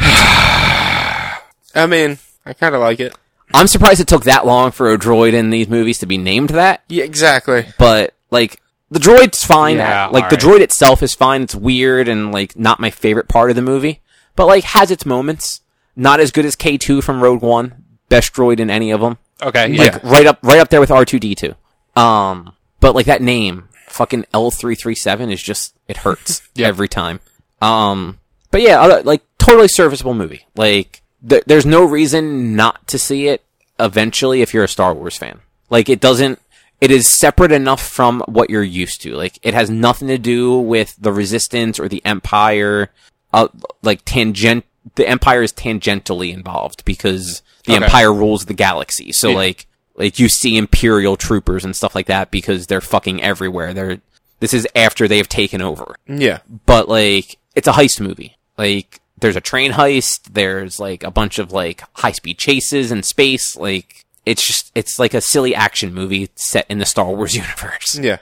B: I mean, I kind of like it.
A: I'm surprised it took that long for a droid in these movies to be named that,
B: Yeah, exactly.
A: but, like, the droid's fine.
C: Yeah,
A: like, the
C: alright.
A: droid itself is fine. It's weird and, like, not my favorite part of the movie. But, like, has its moments. Not as good as K two from Rogue One. Best droid in any of them.
C: okay.
B: Yeah.
C: Yeah.
A: Right up, right up there with R two D two. Um, but, like, that name, fucking L three thirty-seven, is just, it hurts
C: Yeah.
A: every time. Um, but yeah, other, like, totally serviceable movie. Like, th- there's no reason not to see it eventually if you're a Star Wars fan. Like, it doesn't, it is separate enough from what you're used to. Like, it has nothing to do with the Resistance or the Empire. Uh, like, tangent, the Empire is tangentially involved because the
B: Okay.
A: Empire rules the galaxy. So,
C: Yeah.
A: like, like, you see Imperial troopers and stuff like that because they're fucking everywhere. They're, this is after they've taken over.
B: Yeah.
A: But, like, it's a heist movie. Like, there's a train heist, there's, like, a bunch of, like, high-speed chases in space, like, it's just, it's like a silly action movie set in the Star Wars universe.
B: Yeah.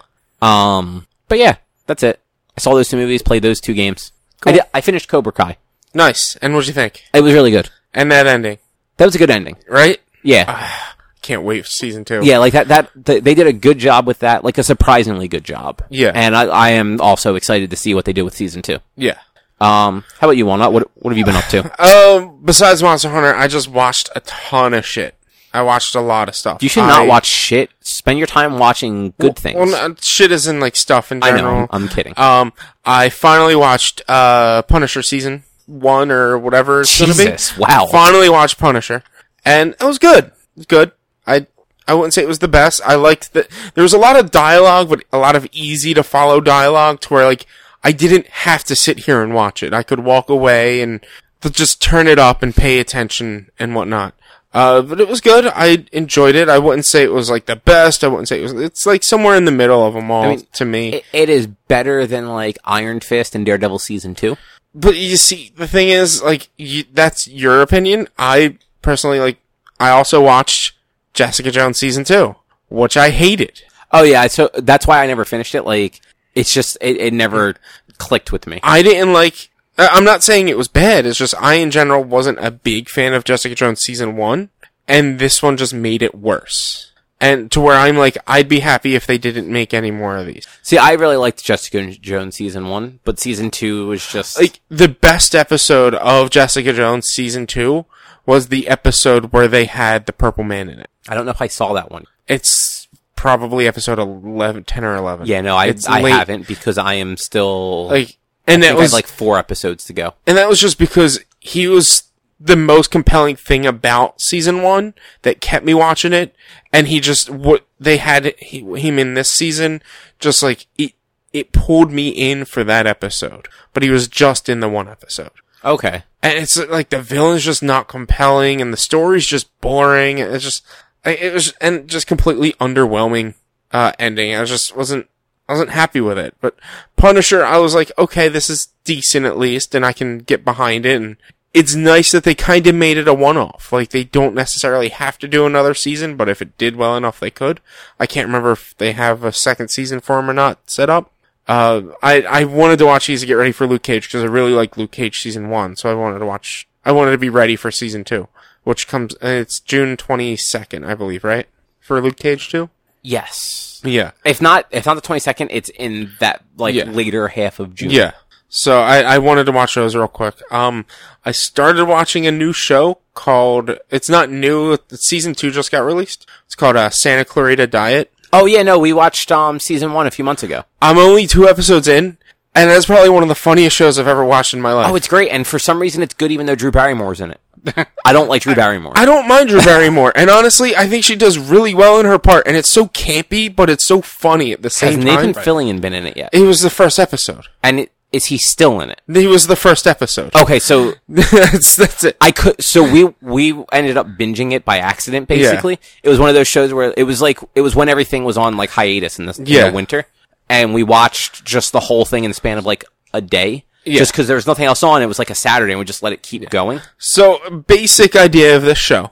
A: Um, but yeah, that's it. I saw those two movies, played those two games.
B: Cool.
A: I, did, I finished Cobra Kai.
B: Nice. And what'd you think?
A: It was really good.
B: And that ending,
A: That was a good ending.
B: right?
A: Yeah.
B: Can't wait for season two.
A: Yeah, like that, that, th- they did a good job with that, like a surprisingly good job.
B: Yeah.
A: And I, I am also excited to see what they do with season two.
B: Yeah.
A: Um, how about you, Walnut? What, what have you been up to?
B: Um, besides Monster Hunter, I just watched a ton of shit. I watched a lot of stuff.
A: You should
B: I,
A: not watch shit. Spend your time watching good things.
B: Well, no, shit is in like stuff in
A: I
B: general.
A: know. I'm kidding.
B: Um, I finally watched uh Punisher season one or whatever it's gonna be.
A: Jesus, wow.
B: Finally watched Punisher, and it was good. It was good. I I wouldn't say it was the best. I liked that there was a lot of dialogue, but a lot of easy to follow dialogue to where like I didn't have to sit here and watch it. I could walk away and just turn it up and pay attention and whatnot. Uh, but it was good. I enjoyed it. I wouldn't say it was like the best. I wouldn't say it was. It's like somewhere in the middle of them all
A: I mean,
B: to me.
A: It, it is better than like Iron Fist and Daredevil season two.
B: But you see, the thing is, like, you, that's your opinion. I personally, like, I also watched Jessica Jones season two, which I hated.
A: Oh yeah, so that's why I never finished it. Like, it's just it, it never clicked with me.
B: I didn't like. I'm not saying it was bad. It's just I, in general, wasn't a big fan of Jessica Jones season one, and this one just made it worse. And to where I'm like, I'd be happy if they didn't make any more of these.
A: See, I really liked Jessica Jones season one, but season two was just
B: Like, the best episode of Jessica Jones season two was the episode where they had the Purple Man in it.
A: I don't know if I saw that one.
B: It's probably episode eleven, ten or eleven.
A: Yeah, no, I
B: It's
A: I
B: late.
A: haven't because I am still
B: Like, and
A: I
B: that
A: think I
B: was
A: had like four episodes to go.
B: and that was just because he was the most compelling thing about season one that kept me watching it, and he just what they had he, him in this season just like it it pulled me in for that episode, but he was just in the one episode.
A: Okay.
B: And it's like the villain's just not compelling, and the story's just boring. And it's just, it was, and just completely underwhelming uh ending. I just wasn't, I wasn't happy with it. But Punisher, I was like, okay, this is decent at least, and I can get behind it. And it's nice that they kind of made it a one-off. Like they don't necessarily have to do another season, but if it did well enough, they could. I can't remember if they have a second season for him or not set up. Uh, I, I wanted to watch these to get ready for Luke Cage because I really like Luke Cage season one, so I wanted to watch, I wanted to be ready for season two, which comes, uh, it's June twenty-second, I believe, right? For Luke Cage two?
A: Yes.
B: Yeah.
A: If not, if not the twenty-second, it's in that like
B: Yeah.
A: later half of June.
B: Yeah. So I, I wanted to watch those real quick. Um, I started watching a new show called, it's not new, season two just got released. It's called, uh, Santa Clarita Diet.
A: Oh yeah, no, we watched um season one a few months ago.
B: I'm only two episodes in, and that's probably one of the funniest shows I've ever watched in my life.
A: Oh, it's great, and for some reason it's good even though Drew Barrymore's in it. I don't like Drew Barrymore.
B: I don't mind Drew Barrymore, and honestly, I think she does really well in her part, and it's so campy, but it's so funny at the
A: Has
B: same
A: Nathan
B: time.
A: Fillion been in it yet?
B: It was the first episode.
A: And it, is he still in it?
B: He was the first episode.
A: Okay, so
B: that's, that's it.
A: I could, so we, we ended up binging it by accident, basically. It was one of those shows where it was like, it was when everything was on like hiatus in the, in
B: Yeah.
A: the winter. And we watched just the whole thing in the span of like a day.
B: Yeah.
A: Just cause there was nothing else on. It was like a Saturday and we just let it keep going.
B: So, basic idea of this show.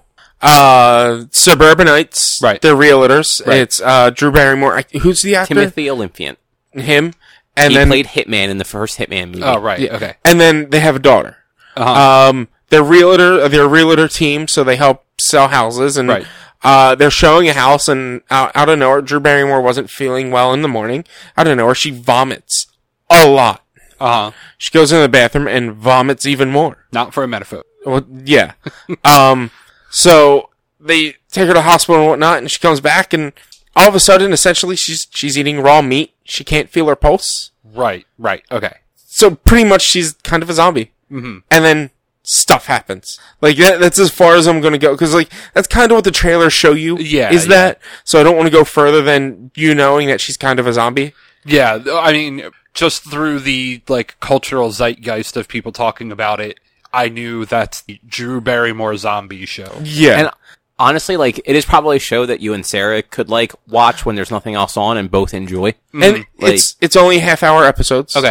B: Uh, suburbanites.
A: Right.
B: They're realtors.
A: Right.
B: It's, uh, Drew Barrymore. I- Who's the actor?
A: Timothy Olymphian.
B: Him. And
A: He
B: then,
A: played Hitman in the first Hitman movie.
C: Oh, right.
B: yeah.
C: Okay.
B: And then they have a daughter.
C: Uh-huh.
B: Um, they're realtor, they're a realtor team, so they help sell houses, and,
C: Right.
B: uh, they're showing a house, and out, out of nowhere, Drew Barrymore wasn't feeling well in the morning. Out of nowhere, she vomits a lot.
C: Uh-huh.
B: She goes in the bathroom and vomits even more.
C: Not for a metaphor.
B: Well, yeah. um, so they take her to the hospital and whatnot, and she comes back, and all of a sudden, essentially, she's, she's eating raw meat. She can't feel her pulse.
C: Right. Right. Okay.
B: So pretty much she's kind of a zombie.
C: Mm-hmm.
B: And then stuff happens. Like that, that's as far as I'm going to go. Cause like, that's kind of what the trailers show you.
C: Yeah,
B: Is
C: yeah.
B: that? So I don't want to go further than you knowing that she's kind of a zombie.
C: Yeah. th- I mean, just through the, like, cultural zeitgeist of people talking about it, I knew that's the Drew Barrymore zombie show.
B: Yeah.
A: And honestly, like, it is probably a show that you and Sarah could, like, watch when there's nothing else on and both enjoy.
B: and
A: like-
B: it's, it's only half hour episodes.
C: Okay.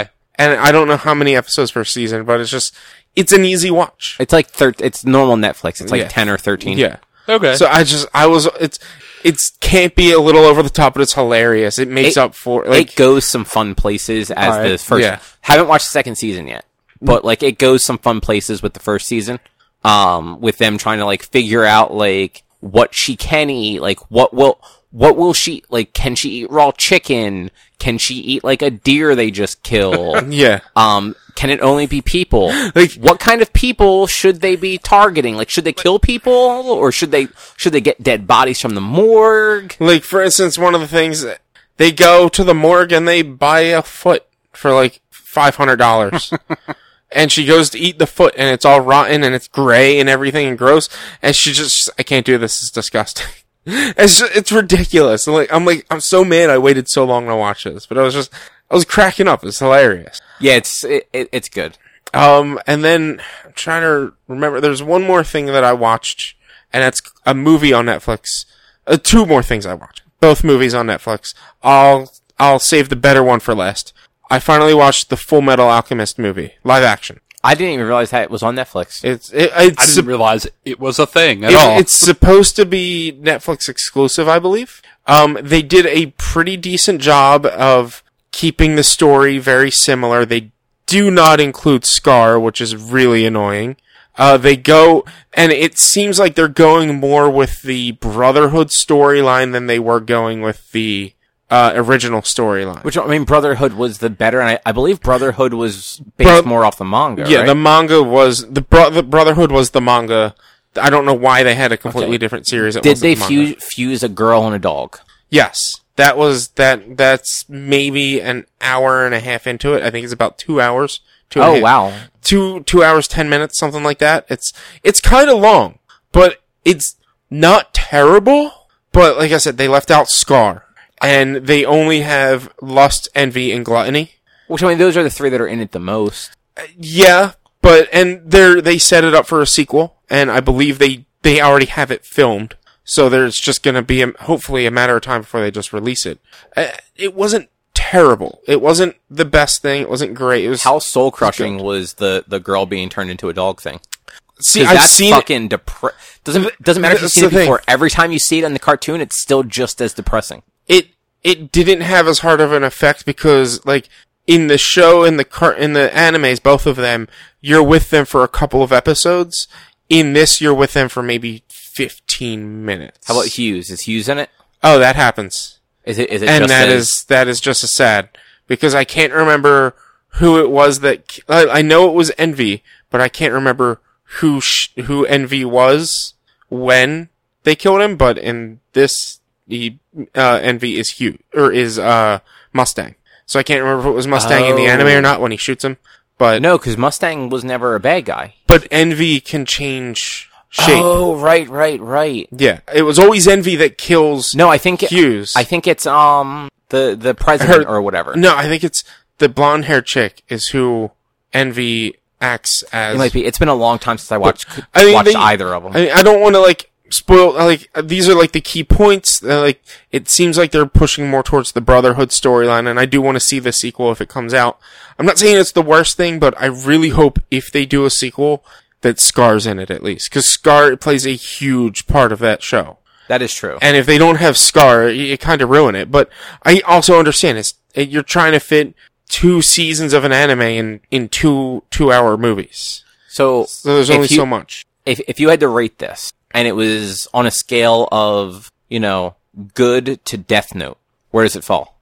B: and I don't know how many episodes per season, but it's just, it's an easy watch.
A: It's like thir- it's normal Netflix. It's like
B: Yeah.
A: ten or thirteen.
B: Yeah.
C: Okay.
B: So I just, I was, it's, it's can't be a little over the top, but it's hilarious. It makes
A: It-
B: up for, like,
A: it goes some fun places as
C: Alright.
A: the first.
B: Yeah.
A: Haven't watched the second season yet, but like it goes some fun places with the first season. Um, with them trying to like figure out like what she can eat, like what will what will she like? Can she eat raw chicken? Can she eat like a deer they just killed?
B: yeah.
A: Um, can it only be people?
B: Like-
A: what kind of people should they be targeting? Like, should they kill people, or should they should they get dead bodies from the morgue?
B: Like, for instance, one of the things, that they go to the morgue and they buy a foot for like five hundred dollars. And she goes to eat the foot, and it's all rotten, and it's gray and everything, and gross. And she just, I can't do this. It's disgusting. It's just, it's ridiculous. I'm like, I'm like, I'm so mad. I waited so long to watch this, but I was just, I was cracking up. It's hilarious.
A: Yeah, it's it, it, it's good.
B: Um, and then I'm trying to remember. There's one more thing that I watched, and that's a movie on Netflix. Uh, two more things I watched. Both movies on Netflix. I'll I'll save the better one for last. I finally watched the Full Metal Alchemist movie, live action.
A: I didn't even realize that it was on Netflix.
B: It's it,
C: I
B: it's
C: didn't realize it was a thing at
B: it-
C: all.
B: it's supposed to be Netflix exclusive, I believe. Um, they did a pretty decent job of keeping the story very similar. They do not include Scar, which is really annoying. Uh, they go, and it seems like they're going more with the Brotherhood storyline than they were going with the uh, original storyline.
A: Which, I mean, Brotherhood was the better, and I, I believe Brotherhood was based
B: Bro-
A: more off the manga,
B: Yeah,
A: right?
B: the manga was the, bro- the Brotherhood was the manga. I don't know why they had a completely
A: Okay.
B: different series. It
A: Did
B: wasn't
A: they
B: the manga.
A: fuse, fuse a girl and a dog?
B: Yes, that was that. That's maybe an hour and a half into it. I think it's about two hours. Two and a
A: Oh,
B: half-
A: wow.
B: Two two hours ten minutes, something like that. It's it's kind of long, but it's not terrible. But like I said, they left out Scar, and they only have Lust, Envy, and Gluttony.
A: Which, I mean, those are the three that are in it the most.
B: Yeah, but and they're they set it up for a sequel, and I believe they they already have it filmed. So there's just going to be a, hopefully a matter of time before they just release it. Uh, it wasn't terrible. It wasn't the best thing. It wasn't great. It was
A: How soul crushing
B: good.
A: was the, the girl being turned into a dog thing?
B: see.
A: Because
B: I've
A: that's
B: seen
A: fucking depre- doesn't doesn't matter if you've
B: That's
A: seen it
B: the thing.
A: before. Every time you see it in the cartoon, it's still just as depressing.
B: it. It didn't have as hard of an effect because, like, in the show, in the car, in the animes, both of them, you're with them for a couple of episodes. In this, you're with them for maybe fifteen minutes.
A: How about Hughes? Is Hughes in it?
B: Oh, that happens.
A: Is it? Is it?
B: And
A: just
B: that
A: as-
B: is that is just as sad because I can't remember who it was that I, I know it was Envy, but I can't remember who sh- who Envy was when they killed him. But in this, he uh, Envy is Hugh or is uh, Mustang. So I can't remember if it was Mustang in the
A: Oh.
B: anime or not when he shoots him. But
A: No, because Mustang was never a bad guy.
B: but Envy can change shape.
A: Oh, right, right, right.
B: Yeah, it was always Envy that kills.
A: No, I think
B: Hughes.
A: I think it's um the the president
B: Her-
A: or whatever.
B: No, I think it's the blonde haired chick is who Envy acts as.
A: It might be. It's been a long time since I watched
B: I mean,
A: watched
B: they-
A: either of them.
B: I, I don't want to like spoil. Like these are like the key points. Uh, like it seems like they're pushing more towards the Brotherhood storyline, and I do want to see the sequel if it comes out. I'm not saying it's the worst thing, but I really hope if they do a sequel that Scar's in it at least, because Scar plays a huge part of that show.
A: That is true.
B: And if they don't have Scar, it, it kind of ruin it. But I also understand it's it, you're trying to fit two seasons of an anime in in two two hour movies.
A: So,
B: So there's
A: if
B: only
A: you-
B: so much.
A: if if you had to rate this, and it was on a scale of, you know, good to Death Note, where does it fall?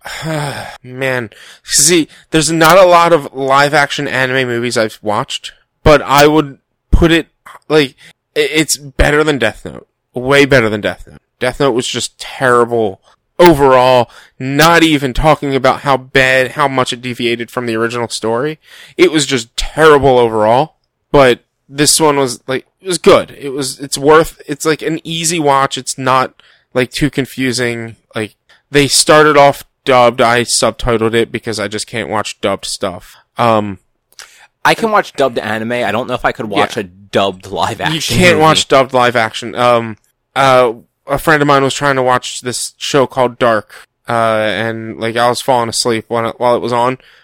B: Man, see, there's not a lot of live action anime movies I've watched, but I would put it like i- it's better than Death Note. Way better than Death Note. Death Note was just terrible overall, not even talking about how bad, how much it deviated from the original story. It was just terrible overall, but this one was like, it was good. It was, it's worth, it's like an easy watch. It's not like too confusing. Like they started off dubbed. I subtitled it because I just can't watch dubbed stuff. Um,
A: I can watch dubbed anime. I don't know if I could watch
B: Yeah.
A: a dubbed live action.
B: you can't
A: movie.
B: watch dubbed live action. Um, uh, a friend of mine was trying to watch this show called Dark, uh, and like I was falling asleep when it, while it was on,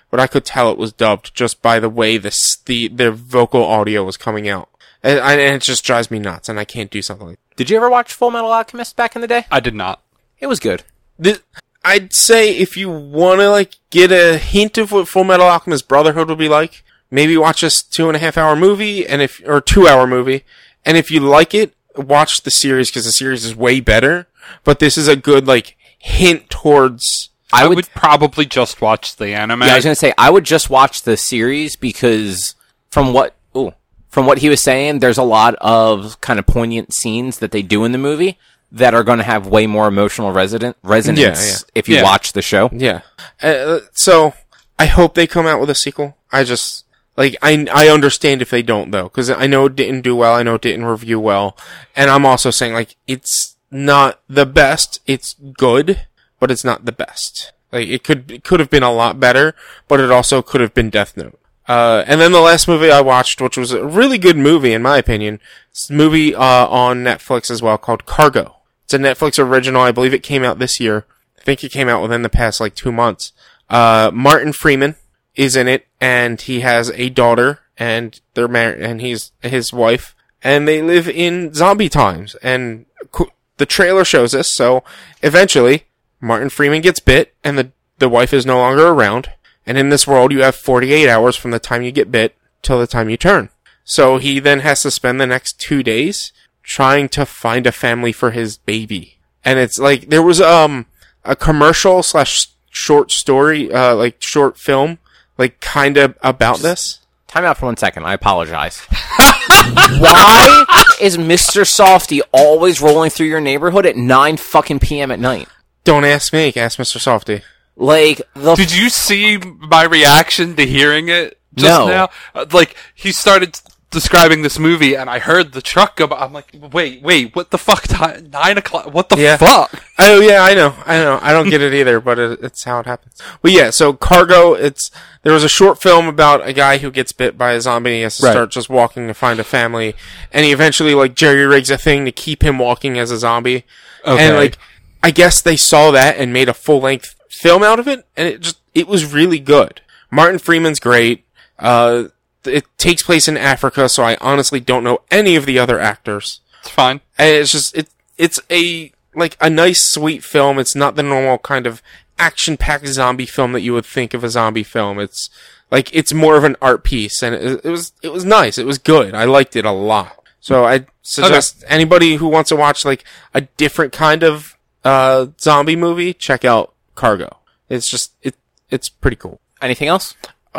B: but I could tell it was dubbed just by the way the the, the vocal audio was coming out. And, and it just drives me nuts, and I can't do something like that.
A: Did you ever watch Full Metal Alchemist back in the day?
C: I did not.
A: It was good.
B: The, I'd say if you want to like get a hint of what Full Metal Alchemist Brotherhood would be like, maybe watch this two and a half hour movie, and if or two hour movie, and if you like it, watch the series because the series is way better. But this is a good like hint towards.
C: I, I would, would probably just watch the anime.
A: Yeah, I was gonna say I would just watch the series because from what ooh, from what he was saying, there's a lot of kind of poignant scenes that they do in the movie that are going to have way more emotional resident resonance
B: yeah, yeah.
A: if you
C: yeah.
A: watch the show.
B: Yeah. Uh, so I hope they come out with a sequel. I just like I I understand if they don't though, because I know it didn't do well. I know it didn't review well, and I'm also saying like it's not the best. It's good, but it's not the best. Like it could it could have been a lot better, but it also could have been Death Note. Uh, and then the last movie I watched, which was a really good movie in my opinion, it's a movie uh on Netflix as well called Cargo. It's a Netflix original. I believe it came out this year. I think it came out within the past like two months. Uh, Martin Freeman is in it, and he has a daughter, and they're married, and he's his wife, and they live in zombie times. And co- the trailer shows us. So eventually, Martin Freeman gets bit, and the the wife is no longer around. And in this world, you have forty-eight hours from the time you get bit till the time you turn. So he then has to spend the next two days trying to find a family for his baby. And it's like, there was, um, a commercial slash short story, uh, like short film, like kind of about this.
A: Time out for one second. I apologize. Why is Mister Softy always rolling through your neighborhood at nine fucking p.m. at night?
B: Don't ask me, ask Mister Softy.
A: Like, the
C: Did you see my reaction to hearing it just
A: No.
C: now? Uh, Like, he started describing this movie, and I heard the truck go by. I'm like, wait, wait, what the fuck? Ti- Nine o'clock? What the
B: Yeah.
C: fuck?
B: Oh yeah, I know, I know. I don't get it either, but it, it's how it happens. But yeah, so Cargo, it's, there was a short film about a guy who gets bit by a zombie and he has to
C: Right.
B: start just walking to find a family, and he eventually like jerry rigs a thing to keep him walking as a zombie.
C: Okay.
B: And like, I guess they saw that and made a full length film out of it, and it just, it was really good. Martin Freeman's great. Uh, it takes place in Africa, so I honestly don't know any of the other actors.
C: It's fine.
B: And it's just, it, it's a, like, a nice, sweet film. It's not the normal kind of action-packed zombie film that you would think of a zombie film. It's, like, it's more of an art piece, and it, it was, it was nice. It was good. I liked it a lot. So I suggest okay. anybody who wants to watch, like, a different kind of, uh, zombie movie, check out Cargo. It's just, it, it's pretty cool.
A: Anything else?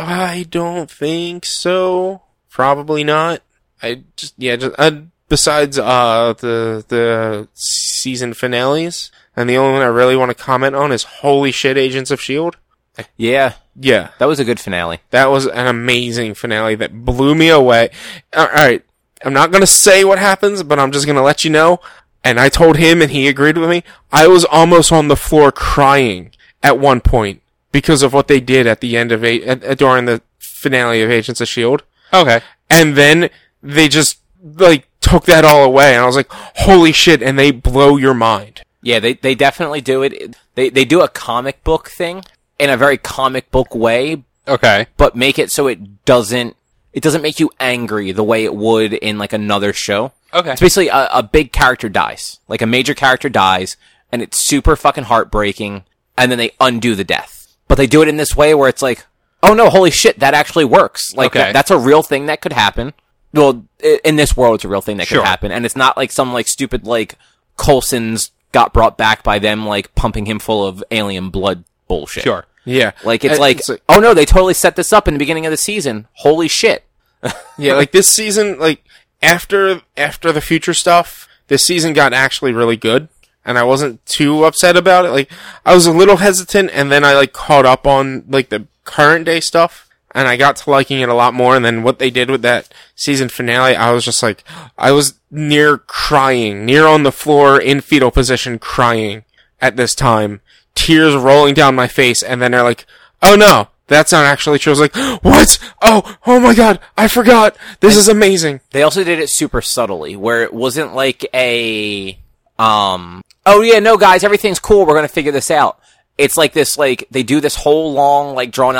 B: I don't think so. Probably not. I just, yeah, just, uh, besides, uh, the, the season finales, and the only one I really want to comment on is holy shit, Agents of S H I E L D.
A: Yeah.
B: Yeah.
A: That was a good finale.
B: That was an amazing finale that blew me away. Alright. I'm not gonna say what happens, but I'm just gonna let you know. And I told him and he agreed with me. I was almost on the floor crying at one point because of what they did at the end of a at, during the finale of Agents of S H I E L D.
C: Okay.
B: And then they just like took that all away, and I was like, "Holy shit!" And they blow your mind.
A: Yeah, they they definitely do it. They they do a comic book thing in a very comic book way,
C: Okay.
A: but make it so it doesn't it doesn't make you angry the way it would in like another show.
C: Okay.
A: It's basically a, a big character dies, like a major character dies, and it's super fucking heartbreaking, and then they undo the death. But they do it in this way where it's like, oh no, holy shit, that actually works. Like,
C: Okay.
A: th- that's a real thing that could happen. Well, i- in this world, it's a real thing that
C: Sure.
A: could happen. And it's not like some, like, stupid, like, Coulson's got brought back by them, like, pumping him full of alien blood bullshit.
C: Sure.
B: Yeah,
A: Like, it's
B: Uh,
A: like, oh no, they totally set this up in the beginning of the season. Holy shit.
B: yeah, like this season, like after after the future stuff, this season got actually really good, and I wasn't too upset about it. Like, I was a little hesitant, and then I like caught up on like the current day stuff, and I got to liking it a lot more. And then what they did with that season finale, I was just like, I was near crying, near on the floor in fetal position, crying at this time, tears rolling down my face, and then they're like, oh no, that's not actually true. I was like, what? Oh, oh my god, I forgot. This is amazing.
A: They also did it super subtly, where it wasn't like a, um, oh yeah, no guys, everything's cool, we're gonna figure this out. It's like this, like, they do this whole long, like, drawn out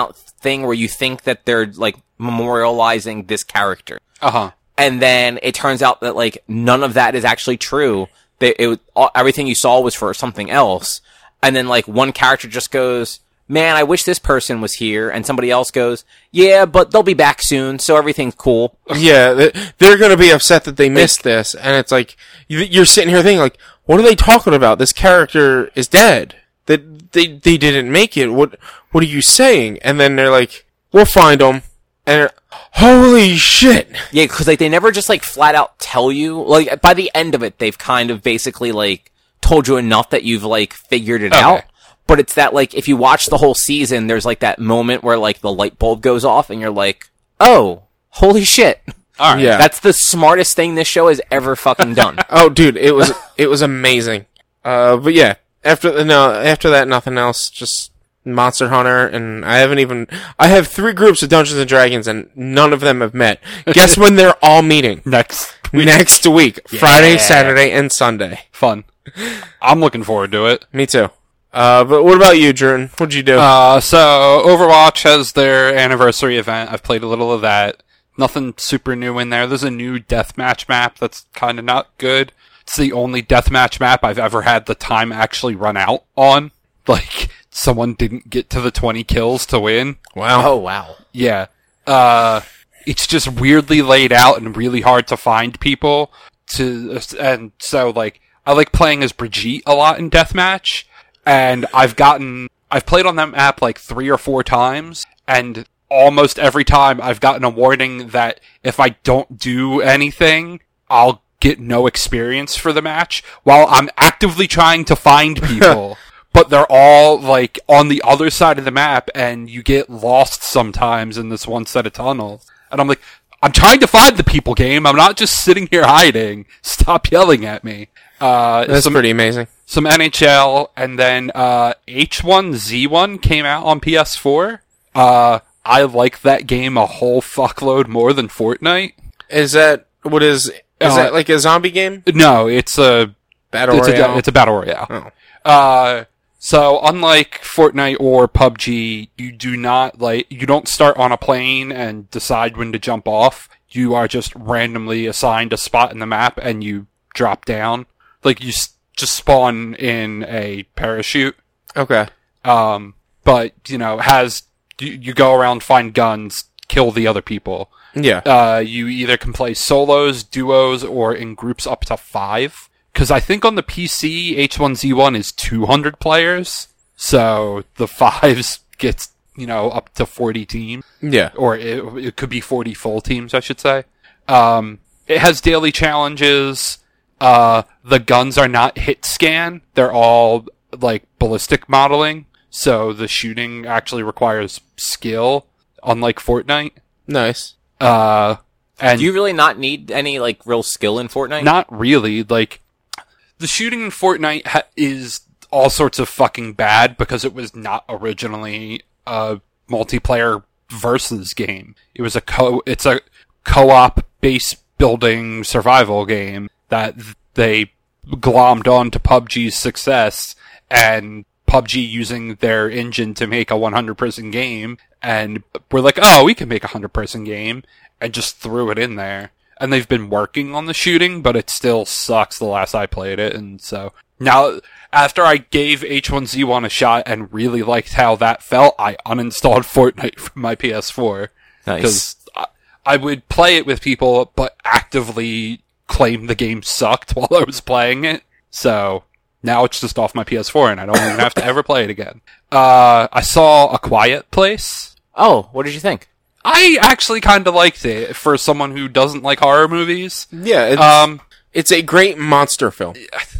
A: thing where you think that they're, like, memorializing this character.
C: Uh-huh.
A: And then it turns out that, like, none of that is actually true. They, it, all, everything you saw was for something else. And then, like, one character just goes, man, I wish this person was here. And somebody else goes, yeah, but they'll be back soon, so everything's cool.
B: Yeah, they're going to be upset that they missed like, this. And it's like, you're sitting here thinking, like, what are they talking about? This character is dead. That they, they didn't make it. What, what are you saying? And then they're like, we'll find them. And holy shit.
A: Yeah, because, like, they never just, like, flat out tell you. Like, by the end of it, they've kind of basically, like, told you enough that you've, like, figured it okay. out. But it's that, like, if you watch the whole season, there's, like, that moment where, like, the light bulb goes off and you're like, oh, holy shit.
C: All right.
B: Yeah.
A: That's the smartest thing this show has ever fucking done.
B: Oh, dude, it was, it was amazing. Uh, but yeah, after, no, after that, nothing else, just Monster Hunter, and I haven't even, I have three groups of Dungeons and Dragons, and none of them have met. Guess when they're all meeting?
C: Next
B: week. Next week. Yeah. Friday, Saturday, and Sunday.
C: Fun. I'm looking forward to it.
B: Me too. Uh, but what about you, Jordan? What'd you do?
C: Uh, so Overwatch has their anniversary event. I've played a little of that. Nothing super new in there. There's a new deathmatch map that's kind of not good. It's the only deathmatch map I've ever had the time actually run out on. Like, someone didn't get to the twenty kills to win.
B: Wow.
A: Oh, wow.
C: Yeah. Uh, it's just weirdly laid out and really hard to find people to, and so, like, I like playing as Brigitte a lot in deathmatch. And I've gotten, I've played on that map like three or four times, and almost every time I've gotten a warning that if I don't do anything, I'll get no experience for the match, while I'm actively trying to find people. But they're all, like, on the other side of the map, and you get lost sometimes in this one set of tunnels. And I'm like, I'm trying to find the people, game. I'm not just sitting here hiding. Stop yelling at me. Uh,
B: That's
C: some,
B: pretty amazing.
C: Some N H L, and then uh, H one Z one came out on P S four. Uh, I like that game a whole fuckload more than Fortnite.
B: Is that, what is, is
C: uh,
B: that like a zombie game?
C: No, it's a...
B: Battle
C: it's
B: Royale?
C: A, it's a Battle Royale.
B: Oh.
C: Uh, so, unlike Fortnite or P U B G, you do not, like, you don't start on a plane and decide when to jump off. You are just randomly assigned a spot in the map, and you drop down. Like, you s- just spawn in a parachute.
B: Okay.
C: Um, but, you know, has, you, you go around, find guns, kill the other people.
B: Yeah.
C: Uh, you either can play solos, duos, or in groups up to five. Because I think on the P C, H one Z one is two hundred players. So the fives gets, you know, up to forty teams.
B: Yeah.
C: Or it, it could be forty full teams, I should say. Um, it has daily challenges. Uh, the guns are not hit scan. They're all, like, ballistic modeling. So the shooting actually requires skill, unlike Fortnite.
B: Nice.
C: Uh, and
A: Do you really not need any, like, real skill in Fortnite?
C: not really. Like, the shooting in Fortnite ha- is all sorts of fucking bad because it was not originally a multiplayer versus game. It was a co, it's a co-op base building survival game that they glommed on to P U B G's success, and P U B G using their engine to make a one hundred person game, and we're like, oh, we can make a one hundred person game, and just threw it in there. And they've been working on the shooting, but it still sucks the last I played it, and so now, after I gave H one Z one a shot and really liked how that felt, I uninstalled Fortnite from my P S four.
A: Nice.
C: Because I, I would play it with people, but actively claim the game sucked while I was playing it. So, now it's just off my P S four, and I don't even have to ever play it again. Uh, I saw A Quiet Place.
A: Oh, what did you think?
C: I actually kind of liked it for someone who doesn't like horror movies.
B: Yeah, it's,
C: Um,
B: it's a great monster film.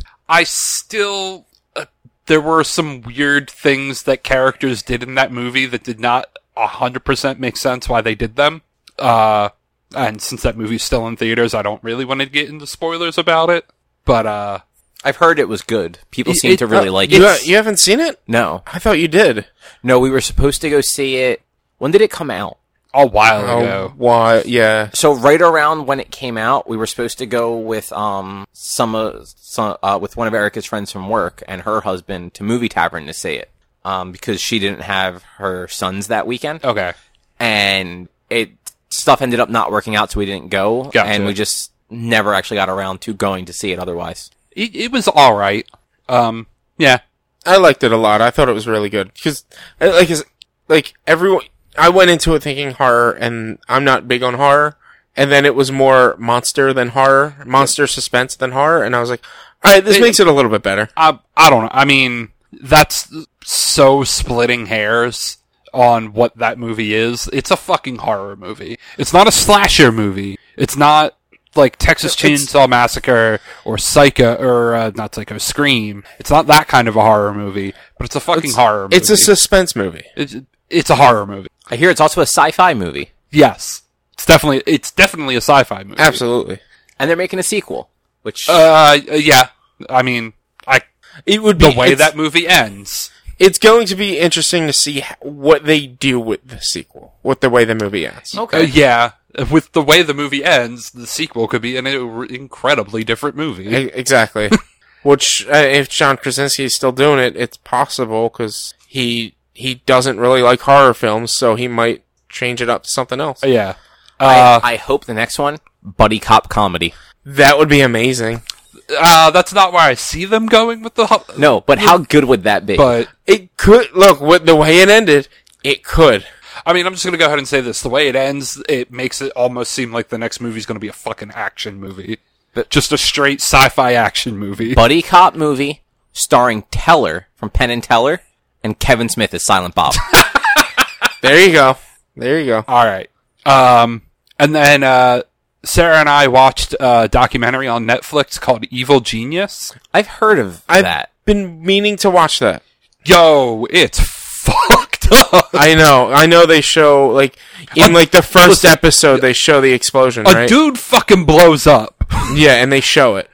C: I still, uh, there were some weird things that characters did in that movie that did not one hundred percent make sense why they did them. Uh, and since that movie's still in theaters, I don't really want to get into spoilers about it. But, uh...
A: I've heard it was good. People
C: It-
A: seem
C: it-
A: to really
C: uh,
A: like
B: You,
A: it.
B: ha- you haven't seen it?
A: No.
B: I thought you did.
A: No, we were supposed to go see it. When did it come out?
C: a while
B: Oh,
C: ago.
B: why? Yeah.
A: So right around when it came out, we were supposed to go with um some, uh, some uh, with one of Erica's friends from work and her husband to Movie Tavern to see it. um, because she didn't have her sons that weekend.
C: Okay.
A: And it stuff ended up not working out, so we didn't go.
C: Gotcha.
A: And we just never actually got around to going to see it otherwise.
C: It, it was all right. Um, yeah.
B: I liked it a lot. I thought it was really good because, like, is like everyone. I went into it thinking horror, and I'm not big on horror. And then it was more monster than horror, monster suspense than horror, and I was like, all right, this
C: It-
B: makes it a little bit better.
C: I, I don't know. I mean, that's so splitting hairs on what that movie is. It's a fucking horror movie. It's not a slasher movie. It's not like Texas
B: It's-
C: Chainsaw Massacre or Psycho, or uh, not Psycho, Scream. It's not that kind of a horror movie, but it's a fucking
B: It's,
C: horror movie.
B: it's a suspense movie.
C: It's, it's a horror movie.
A: I hear it's also a sci-fi movie.
C: Yes. It's definitely, it's definitely a sci-fi movie.
B: Absolutely.
A: And they're making a sequel, which...
C: Uh, yeah. I mean, I,
B: It would be
C: the way
B: it's,
C: that movie ends.
B: it's going to be interesting to see h- what they do with the sequel, with the way the movie ends.
A: okay.
C: Uh, yeah, with the way the movie ends, the sequel could be an uh, incredibly different movie.
B: E- exactly. Which, uh, if John Krasinski is still doing it, it's possible because he he doesn't really like horror films, so he might change it up to something else.
C: Yeah. Uh,
A: I, I hope the next one, buddy cop comedy.
B: That would be amazing.
C: uh, that's not where I see them going with the. hu-
A: No, but how good would that be?
C: But
B: It could look with the way it ended. It could.
C: I mean, I'm just gonna go ahead and say this: the way it ends, it makes it almost seem like the next movie's gonna be a fucking action movie,
A: But-
C: just a straight sci-fi action movie.
A: buddy cop movie starring Teller from Penn and Teller and Kevin Smith as Silent Bob.
B: There you go. There you go.
C: All right. Um, and then uh, Sarah and I watched a documentary on Netflix called Evil Genius.
A: I've heard of
B: I've
A: that.
B: been meaning to watch that.
C: Yo, it's fucked up.
B: I know. I know they show, like, in, like, the first episode, they show the explosion,
C: A
B: right?
C: dude fucking blows up.
B: Yeah, and they show it.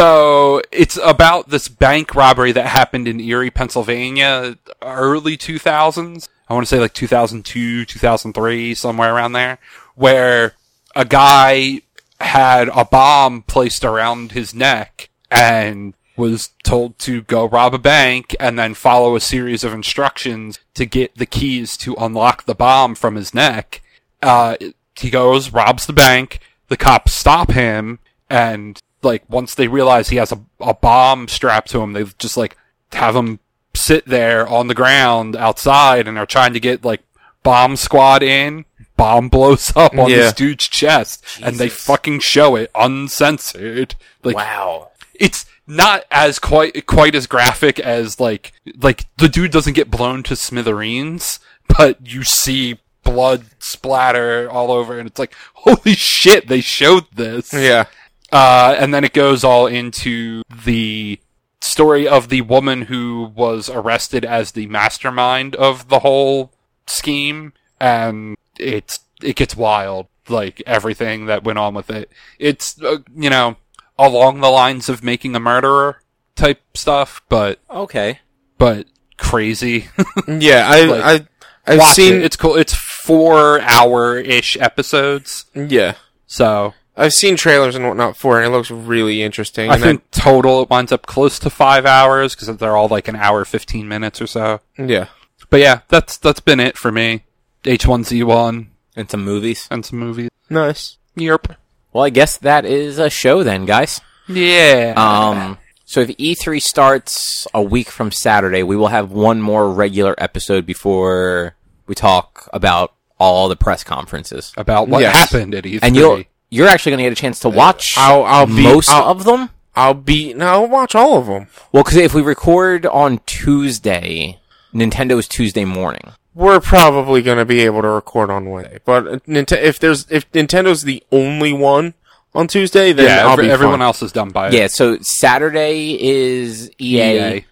C: So it's about this bank robbery that happened in Erie, Pennsylvania, early two thousands. I want to say like two thousand two, two thousand three, somewhere around there, where a guy had a bomb placed around his neck and was told to go rob a bank and then follow a series of instructions to get the keys to unlock the bomb from his neck. Uh, he goes, robs the bank, the cops stop him, and like, once they realize he has a, a bomb strapped to him, they just, like, have him sit there on the ground outside and are trying to get, like, bomb squad in. Bomb blows up on
B: Yeah.
C: this dude's chest, and they fucking show it uncensored. Like,
A: Wow.
C: it's not as quite, quite as graphic as, like, like, the dude doesn't get blown to smithereens, but you see blood splatter all over, and it's like, holy shit, they showed this.
B: Yeah.
C: Uh, and then it goes all into the story of the woman who was arrested as the mastermind of the whole scheme, and it's it gets wild, like everything that went on with it. It's uh, you know, along the lines of Making a Murderer type stuff, but
A: Okay.
C: but crazy.
B: Yeah, I,
C: Like,
B: I, I've
C: Watch
B: seen,
C: it. It's cool. It's four hour ish episodes,
B: yeah.
C: so.
B: I've seen trailers and whatnot for it, and it looks really interesting.
C: I
B: and
C: think total it winds up close to five hours because they're all like an hour fifteen minutes or so.
B: then, yeah.
C: But yeah, that's that's been it for me. H one Z one
A: And some movies.
C: and some movies.
B: Nice.
C: Yep.
A: Well, I guess that is a show then, guys.
C: Yeah.
A: Um, so if E three starts a week from Saturday, we will have one more regular episode before we talk about all the press conferences.
C: About what
B: yes.
C: happened at E three.
A: And you'll, you're actually going to get a chance to watch
B: I'll, I'll be,
A: most
B: I'll,
A: of them.
B: I'll be, no, I'll watch all of them.
A: Well, because if we record on Tuesday, Nintendo's Tuesday morning.
B: We're probably going to be able to record on Wednesday. But uh, Nint- if there's, if Nintendo's the only one on Tuesday, then
C: yeah,
B: I'll
C: every,
B: be
C: everyone
B: fine.
C: else is done by it.
A: Yeah, so Saturday is E A,
C: E A.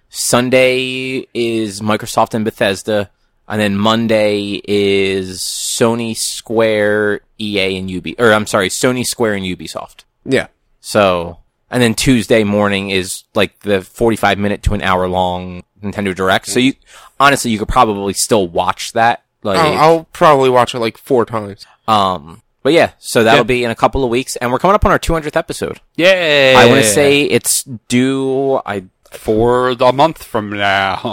A: Sunday is Microsoft and Bethesda, and then Monday is Sony, Square, E A, and Ubi. Or I'm sorry, Sony, Square, and Ubisoft.
B: Yeah.
A: So, and then Tuesday morning is like the forty-five minute to an hour long Nintendo Direct. So you, honestly, you could probably still watch that. Like,
B: I'll, I'll probably watch it like four times.
A: um, but yeah, so that'll
C: Yeah.
A: be in a couple of weeks, and we're coming up on our two hundredth episode.
C: Yeah.
A: I want to say it's due. I
C: for a month from now.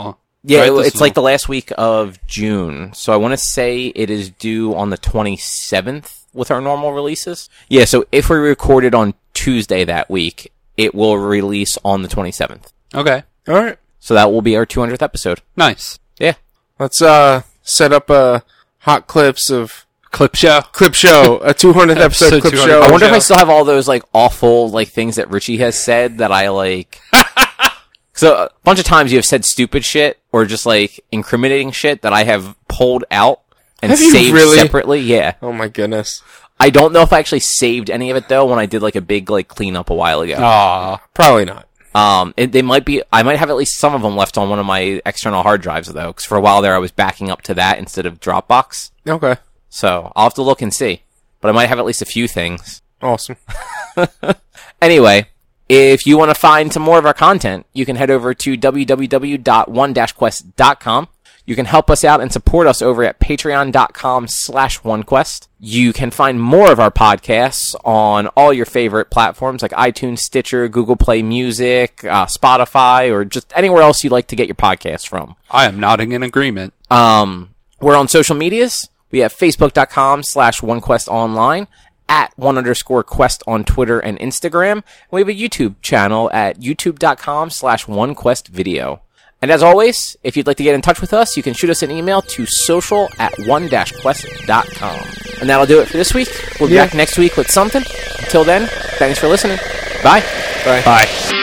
A: Yeah,
C: Right,
A: it-
C: this
A: it's
C: is
A: like
C: a-
A: the last week of June. So I want to say it is due on the twenty-seventh with our normal releases. Yeah, so if we recorded on Tuesday that week, it will release on the twenty-seventh.
C: Okay.
B: All right.
A: So that will be our two hundredth episode.
C: Nice.
A: Yeah.
B: Let's uh set up a hot clips of
C: Clip show.
B: clip show, a two hundredth episode
C: Episode
B: clip
C: two hundred.
B: show.
A: I wonder if I
C: show.
A: still have all those like awful like things that Richie has said that I like. So a bunch of times you have said stupid shit or just like incriminating shit that I have pulled out and
B: Have you
A: saved
B: really?
A: separately. Yeah.
B: Oh my goodness.
A: I don't know if I actually saved any of it though when I did like a big like cleanup a while ago.
C: Aw.
B: Probably not.
A: Um, it, they might be. I might have at least some of them left on one of my external hard drives though, because for a while there I was backing up to that instead of Dropbox.
B: Okay.
A: So I'll have to look and see, but I might have at least a few things.
B: Awesome.
A: Anyway, if you want to find some more of our content, you can head over to w w w dot one dash quest dot com. You can help us out and support us over at patreon dot com slash one quest. You can find more of our podcasts on all your favorite platforms like iTunes, Stitcher, Google Play Music, uh, Spotify, or just anywhere else you like to get your podcasts from.
C: I am nodding in agreement.
A: Um, we're on social medias. We have facebook dot com slash one quest online, at one underscore quest on Twitter and Instagram. We have a YouTube channel at youtube dot com slash one quest video. And as always, if you'd like to get in touch with us, you can shoot us an email to social at one dash quest dot com. And that'll do it for this week. We'll be
B: Yeah.
A: back next week with something. Until then, thanks for listening. Bye.
B: Bye.
C: Bye.